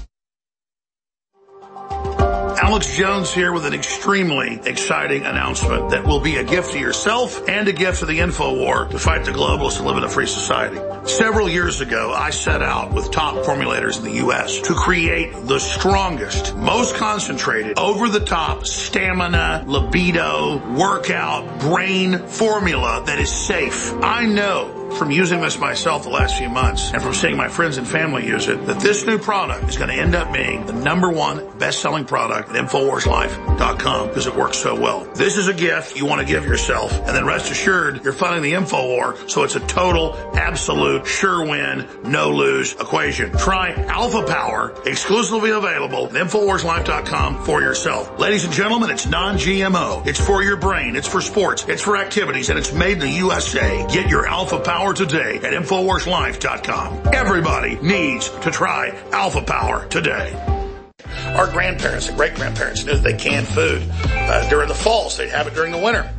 [SPEAKER 3] Alex Jones here with an extremely exciting announcement that will be a gift to yourself and a gift to the InfoWar to fight the globalists and live in a free society. Several years ago, I set out with top formulators in the U S to create the strongest, most concentrated, over-the-top stamina, libido, workout, brain formula that is safe. I know from using this myself the last few months and from seeing my friends and family use it, that this new product is going to end up being the number one best-selling product at Infowars Life dot com because it works so well. This is a gift you want to give yourself, and then rest assured you're funding the InfoWar, so it's a total, absolute, sure-win, no-lose equation. Try Alpha Power, exclusively available at Infowars Life dot com for yourself. Ladies and gentlemen, it's non-G M O. It's for your brain. It's for sports. It's for activities, and it's made in the U S A. Get your Alpha Power today at Infowars Life dot com. Everybody needs to try Alpha Power today. Our grandparents and great-grandparents knew that they canned food uh, during the fall, so they'd have it during the winter.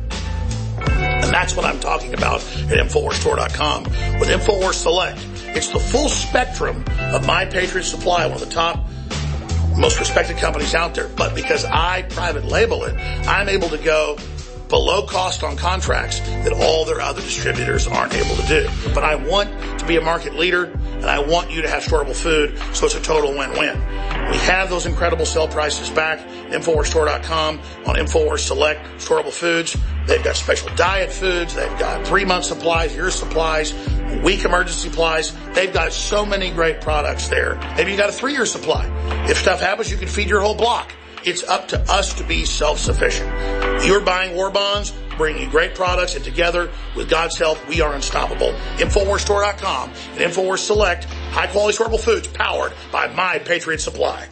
[SPEAKER 3] And that's what I'm talking about at Infowars Store dot com. With Infowars Select, it's the full spectrum of My Patriot Supply, one of the top, most respected companies out there. But because I private label it, I'm able to go below cost on contracts that all their other distributors aren't able to do. But I want to be a market leader, and I want you to have storable food, so it's a total win-win. We have those incredible sale prices back at Infowars Store dot com on Infowars Select storable foods. They've got special diet foods. They've got three-month supplies, year supplies, week emergency supplies. They've got so many great products there. Maybe you got a three-year supply. If stuff happens, you can feed your whole block. It's up to us to be self-sufficient. You're buying war bonds, bringing you great products, and together, with God's help, we are unstoppable. Infowars Store dot com and Infowars Select, high-quality storable foods powered by My Patriot Supply.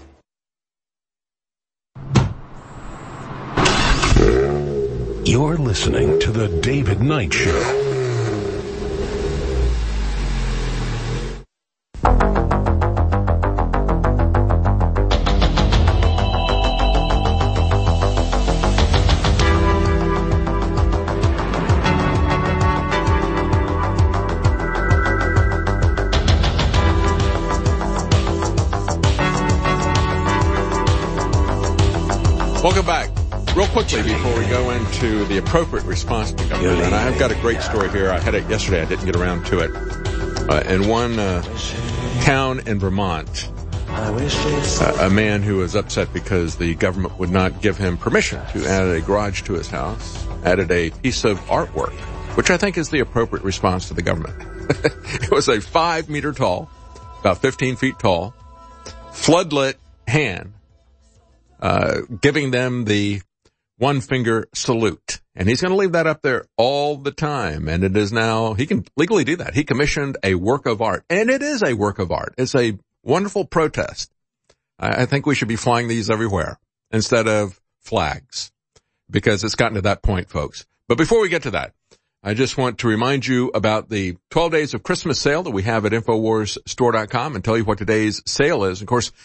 [SPEAKER 1] You're listening to The David Knight Show.
[SPEAKER 2] Welcome back. Real quickly before we go into the appropriate response to government, and I've got a great story here. I had it yesterday. I didn't get around to it. Uh, in one uh, town in Vermont, uh, a man who was upset because the government would not give him permission to add a garage to his house, added a piece of artwork, which I think is the appropriate response to the government. It was a five meter tall, about fifteen feet tall, floodlit hand, uh, giving them the one finger salute. And he's going to leave that up there all the time. And it is now, he can legally do that. He commissioned a work of art, and it is a work of art. It's a wonderful protest. I, I think we should be flying these everywhere instead of flags, because it's gotten to that point, folks. But before we get to that, I just want to remind you about the twelve days of Christmas sale that we have at Infowars Store dot com and tell you what today's sale is. Of course,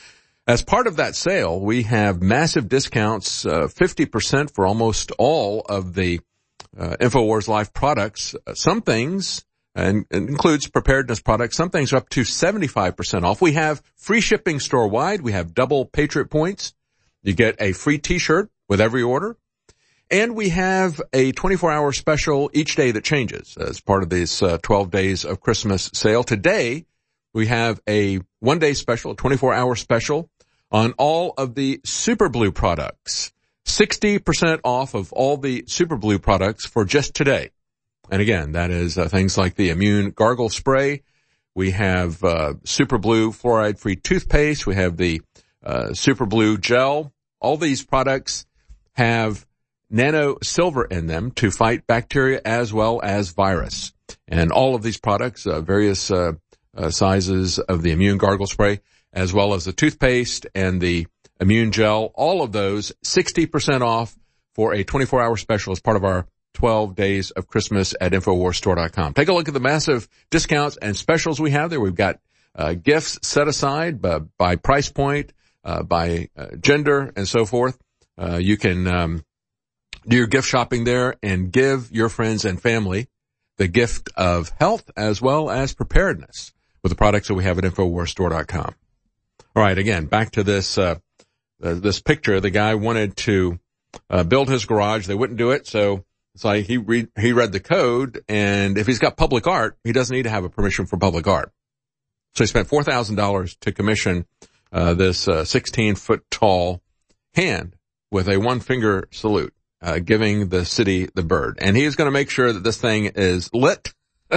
[SPEAKER 2] As part of that sale, we have massive discounts, uh, fifty percent for almost all of the uh, InfoWars Life products. Uh, some things, and it includes preparedness products, some things are up to seventy-five percent off. We have free shipping store-wide. We have double Patriot points. You get a free T-shirt with every order. And we have a twenty-four hour special each day that changes as part of this uh, twelve days of Christmas sale. Today, we have a one-day special, a twenty-four hour special on all of the Super Blue products. sixty percent off of all the Super Blue products for just today. And again, that is uh, things like the Immune Gargle Spray. We have uh, Super Blue fluoride-free toothpaste. We have the uh, Super Blue Gel. All these products have nano silver in them to fight bacteria as well as virus. And all of these products, uh, various uh, uh, sizes of the Immune Gargle Spray, as well as the toothpaste and the Immune Gel, all of those sixty percent off for a twenty-four hour special as part of our twelve days of Christmas at InfoWars Store dot com. Take a look at the massive discounts and specials we have there. We've got uh, gifts set aside by, by price point, uh, by uh, gender, and so forth. Uh, you can um, do your gift shopping there and give your friends and family the gift of health as well as preparedness with the products that we have at InfoWars Store dot com. All right, again, back to this uh, uh this picture. The guy wanted to uh, build his garage. They wouldn't do it, so it's like he read he read the code, and if he's got public art, he doesn't need to have a permission for public art. So he spent four thousand dollars to commission uh this uh, sixteen foot tall hand with a one-finger salute, uh giving the city the bird. And he's going to make sure that this thing is lit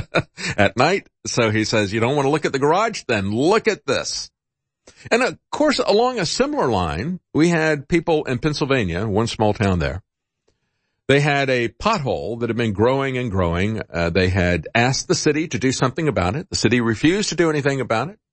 [SPEAKER 2] at night. So he says, you don't want to look at the garage? Then look at this. And of course, along a similar line, we had people in Pennsylvania, one small town there. They had a pothole that had been growing and growing. Uh, they had asked the city to do something about it. The city refused to do anything about it.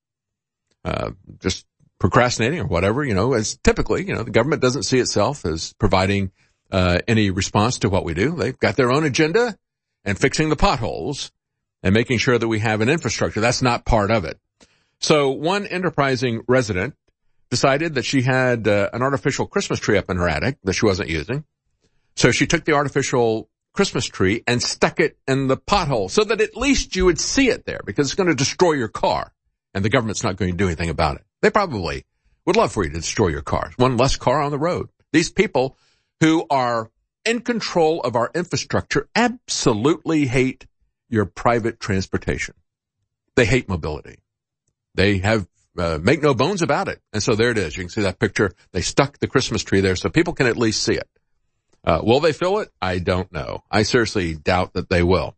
[SPEAKER 2] Uh, just procrastinating or whatever, you know, as typically, you know, the government doesn't see itself as providing, uh, any response to what we do. They've got their own agenda, and fixing the potholes and making sure that we have an infrastructure. That's not part of it. So one enterprising resident decided that she had uh, an artificial Christmas tree up in her attic that she wasn't using. So she took the artificial Christmas tree and stuck it in the pothole so that at least you would see it there, because it's going to destroy your car, and the government's not going to do anything about it. They probably would love for you to destroy your car. One less car on the road. These people who are in control of our infrastructure absolutely hate your private transportation. They hate mobility. They have, uh, make no bones about it. And so there it is. You can see that picture. They stuck the Christmas tree there so people can at least see it. Uh, will they fill it? I don't know. I seriously doubt that they will.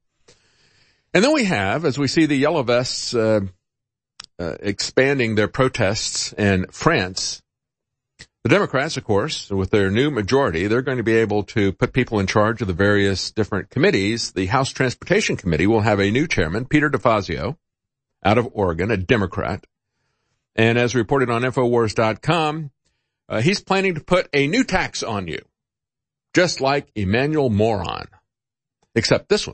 [SPEAKER 2] And then we have, as we see the Yellow Vests, uh, uh, expanding their protests in France, the Democrats, of course, with their new majority, they're going to be able to put people in charge of the various different committees. The House Transportation Committee will have a new chairman, Peter DeFazio, out of Oregon, a Democrat. And as reported on InfoWars dot com, uh, he's planning to put a new tax on you, just like Emmanuel Moron. Except this one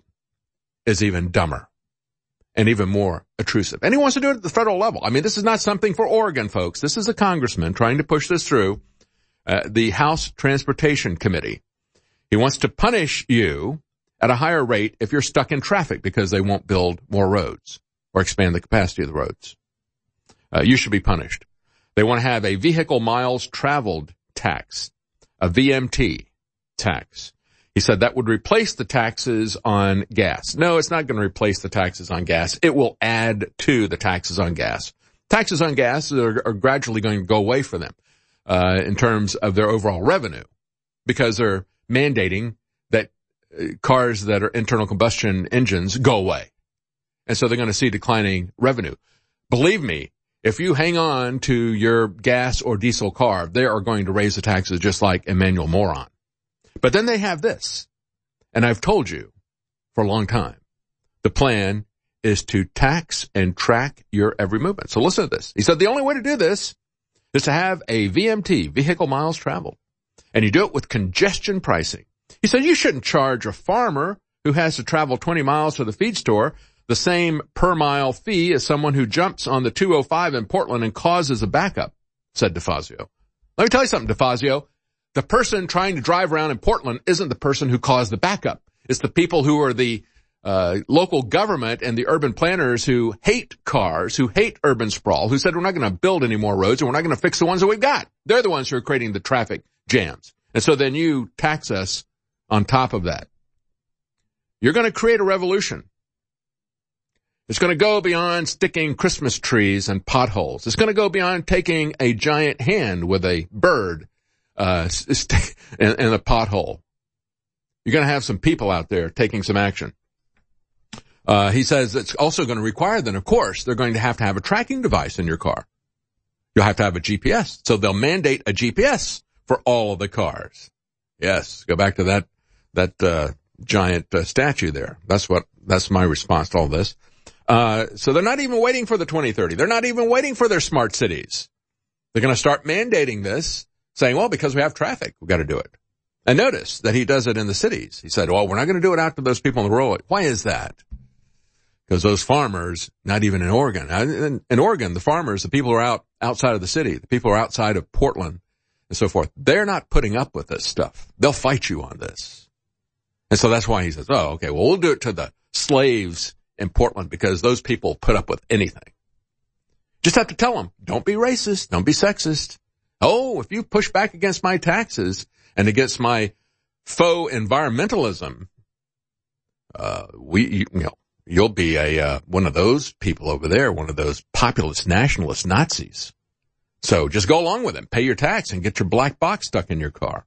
[SPEAKER 2] is even dumber and even more intrusive. And he wants to do it at the federal level. I mean, this is not something for Oregon, folks. This is a congressman trying to push this through uh, the House Transportation Committee. He wants to punish you at a higher rate if you're stuck in traffic because they won't build more roads or expand the capacity of the roads. Uh, you should be punished. They want to have a vehicle miles traveled tax, a V M T tax. He said that would replace the taxes on gas. No, it's not going to replace the taxes on gas. It will add to the taxes on gas. Taxes on gas are, are gradually going to go away for them uh, in terms of their overall revenue, because they're mandating that uh, cars that are internal combustion engines go away. And so they're going to see declining revenue. Believe me, if you hang on to your gas or diesel car, they are going to raise the taxes just like Emmanuel Moron. But then they have this, and I've told you for a long time, the plan is to tax and track your every movement. So listen to this. He said the only way to do this is to have a V M T, vehicle miles traveled, and you do it with congestion pricing. He said you shouldn't charge a farmer who has to travel twenty miles to the feed store the same per mile fee as someone who jumps on the two oh five in Portland and causes a backup. said DeFazio. Let me tell you something, DeFazio. The person trying to drive around in Portland isn't the person who caused the backup. It's the people who are the uh local government and the urban planners who hate cars, who hate urban sprawl, who said we're not going to build any more roads and we're not going to fix the ones that we've got. They're the ones who are creating the traffic jams. And so then you tax us on top of that. You're going to create a revolution. It's going to go beyond sticking Christmas trees and potholes. It's going to go beyond taking a giant hand with a bird uh stick in, in a pothole. You're going to have some people out there taking some action. Uh, he says it's also going to require then, of course, they're going to have to have a tracking device in your car. You'll have to have a G P S. So they'll mandate a G P S for all of the cars. Yes. Go back to that, that, uh, giant uh, statue there. That's what, that's my response to all this. Uh, so they're not even waiting for the twenty thirty. They're not even waiting for their smart cities. They're going to start mandating this, saying, well, because we have traffic, we've got to do it. And notice that he does it in the cities. He said, well, we're not going to do it out to those people in the rural. Why is that? Because those farmers, not even in Oregon, in, in Oregon, the farmers, the people who are out outside of the city, the people who are outside of Portland and so forth, they're not putting up with this stuff. They'll fight you on this. And so that's why he says, oh, okay, well, we'll do it to the slaves in Portland because those people put up with anything. Just have to tell them, don't be racist, don't be sexist. Oh, if you push back against my taxes and against my faux environmentalism, uh, we, you, you know, you'll be a, uh, one of those people over there, one of those populist nationalist Nazis. So just go along with them, pay your tax and get your black box stuck in your car.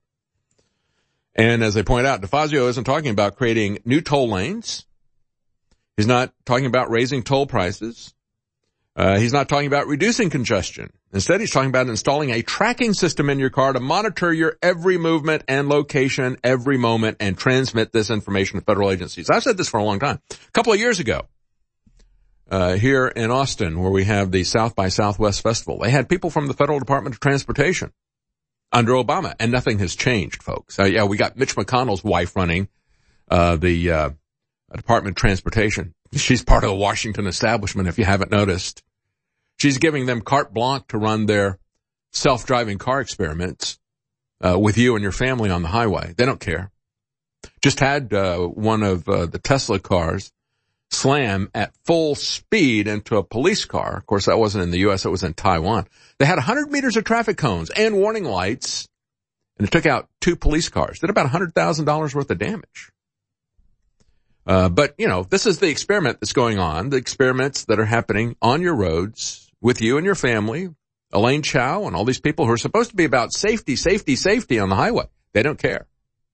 [SPEAKER 2] And as they point out, DeFazio isn't talking about creating new toll lanes. He's not talking about raising toll prices. Uh, he's not talking about reducing congestion. Instead, he's talking about installing a tracking system in your car to monitor your every movement and location every moment and transmit this information to federal agencies. I've said this for a long time. A couple of years ago, uh, here in Austin, where we have the South by Southwest Festival, they had people from the Federal Department of Transportation under Obama, and nothing has changed, folks. Uh, yeah, we got Mitch McConnell's wife running uh, the uh, Department of Transportation. She's part of the Washington establishment, if you haven't noticed. She's giving them carte blanche to run their self-driving car experiments uh, with you and your family on the highway. They don't care. Just had uh, one of uh, the Tesla cars slam at full speed into a police car. Of course, that wasn't in the U S, it was in Taiwan. They had one hundred meters of traffic cones and warning lights, and it took out two police cars. Did about one hundred thousand dollars worth of damage. Uh, but, you know, this is the experiment that's going on, the experiments that are happening on your roads with you and your family, Elaine Chao and all these people who are supposed to be about safety, safety, safety on the highway. They don't care.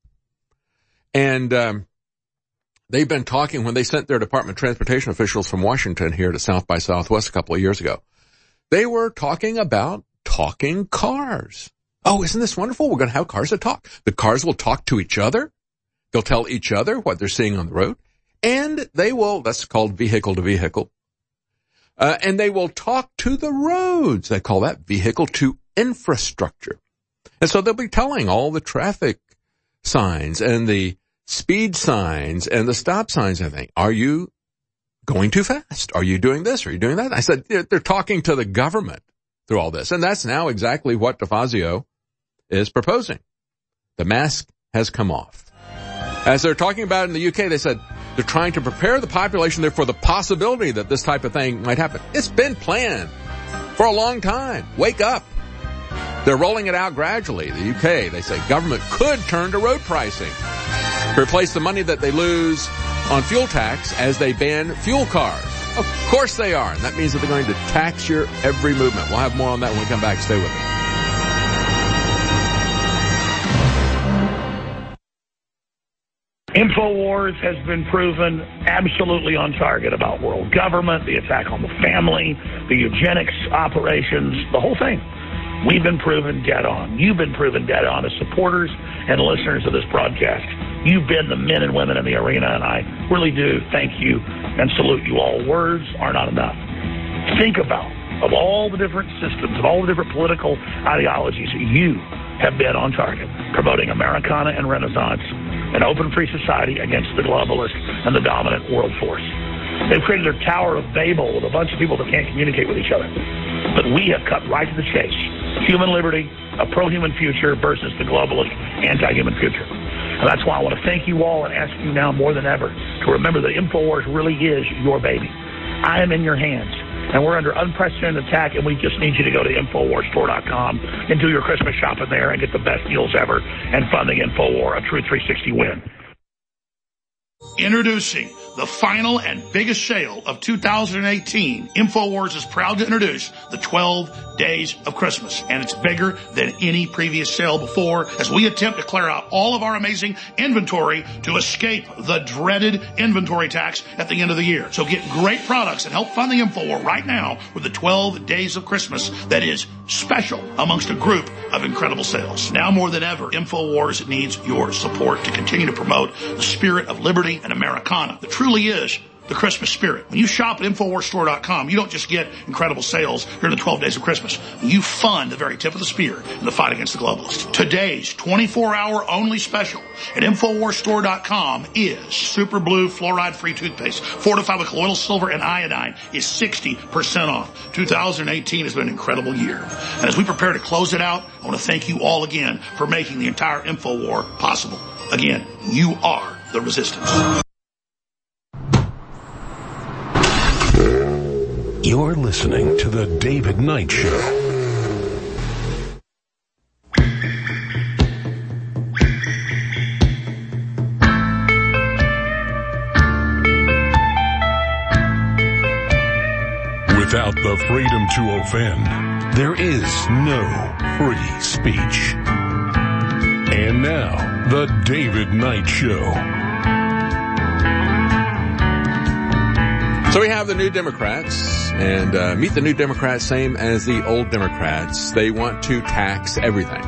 [SPEAKER 2] And um, they've been talking when they sent their Department of Transportation officials from Washington here to South by Southwest a couple of years ago. They were talking about talking cars. Oh, isn't this wonderful? We're going to have cars that talk. The cars will talk to each other. They'll tell each other what they're seeing on the road. And they will, that's called vehicle to vehicle. Uh, and they will talk to the roads. They call that vehicle to infrastructure. And so they'll be telling all the traffic signs and the speed signs and the stop signs and everything. Are you going too fast? Are you doing this? Are you doing that? I said, they're, they're talking to the government through all this. And that's now exactly what DeFazio is proposing. The mask has come off. As they're talking about in the U K, they said they're trying to prepare the population there for the possibility that this type of thing might happen. It's been planned for a long time. Wake up. They're rolling it out gradually. The U K, they say government could turn to road pricing to replace the money that they lose on fuel tax as they ban fuel cars. Of course they are. And that means that they're going to tax your every movement. We'll have more on that when we come back. Stay with us.
[SPEAKER 10] InfoWars has been proven absolutely on target about world government, the attack on the family, the eugenics operations, the whole thing. We've been proven dead on. You've been proven dead on as supporters and listeners of this broadcast. You've been the men and women in the arena, and I really do thank you and salute you all. Words are not enough. Think about, of all the different systems, of all the different political ideologies, you have been on target, promoting Americana and Renaissance, an open free society against the globalist and the dominant world force. They've created their Tower of Babel with a bunch of people that can't communicate with each other. But we have cut right to the chase. human liberty, a pro-human future versus the globalist anti-human future. And that's why I want to thank you all and ask you now more than ever to remember that InfoWars really is your baby. I am in your hands, and we're under unprecedented attack, and we just need you to go to Infowars Store dot com and do your Christmas shopping there and get the best deals ever and fund the InfoWar, a true three sixty win.
[SPEAKER 3] Introducing the final and biggest sale of two thousand eighteen. InfoWars is proud to introduce the twelve Days of Christmas, and it's bigger than any previous sale before as we attempt to clear out all of our amazing inventory to escape the dreaded inventory tax at the end of the year. So get great products and help fund the InfoWar right now with the twelve Days of Christmas that is special amongst a group of incredible sales. Now more than ever, InfoWars needs your support to continue to promote the spirit of liberty and Americana. That truly is the Christmas spirit. When you shop at Infowars Store dot com, you don't just get incredible sales during the twelve Days of Christmas. You fund the very tip of the spear in the fight against the globalists. Today's twenty-four hour only special at Infowars Store dot com is Super Blue Fluoride-Free Toothpaste, fortified with colloidal silver and iodine, is sixty percent off. two thousand eighteen has been an incredible year. And as we prepare to close it out, I want to thank you all again for making the entire InfoWar possible. Again, you are the resistance.
[SPEAKER 1] You're listening to The David Knight Show. Without the freedom to offend, there is no free speech. And now, The David Knight Show.
[SPEAKER 2] So we have the New Democrats, and uh, meet the New Democrats, same as the old Democrats. They want to tax everything.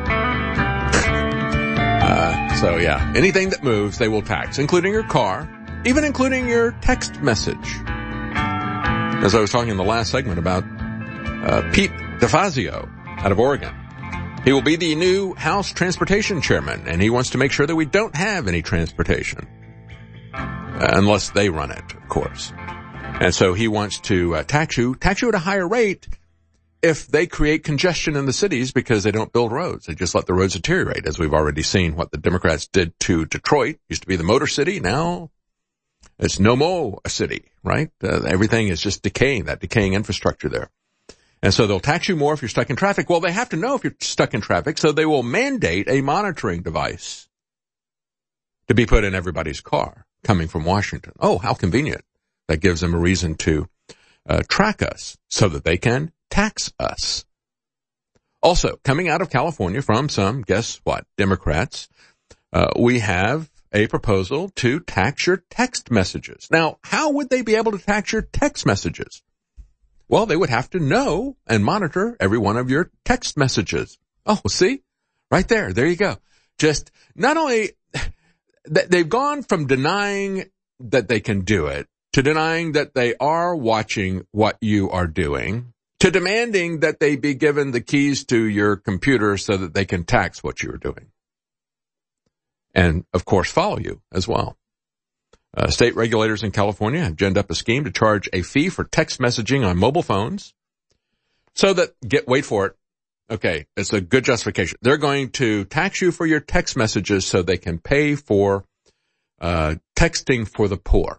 [SPEAKER 2] uh, so yeah, anything that moves, they will tax, including your car, even including your text message. As I was talking in the last segment about uh, Pete DeFazio out of Oregon. He will be the new House Transportation Chairman, and he wants to make sure that we don't have any transportation. Uh, unless they run it, of course. And so he wants to uh, tax you, tax you at a higher rate if they create congestion in the cities because they don't build roads. They just let the roads deteriorate, as we've already seen what the Democrats did to Detroit. Used to be the Motor City. Now it's no more a city, right? Uh, everything is just decaying, that decaying infrastructure there. And so they'll tax you more if you're stuck in traffic. Well, they have to know if you're stuck in traffic, so they will mandate a monitoring device to be put in everybody's car coming from Washington. Oh, how convenient. That gives them a reason to uh, track us so that they can tax us. Also, coming out of California from some, guess what, Democrats, uh, we have a proposal to tax your text messages. Now, how would they be able to tax your text messages? Well, they would have to know and monitor every one of your text messages. Oh, see? Right there. There you go. Just not only, they've gone from denying that they can do it to denying that they are watching what you are doing, to demanding that they be given the keys to your computer so that they can tax what you are doing. And, of course, follow you as well. Uh, state regulators in California have ginned up a scheme to charge a fee for text messaging on mobile phones so that, get, wait for it, okay, it's a good justification. They're going to tax you for your text messages so they can pay for uh texting for the poor.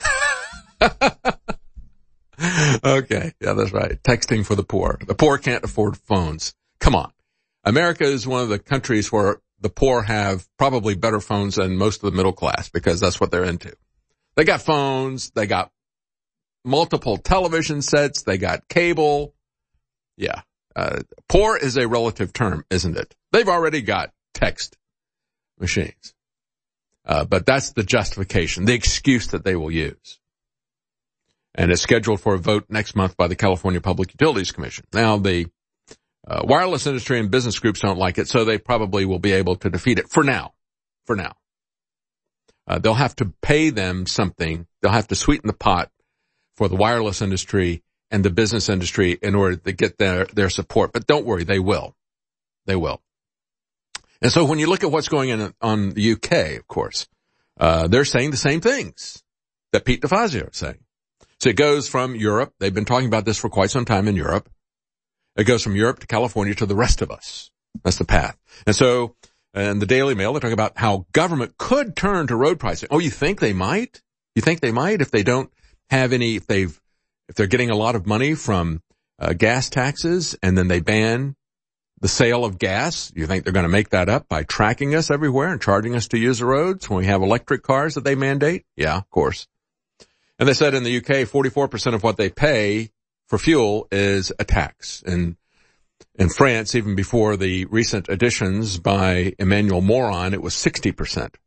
[SPEAKER 2] Okay, yeah, that's right. Texting for the poor. The poor can't afford phones. Come on. America is one of the countries where the poor have probably better phones than most of the middle class because that's what they're into. They got phones. They got multiple television sets. They got cable. Yeah. Uh, poor is a relative term, isn't it? They've already got text machines. Uh, but that's the justification, the excuse that they will use. And it's scheduled for a vote next month by the California Public Utilities Commission. Now, the uh, wireless industry and business groups don't like it, so they probably will be able to defeat it for now. For now. Uh, they'll have to pay them something. They'll have to sweeten the pot for the wireless industry and the business industry in order to get their, their support. But don't worry, they will. They will. And so when you look at what's going on on the U K, of course, uh, they're saying the same things that Pete DeFazio is saying. So it goes from Europe. They've been talking about this for quite some time in Europe. It goes from Europe to California to the rest of us. That's the path. And so, in the Daily Mail, they talk about how government could turn to road pricing. Oh, you think they might? You think they might if they don't have any, if they've, if they're getting a lot of money from uh, gas taxes and then they ban the sale of gas? You think they're going to make that up by tracking us everywhere and charging us to use the roads when we have electric cars that they mandate? Yeah, of course. And they said in the U K, forty-four percent of what they pay for fuel is a tax. And in France, even before the recent additions by Emmanuel Moron, it was sixty percent.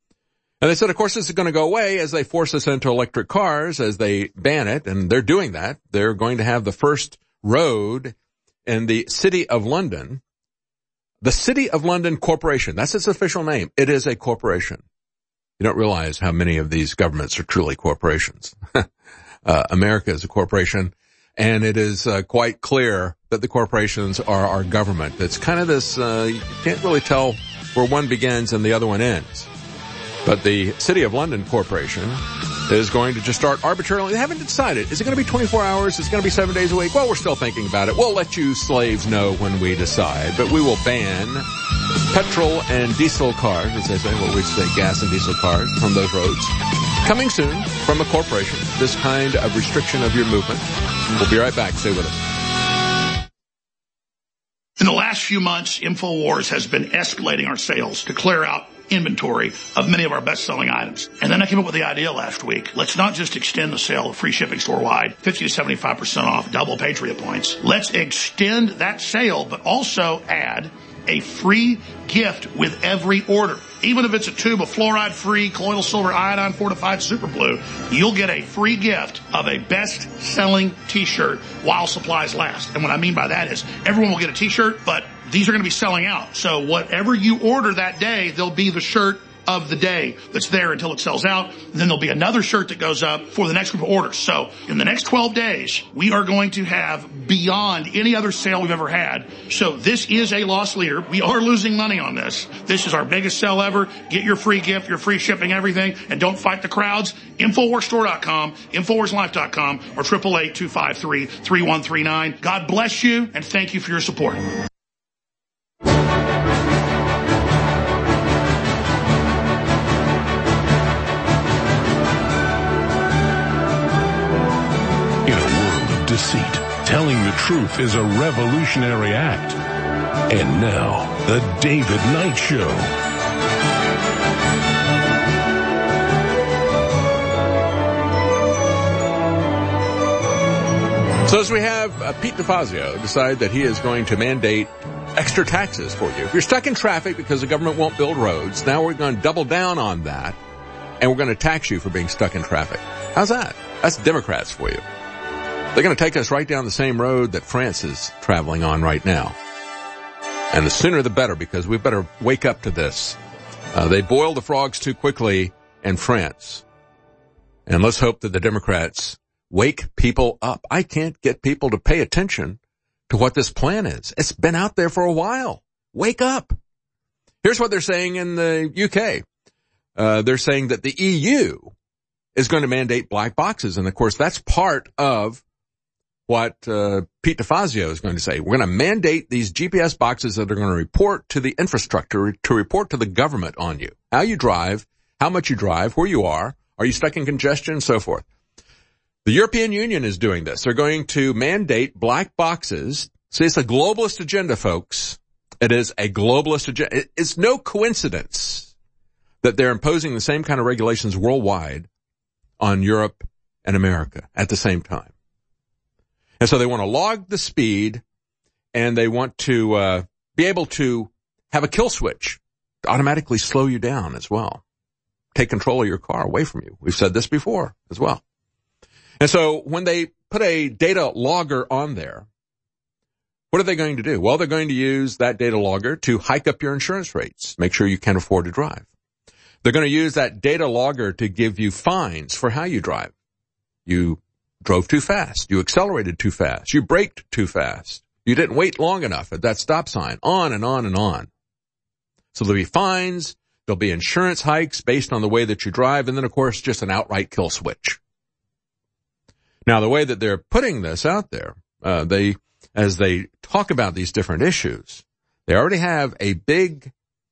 [SPEAKER 2] And they said, of course, this is going to go away as they force us into electric cars, as they ban it. And they're doing that. They're going to have the first road in the City of London, the City of London Corporation. That's its official name. It is a corporation. You don't realize how many of these governments are truly corporations. uh, America is a corporation, and it is uh, quite clear that the corporations are our government. It's kind of this, uh, you can't really tell where one begins and the other one ends. But the City of London Corporation is going to just start arbitrarily. They haven't decided. Is it going to be twenty-four hours? Is it going to be seven days a week? Well, we're still thinking about it. We'll let you slaves know when we decide. But we will ban petrol and diesel cars, as they say, well, we say gas and diesel cars from those roads. Coming soon from a corporation, this kind of restriction of your movement. We'll be right back. Stay with us.
[SPEAKER 3] In the last few months, InfoWars has been escalating our sales to clear out inventory of many of our best-selling items. And then I came up with the idea last week. Let's not just extend the sale of free shipping store-wide, fifty to seventy-five percent off, double Patriot points. Let's extend that sale, but also add a free gift with every order. Even if it's a tube of fluoride-free colloidal silver iodine fortified super blue, you'll get a free gift of a best-selling t-shirt while supplies last. And what I mean by that is everyone will get a t-shirt, but these are going to be selling out. So whatever you order that day, there'll be the shirt of the day that's there until it sells out. And then there'll be another shirt that goes up for the next group of orders. So in the next twelve days, we are going to have beyond any other sale we've ever had. So this is a loss leader. We are losing money on this. This is our biggest sale ever. Get your free gift, your free shipping, everything. And don't fight the crowds. Infowars Store dot com, Infowars Life dot com, or eight eight eight, two five three, three one three nine. God bless you, and thank you for your support.
[SPEAKER 1] Deceit. Telling the truth is a revolutionary act. And now, the David Knight Show.
[SPEAKER 2] So as we have uh, Pete DeFazio decide that he is going to mandate extra taxes for you. If you're stuck in traffic because the government won't build roads, now we're going to double down on that, and we're going to tax you for being stuck in traffic. How's that? That's Democrats for you. They're going to take us right down the same road that France is traveling on right now. And the sooner the better, because we better wake up to this. Uh, they boiled the frogs too quickly in France. And let's hope that the Democrats wake people up. I can't get people to pay attention to what this plan is. It's been out there for a while. Wake up. Here's what they're saying in the U K. Uh, they're saying that the E U is going to mandate black boxes. And of course, that's part of what uh, Pete DeFazio is going to say. We're going to mandate these G P S boxes that are going to report to the infrastructure, to report to the government on you. How you drive, how much you drive, where you are, are you stuck in congestion, and so forth. The European Union is doing this. They're going to mandate black boxes. See, it's a globalist agenda, folks. It is a globalist agenda. It's no coincidence that they're imposing the same kind of regulations worldwide on Europe and America at the same time. And so they want to log the speed, and they want to uh, be able to have a kill switch to automatically slow you down as well. Take control of your car away from you. We've said this before as well. And so when they put a data logger on there, what are they going to do? Well, they're going to use that data logger to hike up your insurance rates, make sure you can afford to drive. They're going to use that data logger to give you fines for how you drive. You drove too fast. You accelerated too fast. You braked too fast. You didn't wait long enough at that stop sign. On and on and on. So there'll be fines. There'll be insurance hikes based on the way that you drive. And then, of course, just an outright kill switch. Now, the way that they're putting this out there, uh, they as they talk about these different issues, they already have a big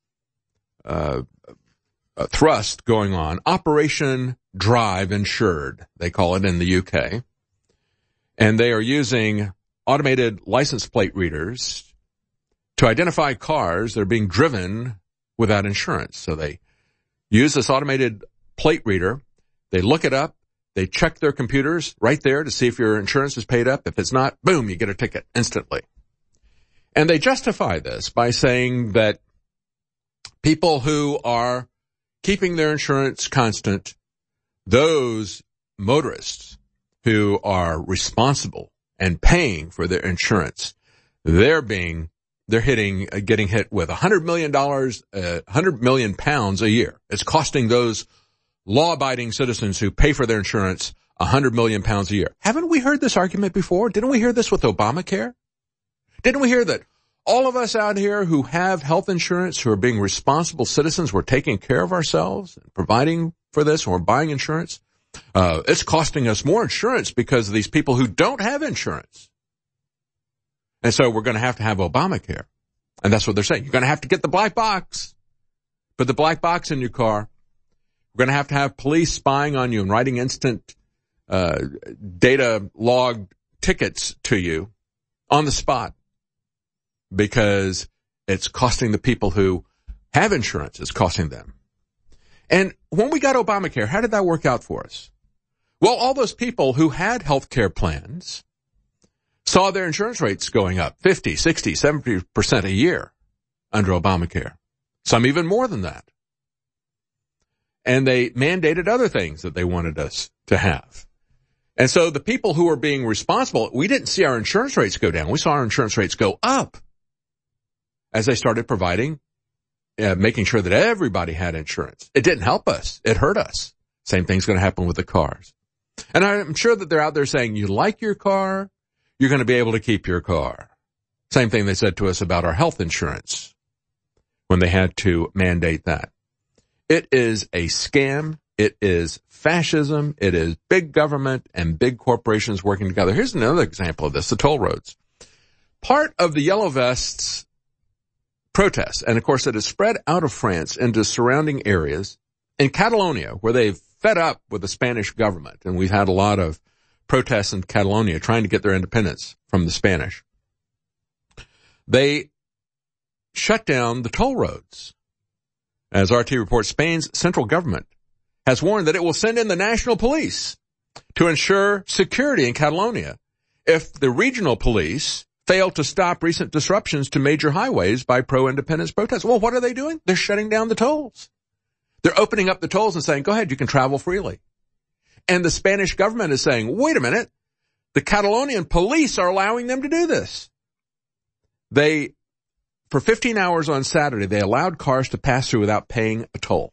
[SPEAKER 2] uh, a thrust going on, Operation Drive Insured, they call it in the U K. And they are using automated license plate readers to identify cars that are being driven without insurance. So they use this automated plate reader. They look it up. They check their computers right there to see if your insurance is paid up. If it's not, boom, you get a ticket instantly. And they justify this by saying that people who are keeping their insurance constant, those motorists who are responsible and paying for their insurance, they're being, they're hitting, uh, getting hit with one hundred million dollars, uh, one hundred million pounds a year. It's costing those law-abiding citizens who pay for their insurance one hundred million pounds a year. Haven't we heard this argument before? Didn't we hear this with Obamacare? Didn't we hear that all of us out here who have health insurance, who are being responsible citizens, we're taking care of ourselves and providing for this, and we're buying insurance? Uh, it's costing us more insurance because of these people who don't have insurance. And so we're going to have to have Obamacare. And that's what they're saying. You're going to have to get the black box. Put the black box in your car. We're going to have to have police spying on you and writing instant uh data logged tickets to you on the spot because it's costing the people who have insurance. It's costing them. And when we got Obamacare, how did that work out for us? Well, all those people who had health care plans saw their insurance rates going up fifty, sixty, seventy percent a year under Obamacare. Some even more than that. And they mandated other things that they wanted us to have. And so the people who were being responsible, we didn't see our insurance rates go down. We saw our insurance rates go up as they started providing, uh, making sure that everybody had insurance. It didn't help us. It hurt us. Same thing's going to happen with the cars. And I'm sure that they're out there saying, you like your car, you're going to be able to keep your car. Same thing they said to us about our health insurance when they had to mandate that. It is a scam. It is fascism. It is big government and big corporations working together. Here's another example of this, the toll roads. Part of the Yellow Vests protests, and of course it has spread out of France into surrounding areas in Catalonia, where they've fed up with the Spanish government. And we've had a lot of protests in Catalonia trying to get their independence from the Spanish. They shut down the toll roads. As R T reports, Spain's central government has warned that it will send in the national police to ensure security in Catalonia if the regional police fail to stop recent disruptions to major highways by pro-independence protests. Well, what are they doing? They're shutting down the tolls. They're opening up the tolls and saying, go ahead, you can travel freely. And the Spanish government is saying, wait a minute, the Catalonian police are allowing them to do this. They, for fifteen hours on Saturday, they allowed cars to pass through without paying a toll.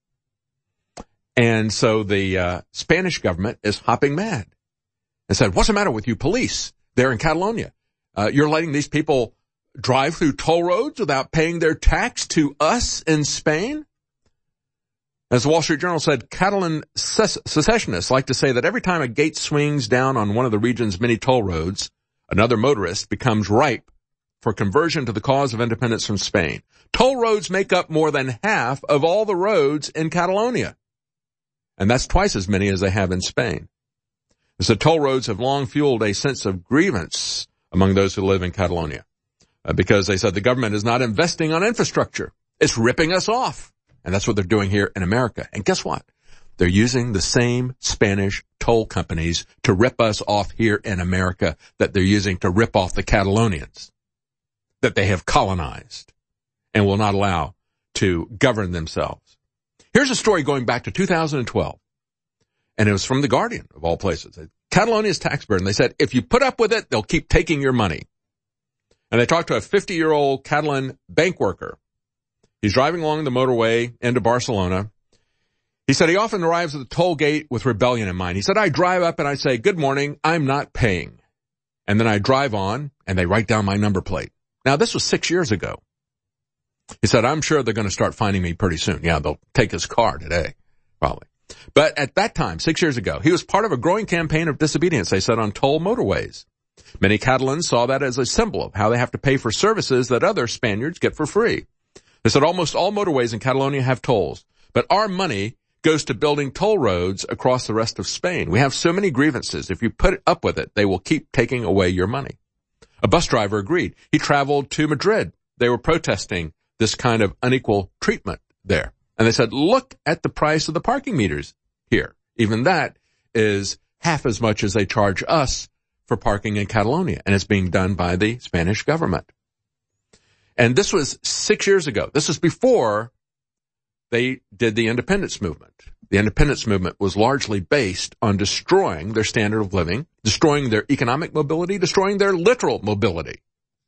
[SPEAKER 2] And so the uh, Spanish government is hopping mad and said, what's the matter with you police there in Catalonia? Uh, you're letting these people drive through toll roads without paying their tax to us in Spain? As the Wall Street Journal said, Catalan secessionists like to say that every time a gate swings down on one of the region's many toll roads, another motorist becomes ripe for conversion to the cause of independence from Spain. Toll roads make up more than half of all the roads in Catalonia. And that's twice as many as they have in Spain. The toll roads have long fueled a sense of grievance among those who live in Catalonia uh, because they said the government is not investing on infrastructure. It's ripping us off. And that's what they're doing here in America. And guess what? They're using the same Spanish toll companies to rip us off here in America that they're using to rip off the Catalonians that they have colonized and will not allow to govern themselves. Here's a story going back to two thousand twelve, and it was from The Guardian, of all places. Catalonia's tax burden. They said, if you put up with it, they'll keep taking your money. And they talked to a fifty-year-old Catalan bank worker. He's driving along the motorway into Barcelona. He said he often arrives at the toll gate with rebellion in mind. He said, I drive up and I say, good morning, I'm not paying. And then I drive on and they write down my number plate. Now, this was six years ago. He said, I'm sure they're going to start finding me pretty soon. Yeah, they'll take his car today, probably. But at that time, six years ago, he was part of a growing campaign of disobedience, they said, on toll motorways. Many Catalans saw that as a symbol of how they have to pay for services that other Spaniards get for free. They said almost all motorways in Catalonia have tolls, but our money goes to building toll roads across the rest of Spain. We have so many grievances. If you put up with it, they will keep taking away your money. A bus driver agreed. He traveled to Madrid. They were protesting this kind of unequal treatment there. And they said, look at the price of the parking meters here. Even that is half as much as they charge us for parking in Catalonia, and it's being done by the Spanish government. And this was six years ago. This was before they did the independence movement. The independence movement was largely based on destroying their standard of living, destroying their economic mobility, destroying their literal mobility.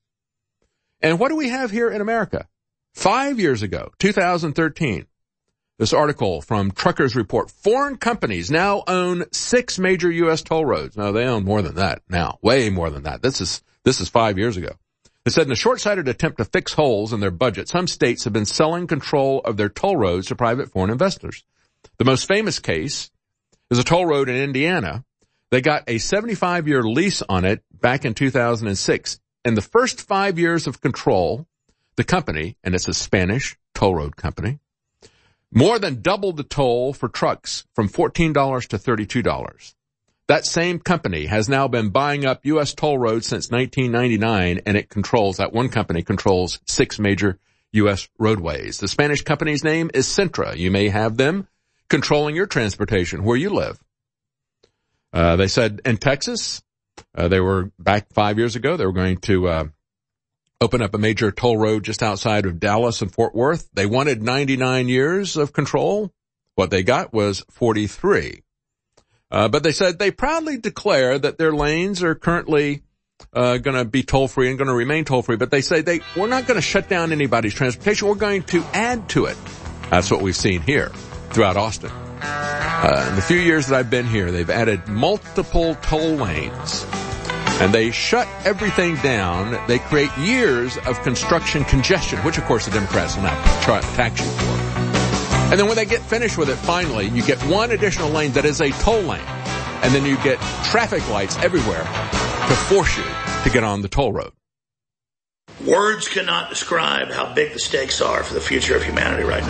[SPEAKER 2] And what do we have here in America? Five years ago, two thousand thirteen, this article from Truckers Report, foreign companies now own six major U S toll roads. No, they own more than that now, way more than that. This is, this is five years ago. They said in a short-sighted attempt to fix holes in their budget, some states have been selling control of their toll roads to private foreign investors. The most famous case is a toll road in Indiana. They got a seventy-five year lease on it back in two thousand six. In the first five years of control, the company, and it's a Spanish toll road company, more than doubled the toll for trucks from fourteen dollars to thirty-two dollars. That same company has now been buying up U S toll roads since nineteen ninety-nine, and it controls, that one company controls six major U S roadways. The Spanish company's name is Cintra. You may have them controlling your transportation where you live. Uh, they said in Texas, uh, they were back five years ago, they were going to, uh, open up a major toll road just outside of Dallas and Fort Worth. They wanted ninety-nine years of control. What they got was forty-three. Uh, but they said they proudly declare that their lanes are currently uh, going to be toll-free and going to remain toll-free. But they say they we're not going to shut down anybody's transportation. We're going to add to it. That's what we've seen here throughout Austin. Uh, in the few years that I've been here, they've added multiple toll lanes. And they shut everything down. They create years of construction congestion, which, of course, the Democrats will not try to tax you for. And then when they get finished with it, finally, you get one additional lane that is a toll lane. And then you get traffic lights everywhere to force you to get on the toll road.
[SPEAKER 3] Words cannot describe how big the stakes are for the future of humanity right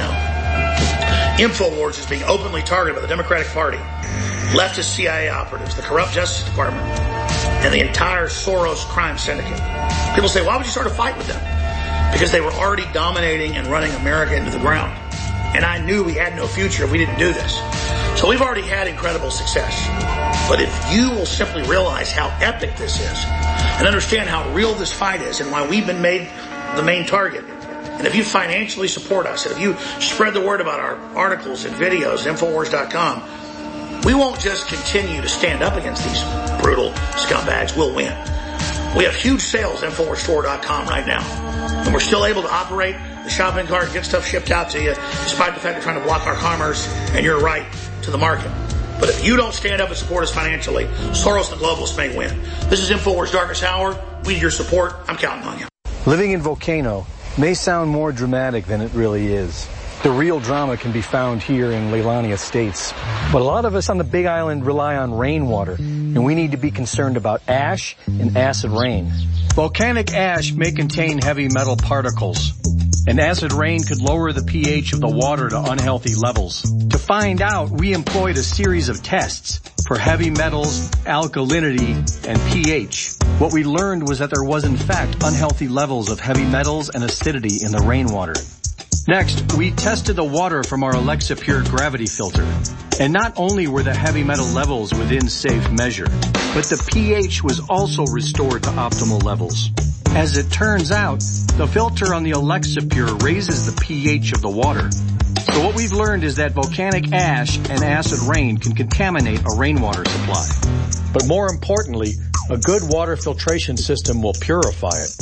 [SPEAKER 3] now. InfoWars is being openly targeted by the Democratic Party, leftist C I A operatives, the corrupt Justice Department, and the entire Soros crime syndicate. People say, why would you start a fight with them? Because they were already dominating and running America into the ground. And I knew we had no future if we didn't do this. So we've already had incredible success. But if you will simply realize how epic this is and understand how real this fight is and why we've been made the main target, and if you financially support us, and if you spread the word about our articles and videos at Infowars dot com, we won't just continue to stand up against these brutal scumbags. We'll win. We have huge sales at Infowars Store dot com right now. And we're still able to operate the shopping cart and get stuff shipped out to you, despite the fact they're trying to block our commerce and your right to the market. But if you don't stand up and support us financially, Soros and the globalists may win. This is InfoWars Darkest Hour. We need your support. I'm counting on you.
[SPEAKER 18] Living in Volcano may sound more dramatic than it really is. The real drama can be found here in Leilani Estates. But a lot of us on the Big Island rely on rainwater, and we need to be concerned about ash and acid rain. Volcanic ash may contain heavy metal particles, and acid rain could lower the pH of the water to unhealthy levels. To find out, we employed a series of tests for heavy metals, alkalinity, and pH. What we learned was that there was in fact unhealthy levels of heavy metals and acidity in the rainwater. Next, we tested the water from our Alexa Pure gravity filter. And not only were the heavy metal levels within safe measure, but the pH was also restored to optimal levels. As it turns out, the filter on the Alexa Pure raises the pH of the water. So what we've learned is that volcanic ash and acid rain can contaminate a rainwater supply. But more importantly, a good water filtration system will purify it.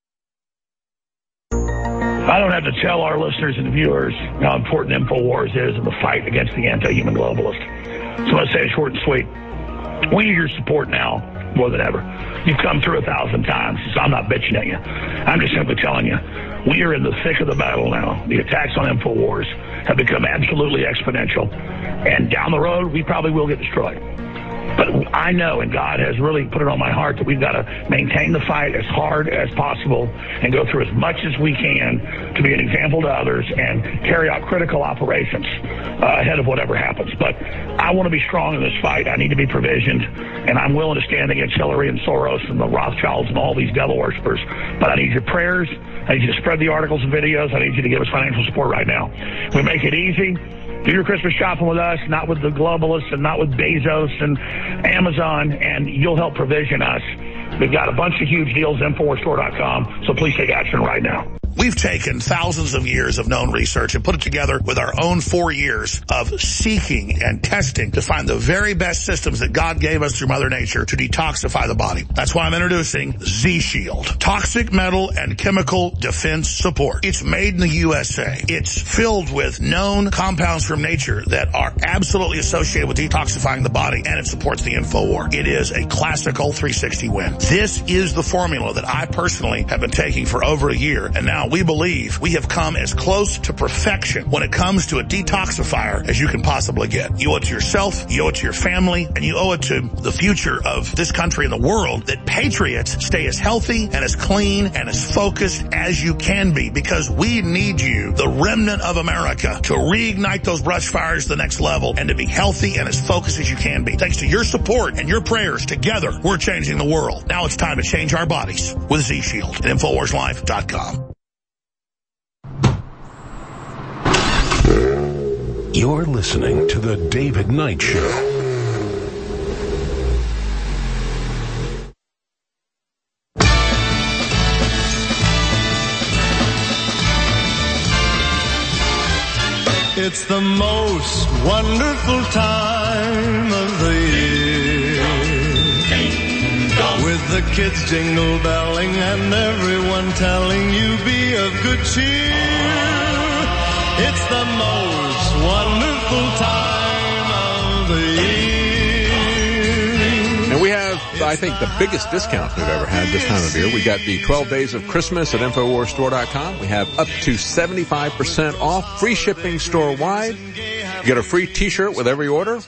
[SPEAKER 10] I don't have to tell our listeners and viewers how important InfoWars is in the fight against the anti-human globalist. So I'm going to say it short and sweet. We need your support now more than ever. You've come through a thousand times, so I'm not bitching at you. I'm just simply telling you, we are in the thick of the battle now. The attacks on InfoWars have become absolutely exponential. And down the road, we probably will get destroyed. But I know, and God has really put it on my heart, that we've got to maintain the fight as hard as possible and go through as much as we can to be an example to others and carry out critical operations uh, ahead of whatever happens. But I want to be strong in this fight. I need to be provisioned, and I'm willing to stand against Hillary and Soros and the Rothschilds and all these devil worshippers. But I need your prayers. I need you to spread the articles and videos. I need you to give us financial support right now. We make it easy. Do your Christmas shopping with us, not with the globalists and not with Bezos and Amazon, and you'll help provision us. We've got a bunch of huge deals at Infowars Store dot com, so please take action right now.
[SPEAKER 3] We've taken thousands of years of known research and put it together with our own four years of seeking and testing to find the very best systems that God gave us through Mother Nature to detoxify the body. That's why I'm introducing Z-Shield, Toxic Metal and Chemical Defense Support. It's made in the U S A. It's filled with known compounds from nature that are absolutely associated with detoxifying the body, and it supports the InfoWar. It is a classical three sixty win. This is the formula that I personally have been taking for over a year, and now we believe we have come as close to perfection when it comes to a detoxifier as you can possibly get. You owe it to yourself, you owe it to your family, and you owe it to the future of this country and the world that patriots stay as healthy and as clean and as focused as you can be, because we need you, the remnant of America, to reignite those brush fires to the next level and to be healthy and as focused as you can be. Thanks to your support and your prayers, together we're changing the world. Now it's time to change our bodies with Z-Shield at Infowars Life dot com.
[SPEAKER 1] You're listening to The David Knight Show.
[SPEAKER 19] It's the most wonderful time of the year, with the kids jingle belling and everyone telling you be of good cheer. It's the most wonderful time of the year.
[SPEAKER 2] And we have, I think, the biggest discounts we've ever had this time of year. We got the twelve days of Christmas at Infowars Store dot com. We have up to seventy-five percent off, free shipping store-wide. You get a free t-shirt with every order.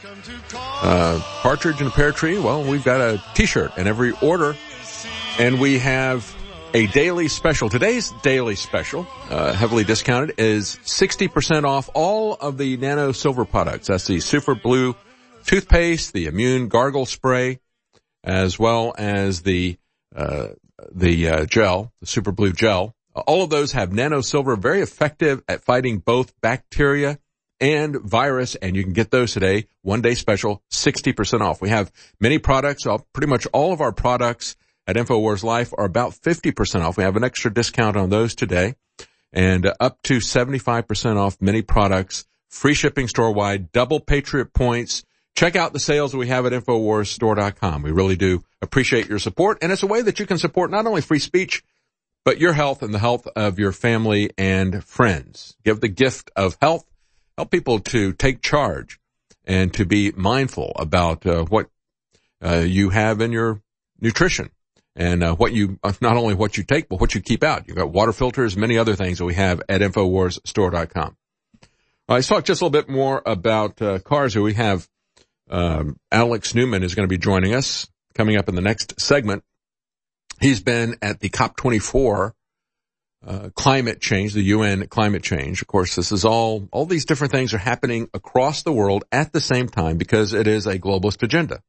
[SPEAKER 2] Uh, partridge and a pear tree, well, we've got a t-shirt in every order. And we have a daily special. Today's daily special, uh, heavily discounted, is sixty percent off all of the Nano Silver products. That's the Super Blue toothpaste, the Immune Gargle Spray, as well as the, uh, the, uh, gel, the Super Blue gel. All of those have Nano Silver, very effective at fighting both bacteria and virus, and you can get those today. One day special, sixty percent off. We have many products, all, pretty much all of our products at InfoWars Life are about fifty percent off. We have an extra discount on those today, and uh, up to seventy-five percent off many products, free shipping store-wide, double Patriot points. Check out the sales that we have at Infowars Store dot com. We really do appreciate your support, and it's a way that you can support not only free speech, but your health and the health of your family and friends. Give the gift of health. Help people to take charge and to be mindful about uh, what uh, you have in your nutrition. And uh, what you, not only what you take, but what you keep out. You've got water filters, many other things that we have at Infowars Store dot com. All right, let's talk just a little bit more about uh, cars. We have um, Alex Newman is going to be joining us coming up in the next segment. He's been at the COP twenty-four uh, climate change, the U N climate change. Of course, this is all, all these different things are happening across the world at the same time because it is a globalist agenda.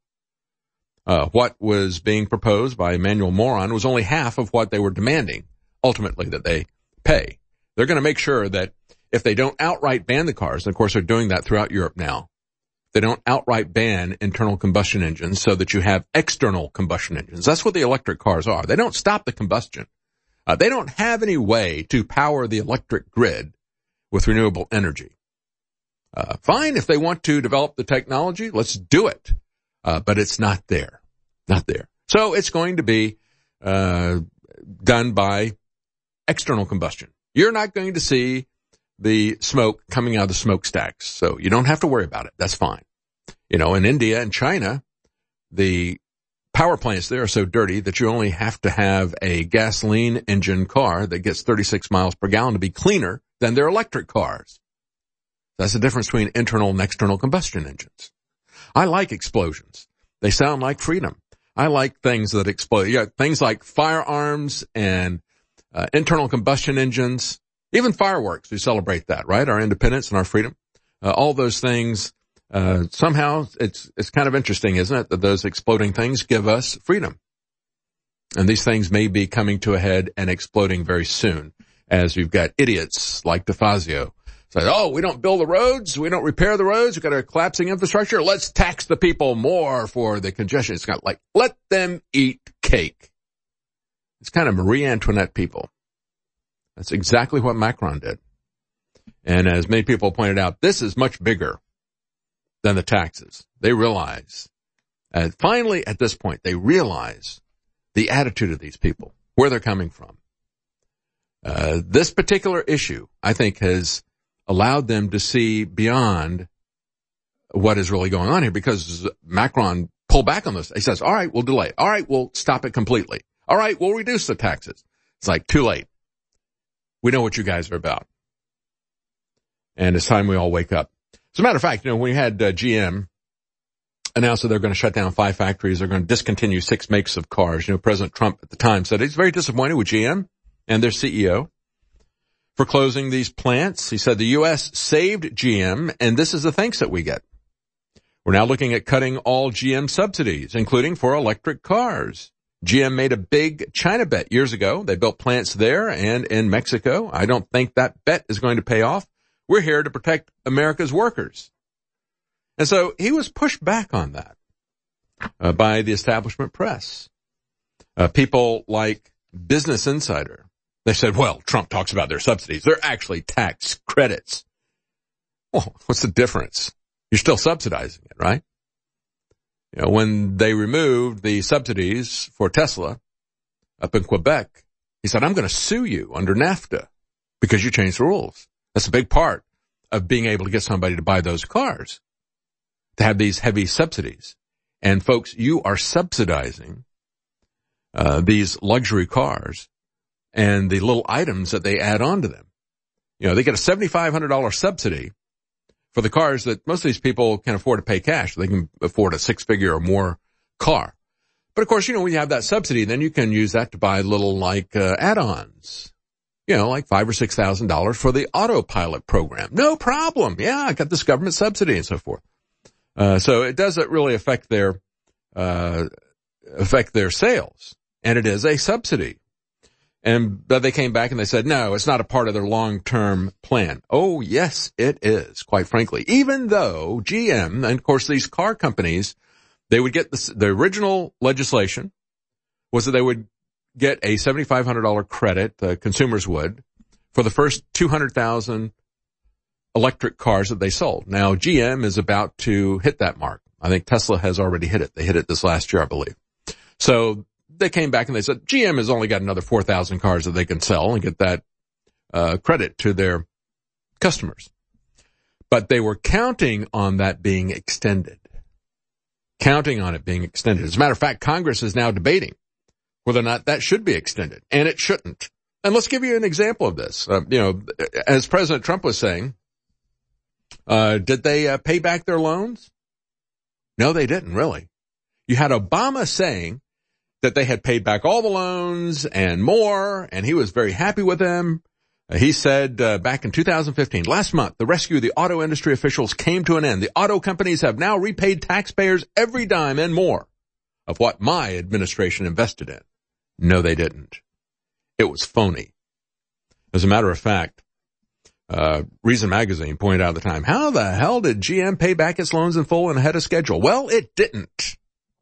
[SPEAKER 2] Uh, what was being proposed by Emmanuel Moron was only half of what they were demanding, ultimately, that they pay. They're going to make sure that if they don't outright ban the cars, and of course they're doing that throughout Europe now, they don't outright ban internal combustion engines so that you have external combustion engines. That's what the electric cars are. They don't stop the combustion. Uh, they don't have any way to power the electric grid with renewable energy. Uh, fine, if they want to develop the technology, let's do it. Uh, but it's not there. Not there. So it's going to be, uh, done by external combustion. You're not going to see the smoke coming out of the smokestacks. So you don't have to worry about it. That's fine. You know, in India and China, the power plants there are so dirty that you only have to have a gasoline engine car that gets thirty-six miles per gallon to be cleaner than their electric cars. That's the difference between internal and external combustion engines. I like explosions. They sound like freedom. I like things that explode. Yeah, things like firearms and uh, internal combustion engines, even fireworks. We celebrate that, right? Our independence and our freedom. Uh, all those things, uh, somehow it's, it's kind of interesting, isn't it? That those exploding things give us freedom. And these things may be coming to a head and exploding very soon, as we've got idiots like DeFazio say, oh, we don't build the roads, we don't repair the roads, we've got a collapsing infrastructure, let's tax the people more for the congestion. It's kind of like, let them eat cake. It's kind of Marie Antoinette people. That's exactly what Macron did. And as many people pointed out, this is much bigger than the taxes. They realize, uh, finally at this point, they realize the attitude of these people, where they're coming from. Uh, this particular issue, I think, has allowed them to see beyond what is really going on here, because Macron pulled back on this. He says, all right, we'll delay it. All right, we'll stop it completely. All right, we'll reduce the taxes. It's like, too late. We know what you guys are about. And it's time we all wake up. As a matter of fact, you know, when we had uh, G M announced that they're going to shut down five factories, they're going to discontinue six makes of cars. You know, President Trump at the time said he's very disappointed with G M and their C E O for closing these plants. He said the U S saved G M, and this is the thanks that we get. We're now looking at cutting all G M subsidies, including for electric cars. G M made a big China bet years ago. They built plants there and in Mexico. I don't think that bet is going to pay off. We're here to protect America's workers. And so he was pushed back on that uh, by the establishment press. Uh, people like Business Insider, they said, well, Trump talks about their subsidies. They're actually tax credits. Well, what's the difference? You're still subsidizing it, right? You know, when they removed the subsidies for Tesla up in Quebec, he said, I'm going to sue you under NAFTA because you changed the rules. That's a big part of being able to get somebody to buy those cars, to have these heavy subsidies. And folks, you are subsidizing uh, these luxury cars and the little items that they add on to them. You know, they get a seven thousand five hundred dollars subsidy for the cars that most of these people can afford to pay cash. They can afford a six-figure or more car. But, of course, you know, when you have that subsidy, then you can use that to buy little, like, uh, add-ons. You know, like five or six thousand dollars for the autopilot program. No problem. Yeah, I got this government subsidy and so forth. Uh, so it doesn't really affect their, uh, affect their sales. And it is a subsidy. And, but they came back and they said, no, it's not a part of their long-term plan. Oh, yes, it is, quite frankly. Even though G M, and of course these car companies, they would get the, the original legislation was that they would get a seven thousand five hundred dollars credit, uh, consumers would, for the first two hundred thousand electric cars that they sold. Now, G M is about to hit that mark. I think Tesla has already hit it. They hit it this last year, I believe. So they came back and they said, G M has only got another four thousand cars that they can sell and get that uh credit to their customers. But they were counting on that being extended. Counting on it being extended. As a matter of fact, Congress is now debating whether or not that should be extended, and it shouldn't. And let's give you an example of this. Uh, you know, as President Trump was saying, uh, did they uh, pay back their loans? No, they didn't, really. You had Obama saying that they had paid back all the loans and more, and he was very happy with them. Uh, he said uh, back in two thousand fifteen, last month, the rescue of the auto industry officials came to an end. The auto companies have now repaid taxpayers every dime and more of what my administration invested in. No, they didn't. It was phony. As a matter of fact, uh, Reason Magazine pointed out at the time, how the hell did G M pay back its loans in full and ahead of schedule? Well, it didn't.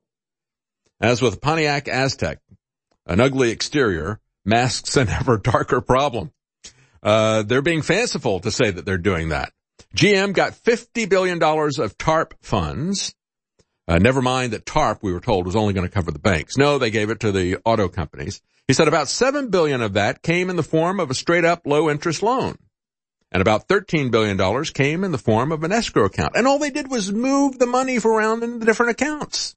[SPEAKER 2] As with Pontiac Aztek, an ugly exterior masks an ever darker problem. Uh, they're being fanciful to say that they're doing that. G M got fifty billion dollars of TARP funds. Uh, never mind that TARP, we were told, was only going to cover the banks. No, they gave it to the auto companies. He said about seven billion dollars of that came in the form of a straight-up low-interest loan. And about thirteen billion dollars came in the form of an escrow account. And all they did was move the money around in the different accounts.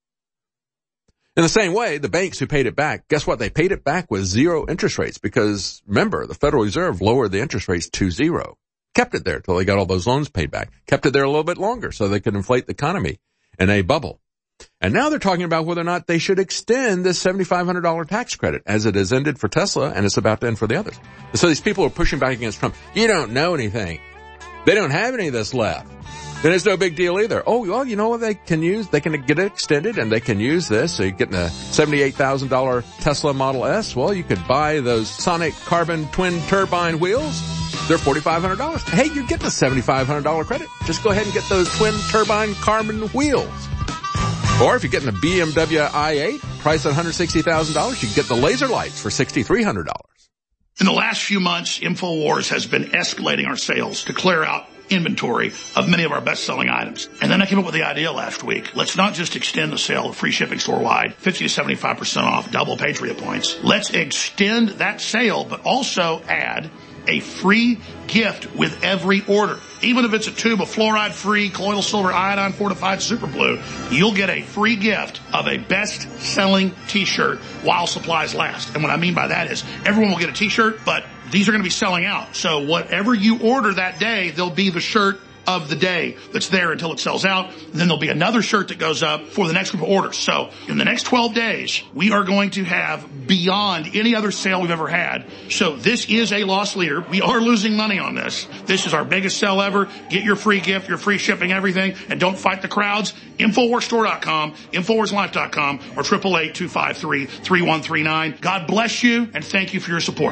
[SPEAKER 2] In the same way, the banks who paid it back, guess what? They paid it back with zero interest rates because, remember, the Federal Reserve lowered the interest rates to zero. Kept it there till they got all those loans paid back. Kept it there a little bit longer so they could inflate the economy in a bubble. And now they're talking about whether or not they should extend this seven thousand five hundred dollars tax credit, as it has ended for Tesla and it's about to end for the others. So these people are pushing back against Trump. You don't know anything. They don't have any of this left. Then it's no big deal either. Oh, well, you know what they can use? They can get it extended and they can use this. So you're getting a seventy-eight thousand dollars Tesla Model S. Well, you could buy those Sonic carbon twin turbine wheels. They're four thousand five hundred dollars. Hey, you're getting a seven thousand five hundred dollars credit. Just go ahead and get those twin turbine carbon wheels. Or if you're getting a B M W i eight, priced at one hundred sixty thousand dollars, you can get the laser lights for six thousand three hundred dollars.
[SPEAKER 3] In the last few months, InfoWars has been escalating our sales to clear out inventory of many of our best-selling items. And then I came up with the idea last week. Let's not just extend the sale of free shipping store-wide, fifty to seventy-five percent off, double Patriot points. Let's extend that sale, but also add a free gift with every order. Even if it's a tube of fluoride-free colloidal silver iodine fortified super blue, you'll get a free gift of a best-selling t-shirt while supplies last. And what I mean by that is everyone will get a t-shirt, but these are going to be selling out. So whatever you order that day, there'll be the shirt of the day that's there until it sells out. And then there'll be another shirt that goes up for the next group of orders. So in the next twelve days, we are going to have beyond any other sale we've ever had. So this is a loss leader. We are losing money on this. This is our biggest sale ever. Get your free gift, your free shipping, everything, and don't fight the crowds. Infowars Store dot com, Infowars Life dot com, or eight eight eight, two five three, three one three nine. God bless you, and thank you for your support.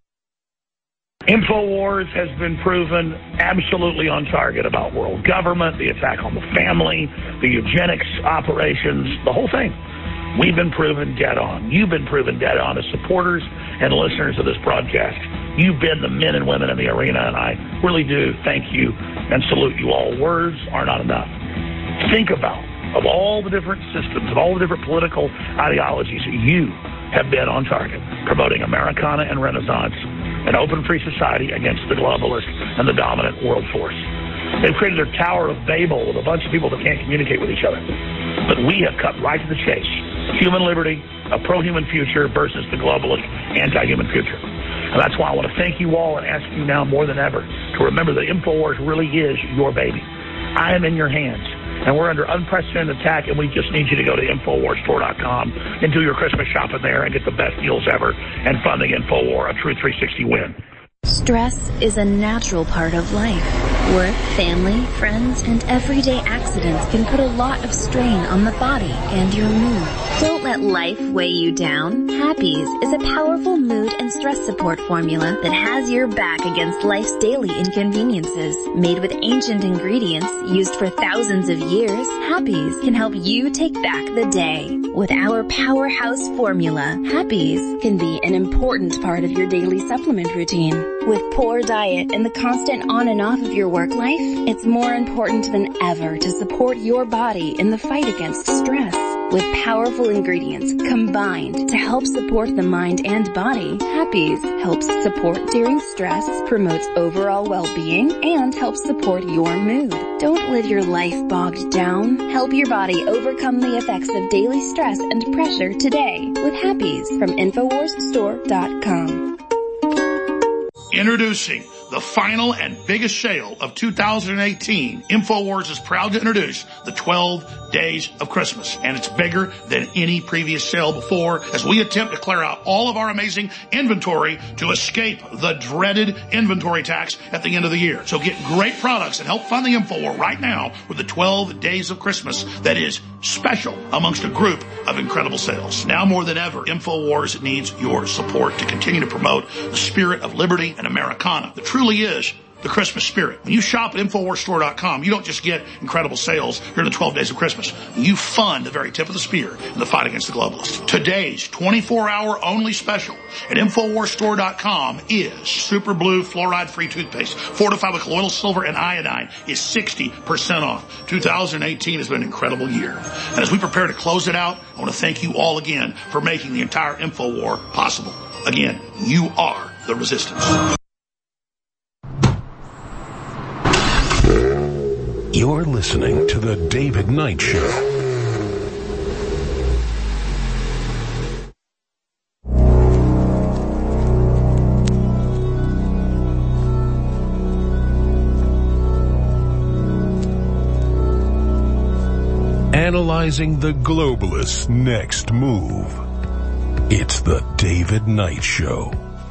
[SPEAKER 10] InfoWars has been proven absolutely on target about world government, the attack on the family, the eugenics operations, the whole thing. We've been proven dead on. You've been proven dead on as supporters and listeners of this broadcast. You've been the men and women in the arena, and I really do thank you and salute you all. Words are not enough. Think about, of all the different systems, of all the different political ideologies, you have been on target, promoting Americana and Renaissance, an open free society against the globalist and the dominant world force. They've created their Tower of Babel with a bunch of people that can't communicate with each other. But we have cut right to the chase. Human liberty, a pro-human future versus the globalist anti-human future. And that's why I want to thank you all and ask you now more than ever to remember that InfoWars really is your baby. I am in your hands. And we're under unprecedented attack, and we just need you to go to Infowars Store dot com and do your Christmas shopping there and get the best deals ever and fund the InfoWar, a true three sixty win.
[SPEAKER 20] Stress is a natural part of life. Work, family, friends, and everyday accidents can put a lot of strain on the body and your mood. Don't let life weigh you down. Happies is a powerful mood and stress support formula that has your back against life's daily inconveniences. Made with ancient ingredients used for thousands of years, Happies can help you take back the day. With our powerhouse formula, Happies can be an important part of your daily supplement routine. With poor diet and the constant on and off of your work life, it's more important than ever to support your body in the fight against stress. With powerful ingredients combined to help support the mind and body, Happies helps support during stress, promotes overall well-being, and helps support your mood. Don't live your life bogged down. Help your body overcome the effects of daily stress and pressure today with Happies from Infowars Store dot com.
[SPEAKER 3] Introducing the final and biggest sale of two thousand eighteen. InfoWars is proud to introduce the twelve Days of Christmas, and it's bigger than any previous sale before as we attempt to clear out all of our amazing inventory to escape the dreaded inventory tax at the end of the year. So get great products and help fund the InfoWar right now with the twelve Days of Christmas that is special amongst a group of incredible sales. Now more than ever, InfoWars needs your support to continue to promote the spirit of liberty and Americana. The truly is the Christmas spirit. When you shop at Infowars Store dot com, you don't just get incredible sales during the twelve days of Christmas. You fund the very tip of the spear in the fight against the globalists. Today's twenty-four hour only special at Infowars Store dot com is Super Blue Fluoride-Free Toothpaste, fortified with colloidal silver and iodine, is sixty percent off. two thousand eighteen has been an incredible year. And as we prepare to close it out, I want to thank you all again for making the entire InfoWar possible. Again, you are the resistance.
[SPEAKER 1] You're listening to The David Knight Show. analyzing the globalists' next move. It's the David Knight Show.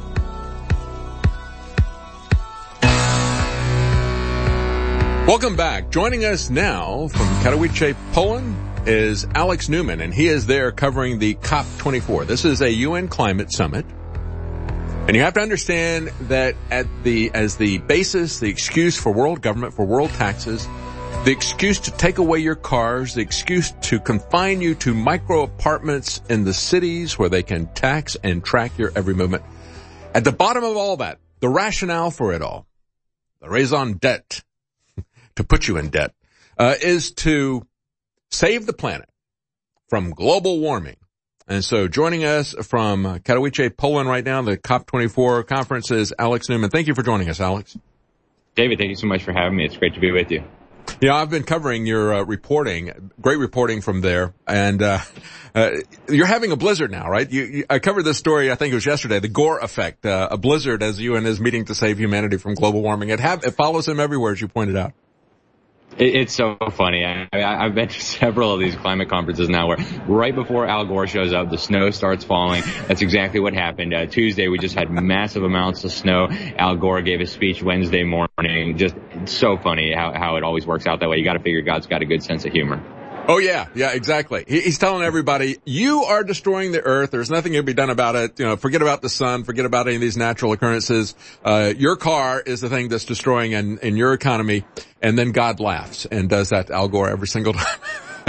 [SPEAKER 2] Welcome back. Joining us now from Katowice, Poland, is Alex Newman, and he is there covering the COP twenty-four. This is a U N climate summit. And you have to understand that at the, as the basis, the excuse for world government, for world taxes, the excuse to take away your cars, the excuse to confine you to micro apartments in the cities where they can tax and track your every movement. At the bottom of all that, the rationale for it all, the raison d'etre, to put you in debt, uh, is to save the planet from global warming. And so joining us from Katowice, Poland right now, the COP twenty-four conference is Alex Newman. Thank you for joining us, Alex.
[SPEAKER 21] David, thank you so much for having me. It's great to be with you.
[SPEAKER 2] Yeah, I've been covering your uh, reporting, great reporting from there, and uh, uh you're having a blizzard now, right? You, you, I covered this story, I think it was yesterday, the Gore effect, uh, a blizzard as the U N is meeting to save humanity from global warming. It, have, it follows him everywhere, as you pointed out.
[SPEAKER 21] It's so funny. I, I, I've been to several of these climate conferences now where right before Al Gore shows up, the snow starts falling. That's exactly what happened. Uh, Tuesday, we just had massive amounts of snow. Al Gore gave a speech Wednesday morning. Just it's so funny how, how it always works out that way. You got to figure God's got a good sense of humor.
[SPEAKER 2] Oh, yeah. Yeah, exactly. He, he's telling everybody, you are destroying the earth. There's nothing to be done about it. You know, forget about the sun. Forget about any of these natural occurrences. Uh, your car is the thing that's destroying in, in your economy. And then God laughs and does that to Al Gore every single time.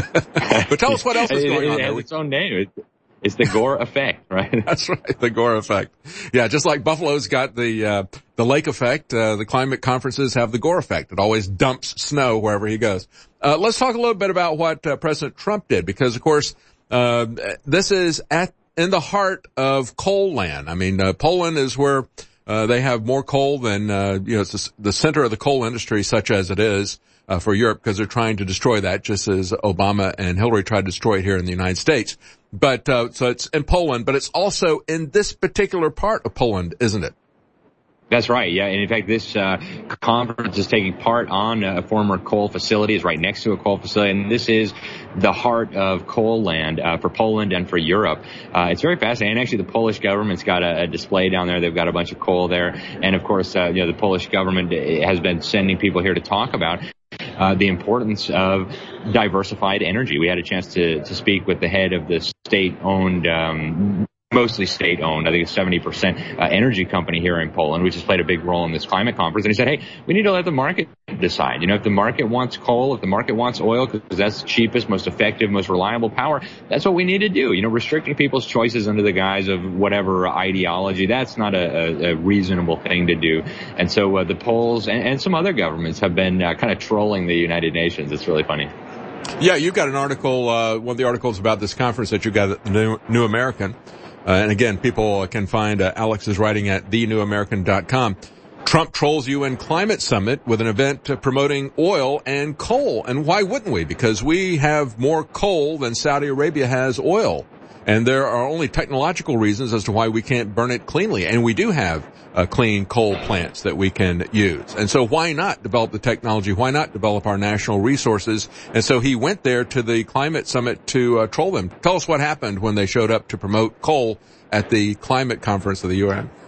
[SPEAKER 2] But tell us what else is going
[SPEAKER 21] it,
[SPEAKER 2] on
[SPEAKER 21] it
[SPEAKER 2] there.
[SPEAKER 21] has its own name. It's, it's the Gore effect, right?
[SPEAKER 2] That's right. The Gore effect. Yeah, just like Buffalo's got the, uh, the lake effect, uh, the climate conferences have the Gore effect. It always dumps snow wherever he goes. Uh, let's talk a little bit about what uh, President Trump did, because of course, uh, this is at, in the heart of coal land. I mean, uh, Poland is where, uh, they have more coal than, uh, you know, it's the, the center of the coal industry, such as it is, uh, for Europe, because they're trying to destroy that, just as Obama and Hillary tried to destroy it here in the United States. But, uh, so it's in Poland, but it's also in this particular part of Poland, isn't it?
[SPEAKER 21] That's right, yeah. And in fact, this uh conference is taking part on a former coal facility. It's right next to a coal facility, and this is the heart of coal land uh, for Poland and for Europe. Uh It's very fascinating. And actually, the Polish government's got a, a display down there. They've got a bunch of coal there. And of course, uh, you know, the Polish government has been sending people here to talk about Uh, the importance of diversified energy. We had a chance to, to speak with the head of the state-owned, um, mostly state-owned, I think it's seventy percent uh, energy company here in Poland, which has played a big role in this climate conference. And he said, hey, we need to let the market decide. You know, if the market wants coal, if the market wants oil, because that's the cheapest, most effective, most reliable power, that's what we need to do. You know, restricting people's choices under the guise of whatever ideology, that's not a, a, a reasonable thing to do. And so uh, the Poles and, and some other governments have been uh, kind of trolling the United Nations. It's really funny.
[SPEAKER 2] Yeah, you've got an article, uh, one of the articles about this conference that you got at the New, New American. Uh, and again, people can find uh, Alex's writing at the new american dot com. Trump trolls U N climate summit with an event uh, promoting oil and coal. And why wouldn't we? Because we have more coal than Saudi Arabia has oil. And there are only technological reasons as to why we can't burn it cleanly. And we do have uh, clean coal plants that we can use. And so why not develop the technology? Why not develop our national resources? And so he went there to the climate summit to uh, troll them. Tell us what happened when they showed up to promote coal at the climate conference of the U N.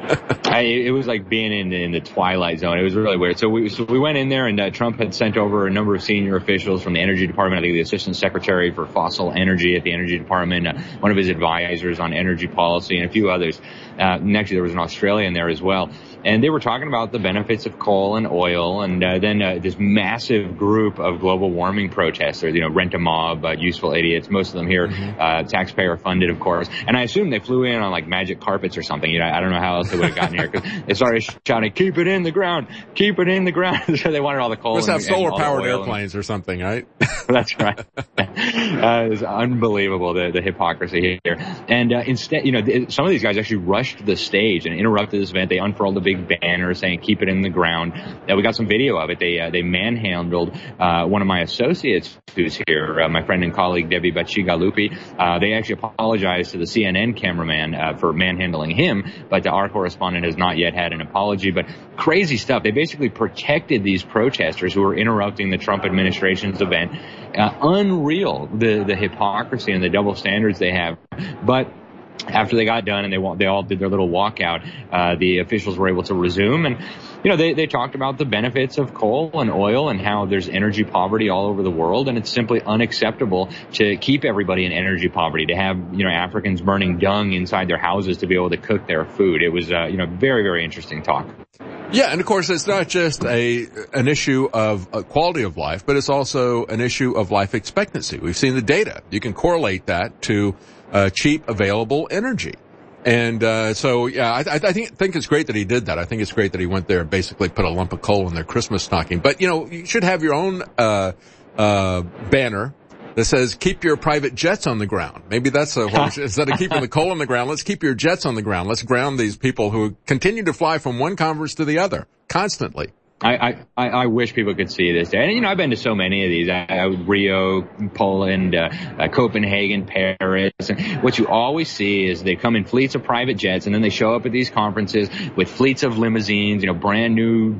[SPEAKER 21] I, it was like being in, in the twilight zone. It was really weird. So we, so we went in there, and uh, Trump had sent over a number of senior officials from the Energy Department. I think the Assistant Secretary for Fossil Energy at the Energy Department, uh, one of his advisors on energy policy, and a few others. Uh, and actually, there was an Australian there as well. And they were talking about the benefits of coal and oil, and uh, then uh, this massive group of global warming protesters, you know, rent a mob, uh, useful idiots, most of them here, mm-hmm. uh, taxpayer funded, of course. And I assume they flew in on like magic carpets or something. You know, I don't know how else they would have gotten here, because they started shouting, keep it in the ground, keep it in the ground. So they wanted all the coal.
[SPEAKER 2] Let's
[SPEAKER 21] and,
[SPEAKER 2] have solar powered
[SPEAKER 21] airplanes
[SPEAKER 2] or something, right?
[SPEAKER 21] That's right. uh, it's unbelievable, the, the hypocrisy here. And uh, instead, you know, some of these guys actually rushed the stage and interrupted this event. They unfurled a big banner saying, keep it in the ground. Uh, we got some video of it. They uh, they manhandled uh, one of my associates who's here, uh, my friend and colleague, Debbie Bacigalupi. Uh, they actually apologized to the C N N cameraman uh, for manhandling him, but uh, our correspondent has not yet had an apology. But crazy stuff. They basically protected these protesters who were interrupting the Trump administration's event. Uh, unreal, the, the hypocrisy and the double standards they have. But after they got done and they they all did their little walkout, uh, the officials were able to resume. And, you know, they, they talked about the benefits of coal and oil and how there's energy poverty all over the world. And it's simply unacceptable to keep everybody in energy poverty, to have, you know, Africans burning dung inside their houses to be able to cook their food. It was, uh, you know, very, very interesting talk.
[SPEAKER 2] Yeah, and of course, it's not just a an issue of uh, quality of life, but it's also an issue of life expectancy. We've seen the data. You can correlate that to uh, cheap, available energy. And uh so, yeah, I, I think think it's great that he did that. I think it's great that he went there and basically put a lump of coal in their Christmas stocking. But, you know, you should have your own uh uh banner that says, keep your private jets on the ground. Maybe that's a horse. Instead of keeping the coal on the ground, let's keep your jets on the ground. Let's ground these people who continue to fly from one conference to the other constantly.
[SPEAKER 21] I, I, I wish people could see this. And, you know, I've been to so many of these. I, I, Rio, Poland, uh, uh, Copenhagen, Paris. And what you always see is they come in fleets of private jets, and then they show up at these conferences with fleets of limousines, you know, brand new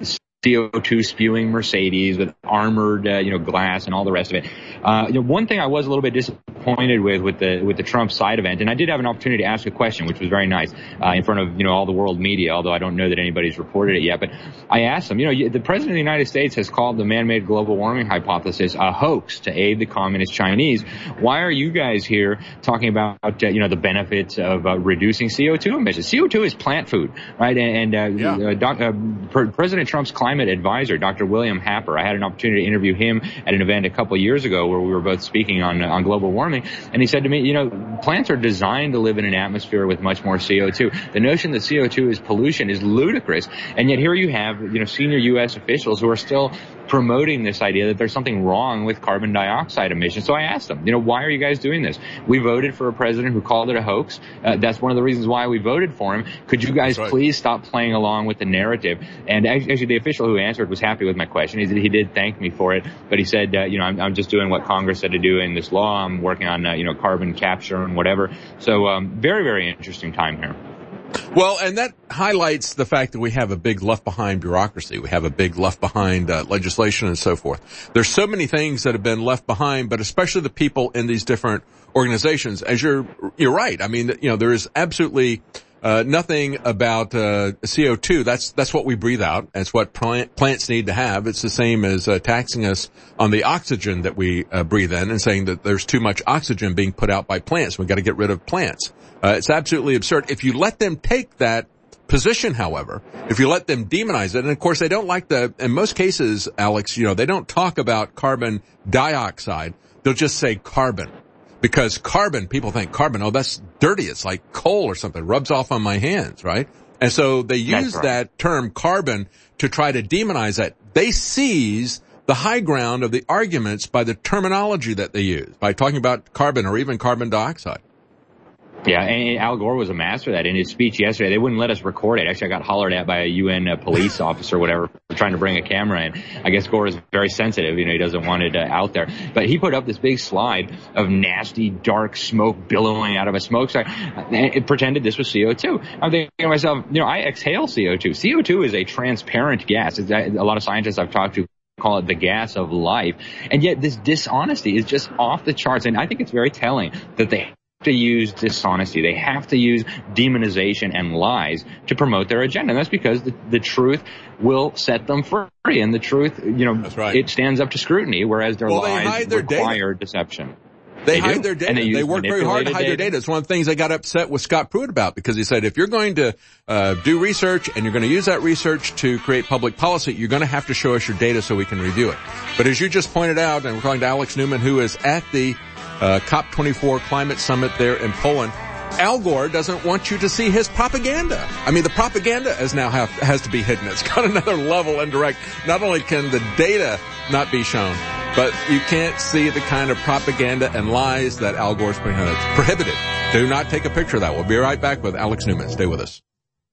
[SPEAKER 21] C O two spewing Mercedes with armored, uh, you know, glass and all the rest of it. Uh, you know, one thing I was a little bit disappointed with, with the, with the Trump side event, and I did have an opportunity to ask a question, which was very nice, uh, in front of, you know, all the world media, although I don't know that anybody's reported it yet. But I asked them, you know, the President of the United States has called the man-made global warming hypothesis a hoax to aid the communist Chinese. Why are you guys here talking about, uh, you know, the benefits of uh, reducing C O two emissions? C O two is plant food, right? And, and uh, yeah. uh, doc, uh, President Trump's climate advisor, Doctor William Happer, I had an opportunity to interview him at an event a couple of years ago where we were both speaking on on global warming, and he said to me, you know, plants are designed to live in an atmosphere with much more C O two. The notion that C O two is pollution is ludicrous, and yet here you have, you know, senior U S officials who are still promoting this idea that there's something wrong with carbon dioxide emissions. So I asked them, you know, why are you guys doing this? We voted for a president who called it a hoax. Uh, that's one of the reasons why we voted for him. Could you guys right. please stop playing along with the narrative? And actually, the official who answered was happy with my question. He, he did thank me for it, but he said, uh, you know, I'm, I'm just doing what Congress said to do in this law. I'm working on, uh, you know, carbon capture and whatever. So um, very, very interesting time here.
[SPEAKER 2] Well, and that highlights the fact that we have a big left-behind bureaucracy. We have a big left-behind uh, legislation and so forth. There's so many things that have been left behind, but especially the people in these different organizations. As you're, you're right. I mean, you know, there is absolutely uh, nothing about uh, C O two. That's that's what we breathe out. That's what plant, plants need to have. It's the same as uh, taxing us on the oxygen that we uh, breathe in and saying that there's too much oxygen being put out by plants. We've got to get rid of plants. Uh, it's absolutely absurd. If you let them take that position, however, if you let them demonize it, and of course they don't like the, in most cases, Alex, you know, they don't talk about carbon dioxide. They'll just say carbon. Because carbon, people think carbon, oh, that's dirty. It's like coal or something. It rubs off on my hands, right? And so they use right. that term carbon to try to demonize that. They seize the high ground of the arguments by the terminology that they use, by talking about carbon or even carbon dioxide.
[SPEAKER 21] Yeah, and Al Gore was a master of that. In his speech yesterday, they wouldn't let us record it. Actually, I got hollered at by a U N uh, police officer or whatever for trying to bring a camera in. I guess Gore is very sensitive. You know, he doesn't want it uh, out there. But he put up this big slide of nasty, dark smoke billowing out of a smokestack. It pretended this was C O two. I'm thinking to myself, you know, I exhale C O two. C O two is a transparent gas. It's, a lot of scientists I've talked to call it the gas of life. And yet this dishonesty is just off the charts. And I think it's very telling that they to use dishonesty. They have to use demonization and lies to promote their agenda. And that's because the, the truth will set them free. And the truth, you know, that's right. It stands up to scrutiny, whereas their
[SPEAKER 2] well,
[SPEAKER 21] lies
[SPEAKER 2] their
[SPEAKER 21] require
[SPEAKER 2] data.
[SPEAKER 21] deception.
[SPEAKER 2] They, they
[SPEAKER 21] hide
[SPEAKER 2] do. their data.
[SPEAKER 21] And they,
[SPEAKER 2] they work very hard to hide
[SPEAKER 21] data.
[SPEAKER 2] their data. It's one of the things they got upset with Scott Pruitt about, because he said, if you're going to uh do research and you're going to use that research to create public policy, you're going to have to show us your data so we can review it. But as you just pointed out, and we're talking to Alex Newman, who is at the uh COP twenty-four climate summit there in Poland, Al Gore doesn't want you to see his propaganda. I mean, the propaganda is now have, has to be hidden. It's got another level indirect. Not only can the data not be shown, but you can't see the kind of propaganda and lies that Al Gore's putting on. It's prohibited. Do not take a picture of that. We'll be right back with Alex Newman. Stay with us.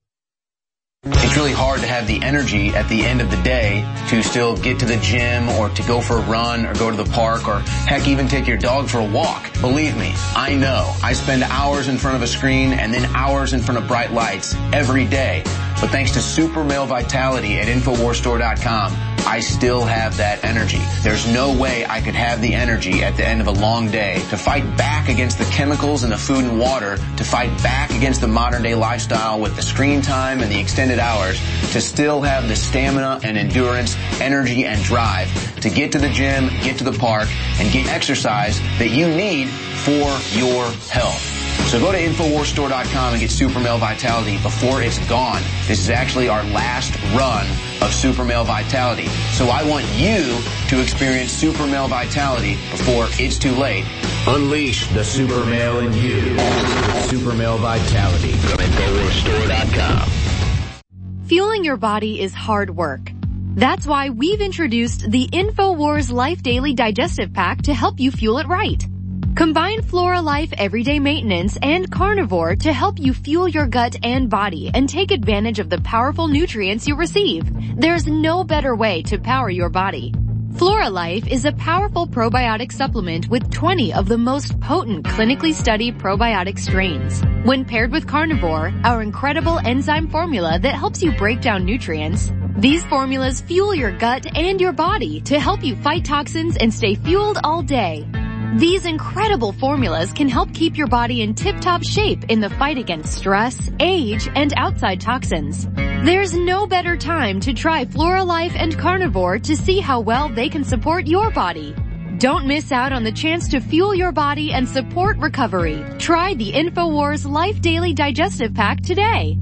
[SPEAKER 13] It's really hard to have the energy at the end of the day to still get to the gym or to go for a run or go to the park or heck, even take your dog for a walk. Believe me, I know. I spend hours in front of a screen and then hours in front of bright lights every day. But thanks to Super Male Vitality at Infowars Store dot com, I still have that energy. There's no way I could have the energy at the end of a long day to fight back against the chemicals in the food and water, to fight back against the modern day lifestyle with the screen time and the extended hours, to still have the stamina and endurance, energy and drive to get to the gym, get to the park, and get exercise that you need for your health. So go to Infowars Store dot com and get Super Male Vitality before it's gone. This is actually our last run of Super Male Vitality. So I want you to experience Super Male Vitality before it's too late.
[SPEAKER 14] Unleash the super male in you with Super Male Vitality from Infowars Store dot com.
[SPEAKER 4] Fueling your body is hard work. That's why we've introduced the InfoWars Life Daily Digestive Pack to help you fuel it right. Combine Flora Life Everyday Maintenance and Carnivore to help you fuel your gut and body and take advantage of the powerful nutrients you receive. There's no better way to power your body. Flora Life is a powerful probiotic supplement with twenty of the most potent clinically studied probiotic strains. When paired with Carnivore, our incredible enzyme formula that helps you break down nutrients, these formulas fuel your gut and your body to help you fight toxins and stay fueled all day. These incredible formulas can help keep your body in tip-top shape in the fight against stress, age, and outside toxins. There's no better time to try Flora Life and Carnivore to see how well they can support your body. Don't miss out on the chance to fuel your body and support recovery. Try the InfoWars Life Daily Digestive Pack today.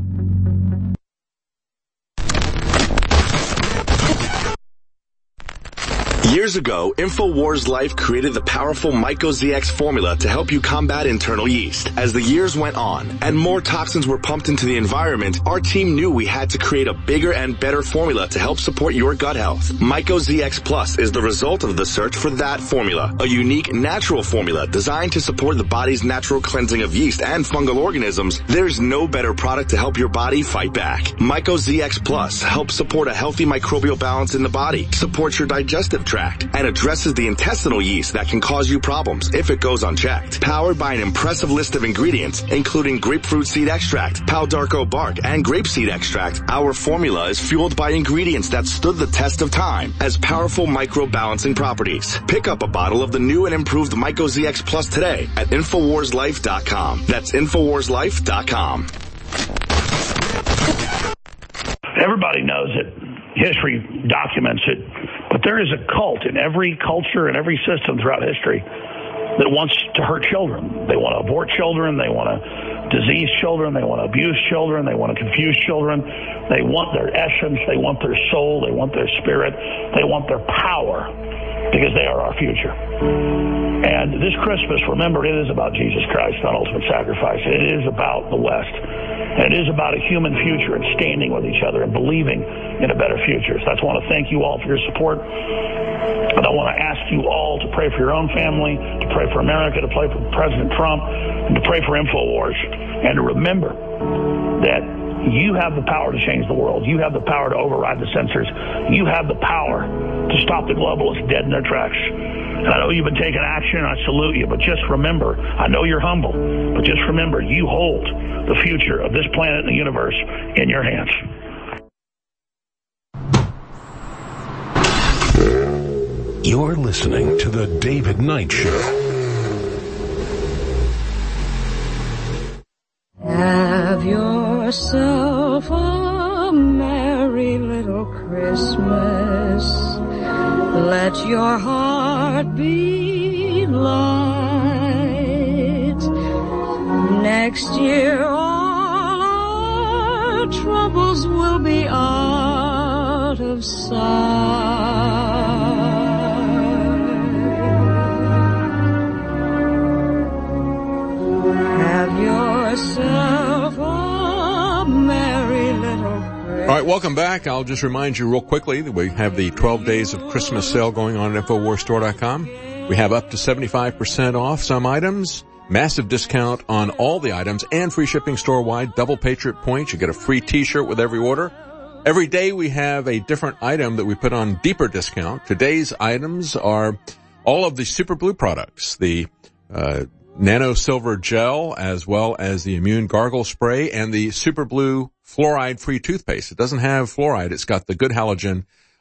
[SPEAKER 22] Years ago, InfoWars Life created the powerful MycoZX formula to help you combat internal yeast. As the years went on and more toxins were pumped into the environment, our team knew we had to create a bigger and better formula to help support your gut health. MycoZX Plus is the result of the search for that formula, a unique natural formula designed to support the body's natural cleansing of yeast and fungal organisms. There's no better product to help your body fight back. MycoZX Plus helps support a healthy microbial balance in the body, supports your digestive tract, and addresses the intestinal yeast that can cause you problems if it goes unchecked. Powered by an impressive list of ingredients, including grapefruit seed extract, Palo d'Arco bark, and grapeseed extract, our formula is fueled by ingredients that stood the test of time as powerful micro-balancing properties. Pick up a bottle of the new and improved MycoZX Plus today at Infowars Life dot com. That's Infowars Life dot com.
[SPEAKER 10] Everybody knows it. History documents it. But there is a cult in every culture and every system throughout history that wants to hurt children. They want to abort children. They want to disease children. They want to abuse children. They want to confuse children. They want their essence. They want their soul. They want their spirit. They want their power because they are our future. And this Christmas, remember, it is about Jesus Christ, not ultimate sacrifice. It is about the West. And it is about a human future and standing with each other and believing in a better future. So I just want to thank you all for your support. And I want to ask you all to pray for your own family, to pray for America, to pray for President Trump, and to pray for InfoWars. And to remember that you have the power to change the world. You have the power to override the censors. You have the power to stop the globalists dead in their tracks. And I know you've been taking action, and I salute you, but just remember, I know you're humble, but just remember, you hold the future of this planet and the universe in your hands.
[SPEAKER 1] You're listening to The David Knight Show.
[SPEAKER 23] Have yourself a merry little Christmas. Let your heart be light. Next year all our troubles will be out of sight. Have yourself a merry little Christmas.
[SPEAKER 2] All right, welcome back. I'll just remind you real quickly that we have the twelve days of Christmas sale going on at Infowars Store dot com. We have up to seventy-five percent off some items, massive discount on all the items, and free shipping store-wide, double Patriot points. You get a free t-shirt with every order. Every day we have a different item that we put on deeper discount. Today's items are all of the Super Blue products, the uh Nano Silver Gel, as well as the Immune Gargle Spray and the Super Blue Fluoride-Free Toothpaste. It doesn't have fluoride. It's got the good halogen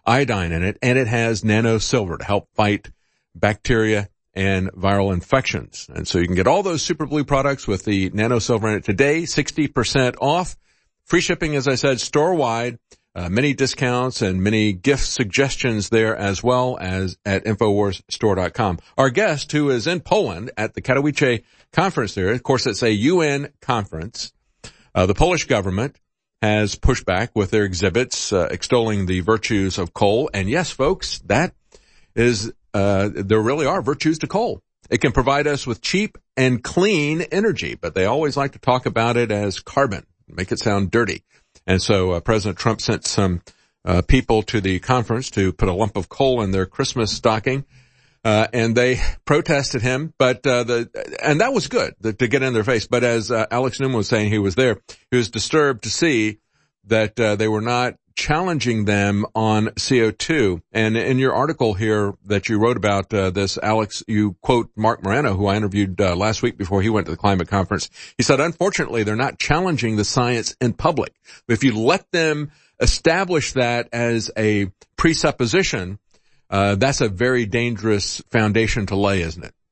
[SPEAKER 2] iodine in it, and it has nano silver to help fight bacteria and viral infections. And so you can get all those Super Blue products with the nano silver in it today, sixty percent off. Free shipping, as I said, store-wide. Uh, many discounts and many gift suggestions there as well as at Infowars Store dot com. Our guest, who is in Poland at the Katowice conference there, of course, it's a U N conference. Uh, the Polish government has pushed back with their exhibits uh, extolling the virtues of coal. And yes, folks, that is, uh, there really are virtues to coal. It can provide us with cheap and clean energy, but they always like to talk about it as carbon, make it sound dirty. And so uh, President Trump sent some uh, people to the conference to put a lump of coal in their Christmas stocking, uh, and they protested him. But uh, the and that was good the, to get in their face. But as uh, Alex Newman was saying, he was there. He was disturbed to see that uh, they were not challenging them on C O two. And in your article here that you wrote about uh, this, Alex, you quote Mark Morano, who I interviewed uh, last week before he went to the climate conference. He said, unfortunately, they're not challenging the science in public. If you let them establish that as a presupposition, uh, that's a very dangerous foundation to lay, isn't it?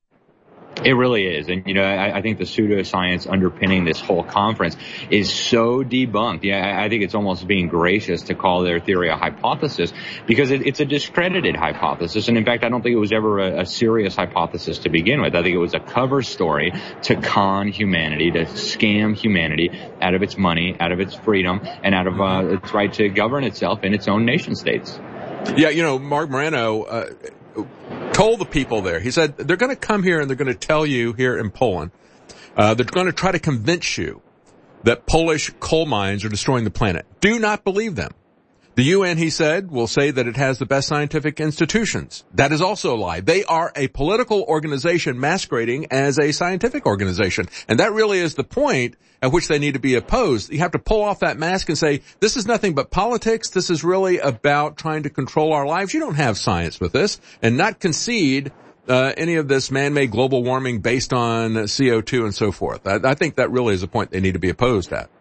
[SPEAKER 21] It really is. And, you know, I, I think the pseudoscience underpinning this whole conference is so debunked. Yeah, I, I think it's almost being gracious to call their theory a hypothesis because it, it's a discredited hypothesis. And in fact, I don't think it was ever a, a serious hypothesis to begin with. I think it was a cover story to con humanity, to scam humanity out of its money, out of its freedom, and out of uh, its right to govern itself in its own nation states.
[SPEAKER 2] Yeah, you know, Mark Morano uh, told the people there, he said, they're going to come here and they're going to tell you here in Poland, uh, they're going to try to convince you that Polish coal mines are destroying the planet. Do not believe them. The U N, he said, will say that it has the best scientific institutions. That is also a lie. They are a political organization masquerading as a scientific organization. And that really is the point at which they need to be opposed. You have to pull off that mask and say, this is nothing but politics. This is really about trying to control our lives. You don't have science with this, and not concede uh, any of this man-made global warming based on C O two and so forth. I, I think that really is a point they need to be opposed at.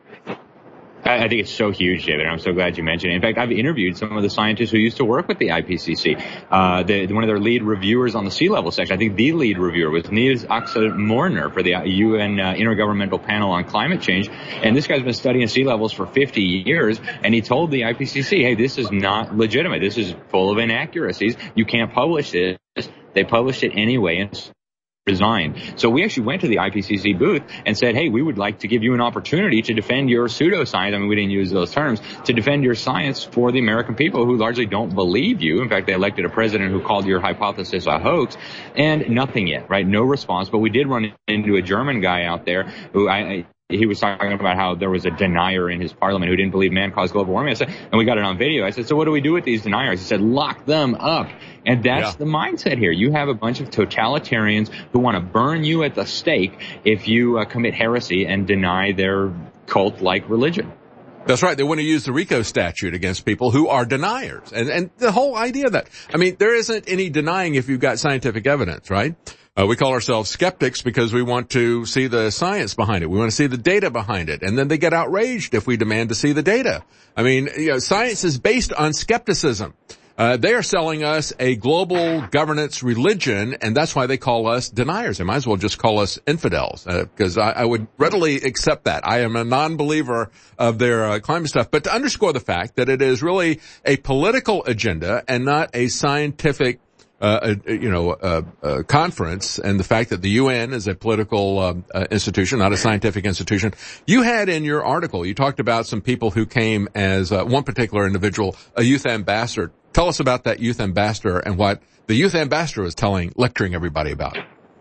[SPEAKER 21] I think it's so huge, David. I'm so glad you mentioned it. In fact, I've interviewed some of the scientists who used to work with the I P C C. Uh, the, one of their lead reviewers on the sea level section, I think the lead reviewer was Niels Axel Morner for the U N uh, Intergovernmental Panel on Climate Change. And this guy's been studying sea levels for fifty years. And he told the I P C C, hey, this is not legitimate. This is full of inaccuracies. You can't publish this. They published it anyway. And resigned. So we actually went to the I P C C booth and said, hey, we would like to give you an opportunity to defend your pseudoscience. I mean, we didn't use those terms, to defend your science for the American people who largely don't believe you. In fact, they elected a president who called your hypothesis a hoax, and nothing yet, right? No response. But we did run into a German guy out there who I, I he was talking about how there was a denier in his parliament who didn't believe man caused global warming. I said, and we got it on video. I said, so what do we do with these deniers? He said, lock them up. And that's yeah. the mindset here. You have a bunch of totalitarians who want to burn you at the stake if you uh, commit heresy and deny their cult-like religion.
[SPEAKER 2] That's right. They want to use the RICO statute against people who are deniers. And, and the whole idea of that, I mean, there isn't any denying if you've got scientific evidence, right? Uh, we call ourselves skeptics because we want to see the science behind it. We want to see the data behind it. And then they get outraged if we demand to see the data. I mean, you know, science is based on skepticism. Uh, they are selling us a global governance religion, and that's why they call us deniers. They might as well just call us infidels, because uh, I, I would readily accept that. I am a non-believer of their uh, climate stuff. But to underscore the fact that it is really a political agenda and not a scientific Uh, a, you know, uh, uh, conference, and the fact that the U N is a political um, uh, institution, not a scientific institution. You had in your article, you talked about some people who came as uh, one particular individual, a youth ambassador. Tell us about that youth ambassador and what the youth ambassador was telling, lecturing everybody about.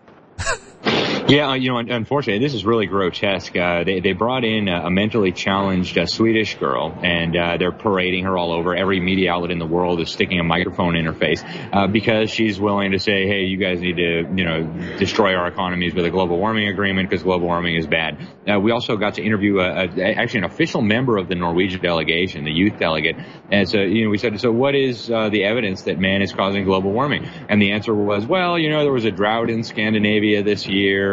[SPEAKER 21] Yeah, you know, unfortunately, this is really grotesque. Uh, they, they brought in a, a mentally challenged uh, Swedish girl, and uh, they're parading her all over. Every media outlet in the world is sticking a microphone in her face uh, because she's willing to say, hey, you guys need to, you know, destroy our economies with a global warming agreement because global warming is bad. Uh, we also got to interview a, a, actually an official member of the Norwegian delegation, the youth delegate. And so, you know, we said, so what is uh, the evidence that man is causing global warming? And the answer was, well, you know, there was a drought in Scandinavia this year.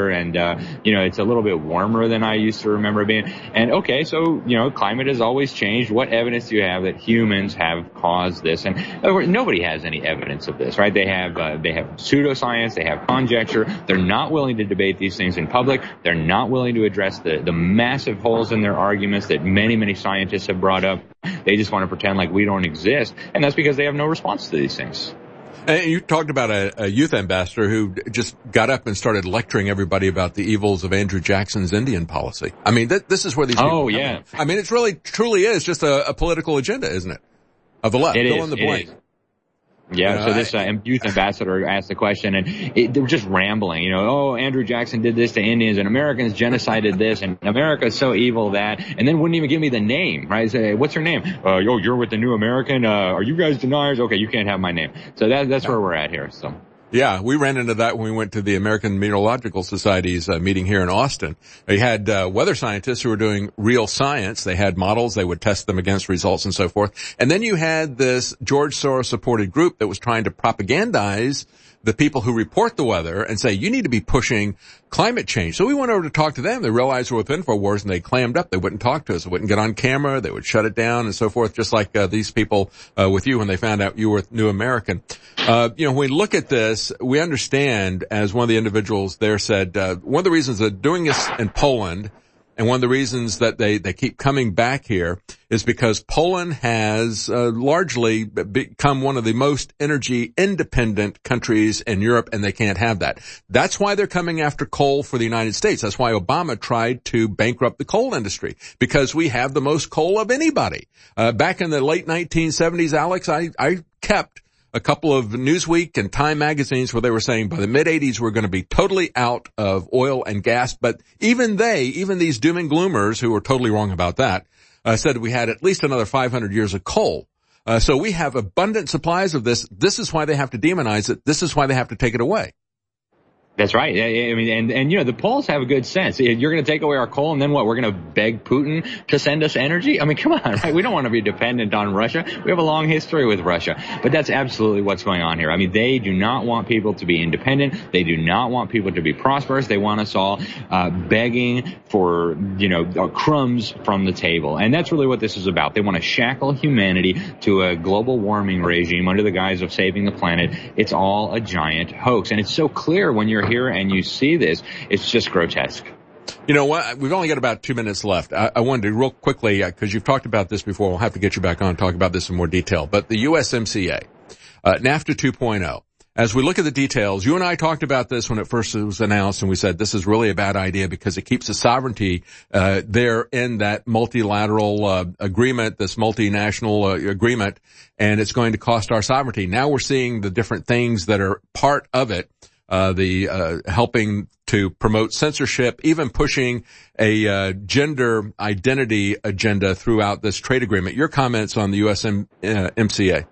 [SPEAKER 21] here, and uh, you know, it's a little bit warmer than I used to remember being. And okay, so you know, climate has always changed. What evidence do you have that humans have caused this? And uh, nobody has any evidence of this, right? They have uh, they have pseudoscience, they have conjecture. They're not willing to debate these things in public. They're not willing to address the the massive holes in their arguments that many many scientists have brought up. They just want to pretend like we don't exist, and that's because they have no response to these things.
[SPEAKER 2] And you talked about a, a youth ambassador who just got up and started lecturing everybody about the evils of Andrew Jackson's Indian policy. I mean, th- this is where these people
[SPEAKER 21] Oh, yeah.
[SPEAKER 2] I mean, it's really, truly is just a, a political agenda, isn't it? Of the left.
[SPEAKER 21] It
[SPEAKER 2] Fill
[SPEAKER 21] is,
[SPEAKER 2] in the
[SPEAKER 21] it
[SPEAKER 2] blank.
[SPEAKER 21] is. Yeah,
[SPEAKER 2] You know,
[SPEAKER 21] so this uh, youth ambassador asked the question, and it, they were just rambling. You know, oh, Andrew Jackson did this to Indians, and Americans genocided this, and America is so evil that, and then wouldn't even give me the name, right? Say, what's your name? Uh, yo, you're with the New American. Uh, are you guys deniers? Okay, you can't have my name. So that, that's where we're at here. So.
[SPEAKER 2] Yeah, we ran into that when we went to the American Meteorological Society's uh, meeting here in Austin. They had uh, weather scientists who were doing real science. They had models. They would test them against results and so forth. And then you had this George Soros-supported group that was trying to propagandize the people who report the weather and say, you need to be pushing climate change. So we went over to talk to them. They realized we're with InfoWars, and they clammed up. They wouldn't talk to us. They wouldn't get on camera. They would shut it down and so forth, just like uh, these people uh, with you when they found out you were New American. Uh, you know, when we look at this, we understand, as one of the individuals there said, uh, one of the reasons they're doing this in Poland, and one of the reasons that they, they keep coming back here, is because Poland has uh, largely become one of the most energy independent countries in Europe, and they can't have that. That's why they're coming after coal for the United States. That's why Obama tried to bankrupt the coal industry, because we have the most coal of anybody. Uh, back in the late nineteen seventies, Alex, I, I kept a couple of Newsweek and Time magazines where they were saying by the mid eighties we're going to be totally out of oil and gas. But even they, even these doom and gloomers who were totally wrong about that, uh, said we had at least another five hundred years of coal. Uh, so we have abundant supplies of this. This is why they have to demonize it. This is why they have to take it away.
[SPEAKER 21] That's right. I mean, and, and, you know, the Poles have a good sense. You're going to take away our coal, and then what? We're going to beg Putin to send us energy? I mean, come on, right? We don't want to be dependent on Russia. We have a long history with Russia. But that's absolutely what's going on here. I mean, they do not want people to be independent. They do not want people to be prosperous. They want us all uh, begging for, you know, crumbs from the table. And that's really what this is about. They want to shackle humanity to a global warming regime under the guise of saving the planet. It's all a giant hoax. And it's so clear when you're here and you see this, it's just grotesque.
[SPEAKER 2] You know what? We've only got about two minutes left. I, I wanted to real quickly, because uh, you've talked about this before. We'll have to get you back on and talk about this in more detail. But the U S M C A, uh, NAFTA two point oh, as we look at the details, you and I talked about this when it first was announced, and we said this is really a bad idea because it keeps the sovereignty uh, there in that multilateral uh, agreement, this multinational uh, agreement, and it's going to cost our sovereignty. Now we're seeing the different things that are part of it. Uh, the, uh, helping to promote censorship, even pushing a, uh, gender identity agenda throughout this trade agreement. Your comments on the U S M C A?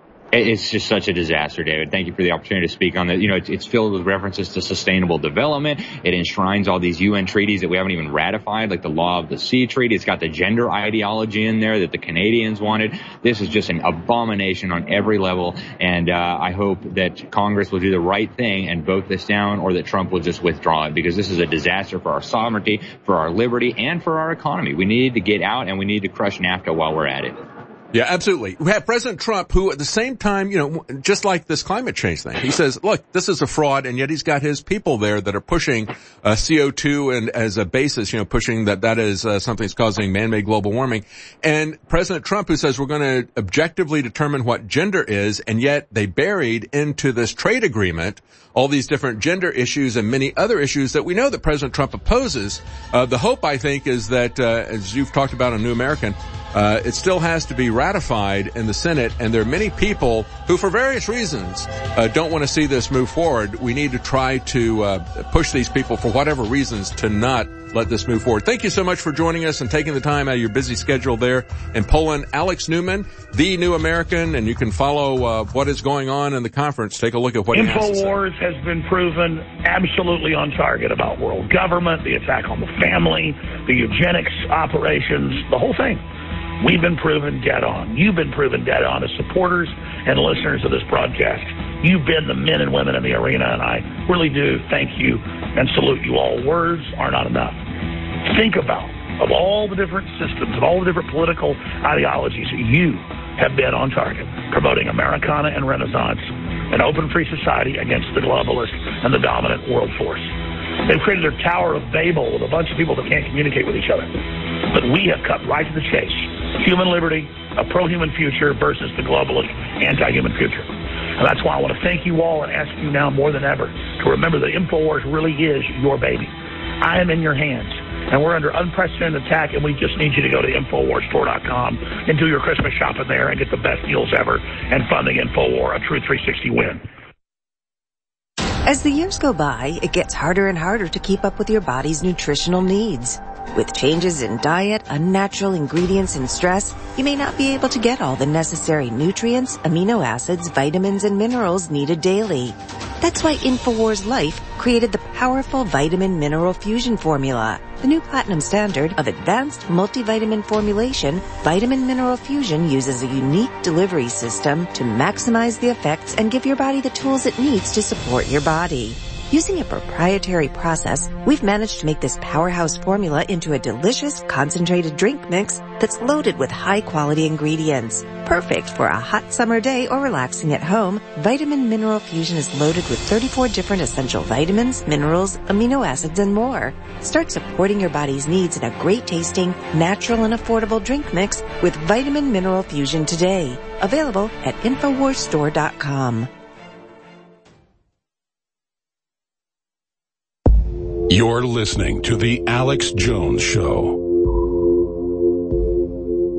[SPEAKER 21] It's just such a disaster, David. Thank you for the opportunity to speak on that. You know, it's, it's filled with references to sustainable development. It enshrines all these U N treaties that we haven't even ratified, like the Law of the Sea Treaty. It's got the gender ideology in there that the Canadians wanted. This is just an abomination on every level. And, uh, I hope that Congress will do the right thing and vote this down, or that Trump will just withdraw it, because this is a disaster for our sovereignty, for our liberty, and for our economy. We need to get out, and we need to crush NAFTA while we're at it.
[SPEAKER 2] Yeah, absolutely. We have President Trump, who at the same time, you know, just like this climate change thing, he says, look, this is a fraud, and yet he's got his people there that are pushing uh, C O two and as a basis, you know, pushing that that is uh, something that's causing man-made global warming. And President Trump, who says we're going to objectively determine what gender is, and yet they buried into this trade agreement all these different gender issues and many other issues that we know that President Trump opposes. Uh, the hope, I think, is that, uh, as you've talked about on New American, Uh, it still has to be ratified in the Senate, and there are many people who, for various reasons, uh, don't want to see this move forward. We need to try to uh, push these people, for whatever reasons, to not let this move forward. Thank you so much for joining us and taking the time out of your busy schedule there in Poland. Alex Newman, the New American, and you can follow uh, what is going on in the conference. Take a look at what he has to say.
[SPEAKER 10] InfoWars has been proven absolutely on target about world government, the attack on the family, the eugenics operations, the whole thing. We've been proven dead on. You've been proven dead on as supporters and listeners of this broadcast. You've been the men and women in the arena, and I really do thank you and salute you all. Words are not enough. Think about, of all the different systems, of all the different political ideologies, you have been on target, promoting Americana and Renaissance, an open free society against the globalist and the dominant world force. They've created their Tower of Babel with a bunch of people that can't communicate with each other. But we have cut right to the chase. Human liberty, a pro-human future versus the globalist anti-human future. And that's why I want to thank you all and ask you now more than ever to remember that InfoWars really is your baby. I am in your hands. And we're under unprecedented attack, and we just need you to go to Infowars Store dot com and do your Christmas shopping there and get the best deals ever and funding InfoWar, a true three sixty win.
[SPEAKER 6] As the years go by, it gets harder and harder to keep up with your body's nutritional needs. With changes in diet, unnatural ingredients, and stress, you may not be able to get all the necessary nutrients, amino acids, vitamins, and minerals needed daily. That's why InfoWars Life created the powerful Vitamin Mineral Fusion formula. The new platinum standard of advanced multivitamin formulation, Vitamin Mineral Fusion uses a unique delivery system to maximize the effects and give your body the tools it needs to support your body. Using a proprietary process, we've managed to make this powerhouse formula into a delicious concentrated drink mix that's loaded with high-quality ingredients. Perfect for a hot summer day or relaxing at home, Vitamin Mineral Fusion is loaded with thirty-four different essential vitamins, minerals, amino acids, and more. Start supporting your body's needs in a great-tasting, natural, and affordable drink mix with Vitamin Mineral Fusion today. Available at Infowars Store dot com.
[SPEAKER 1] You're listening to The Alex Jones Show.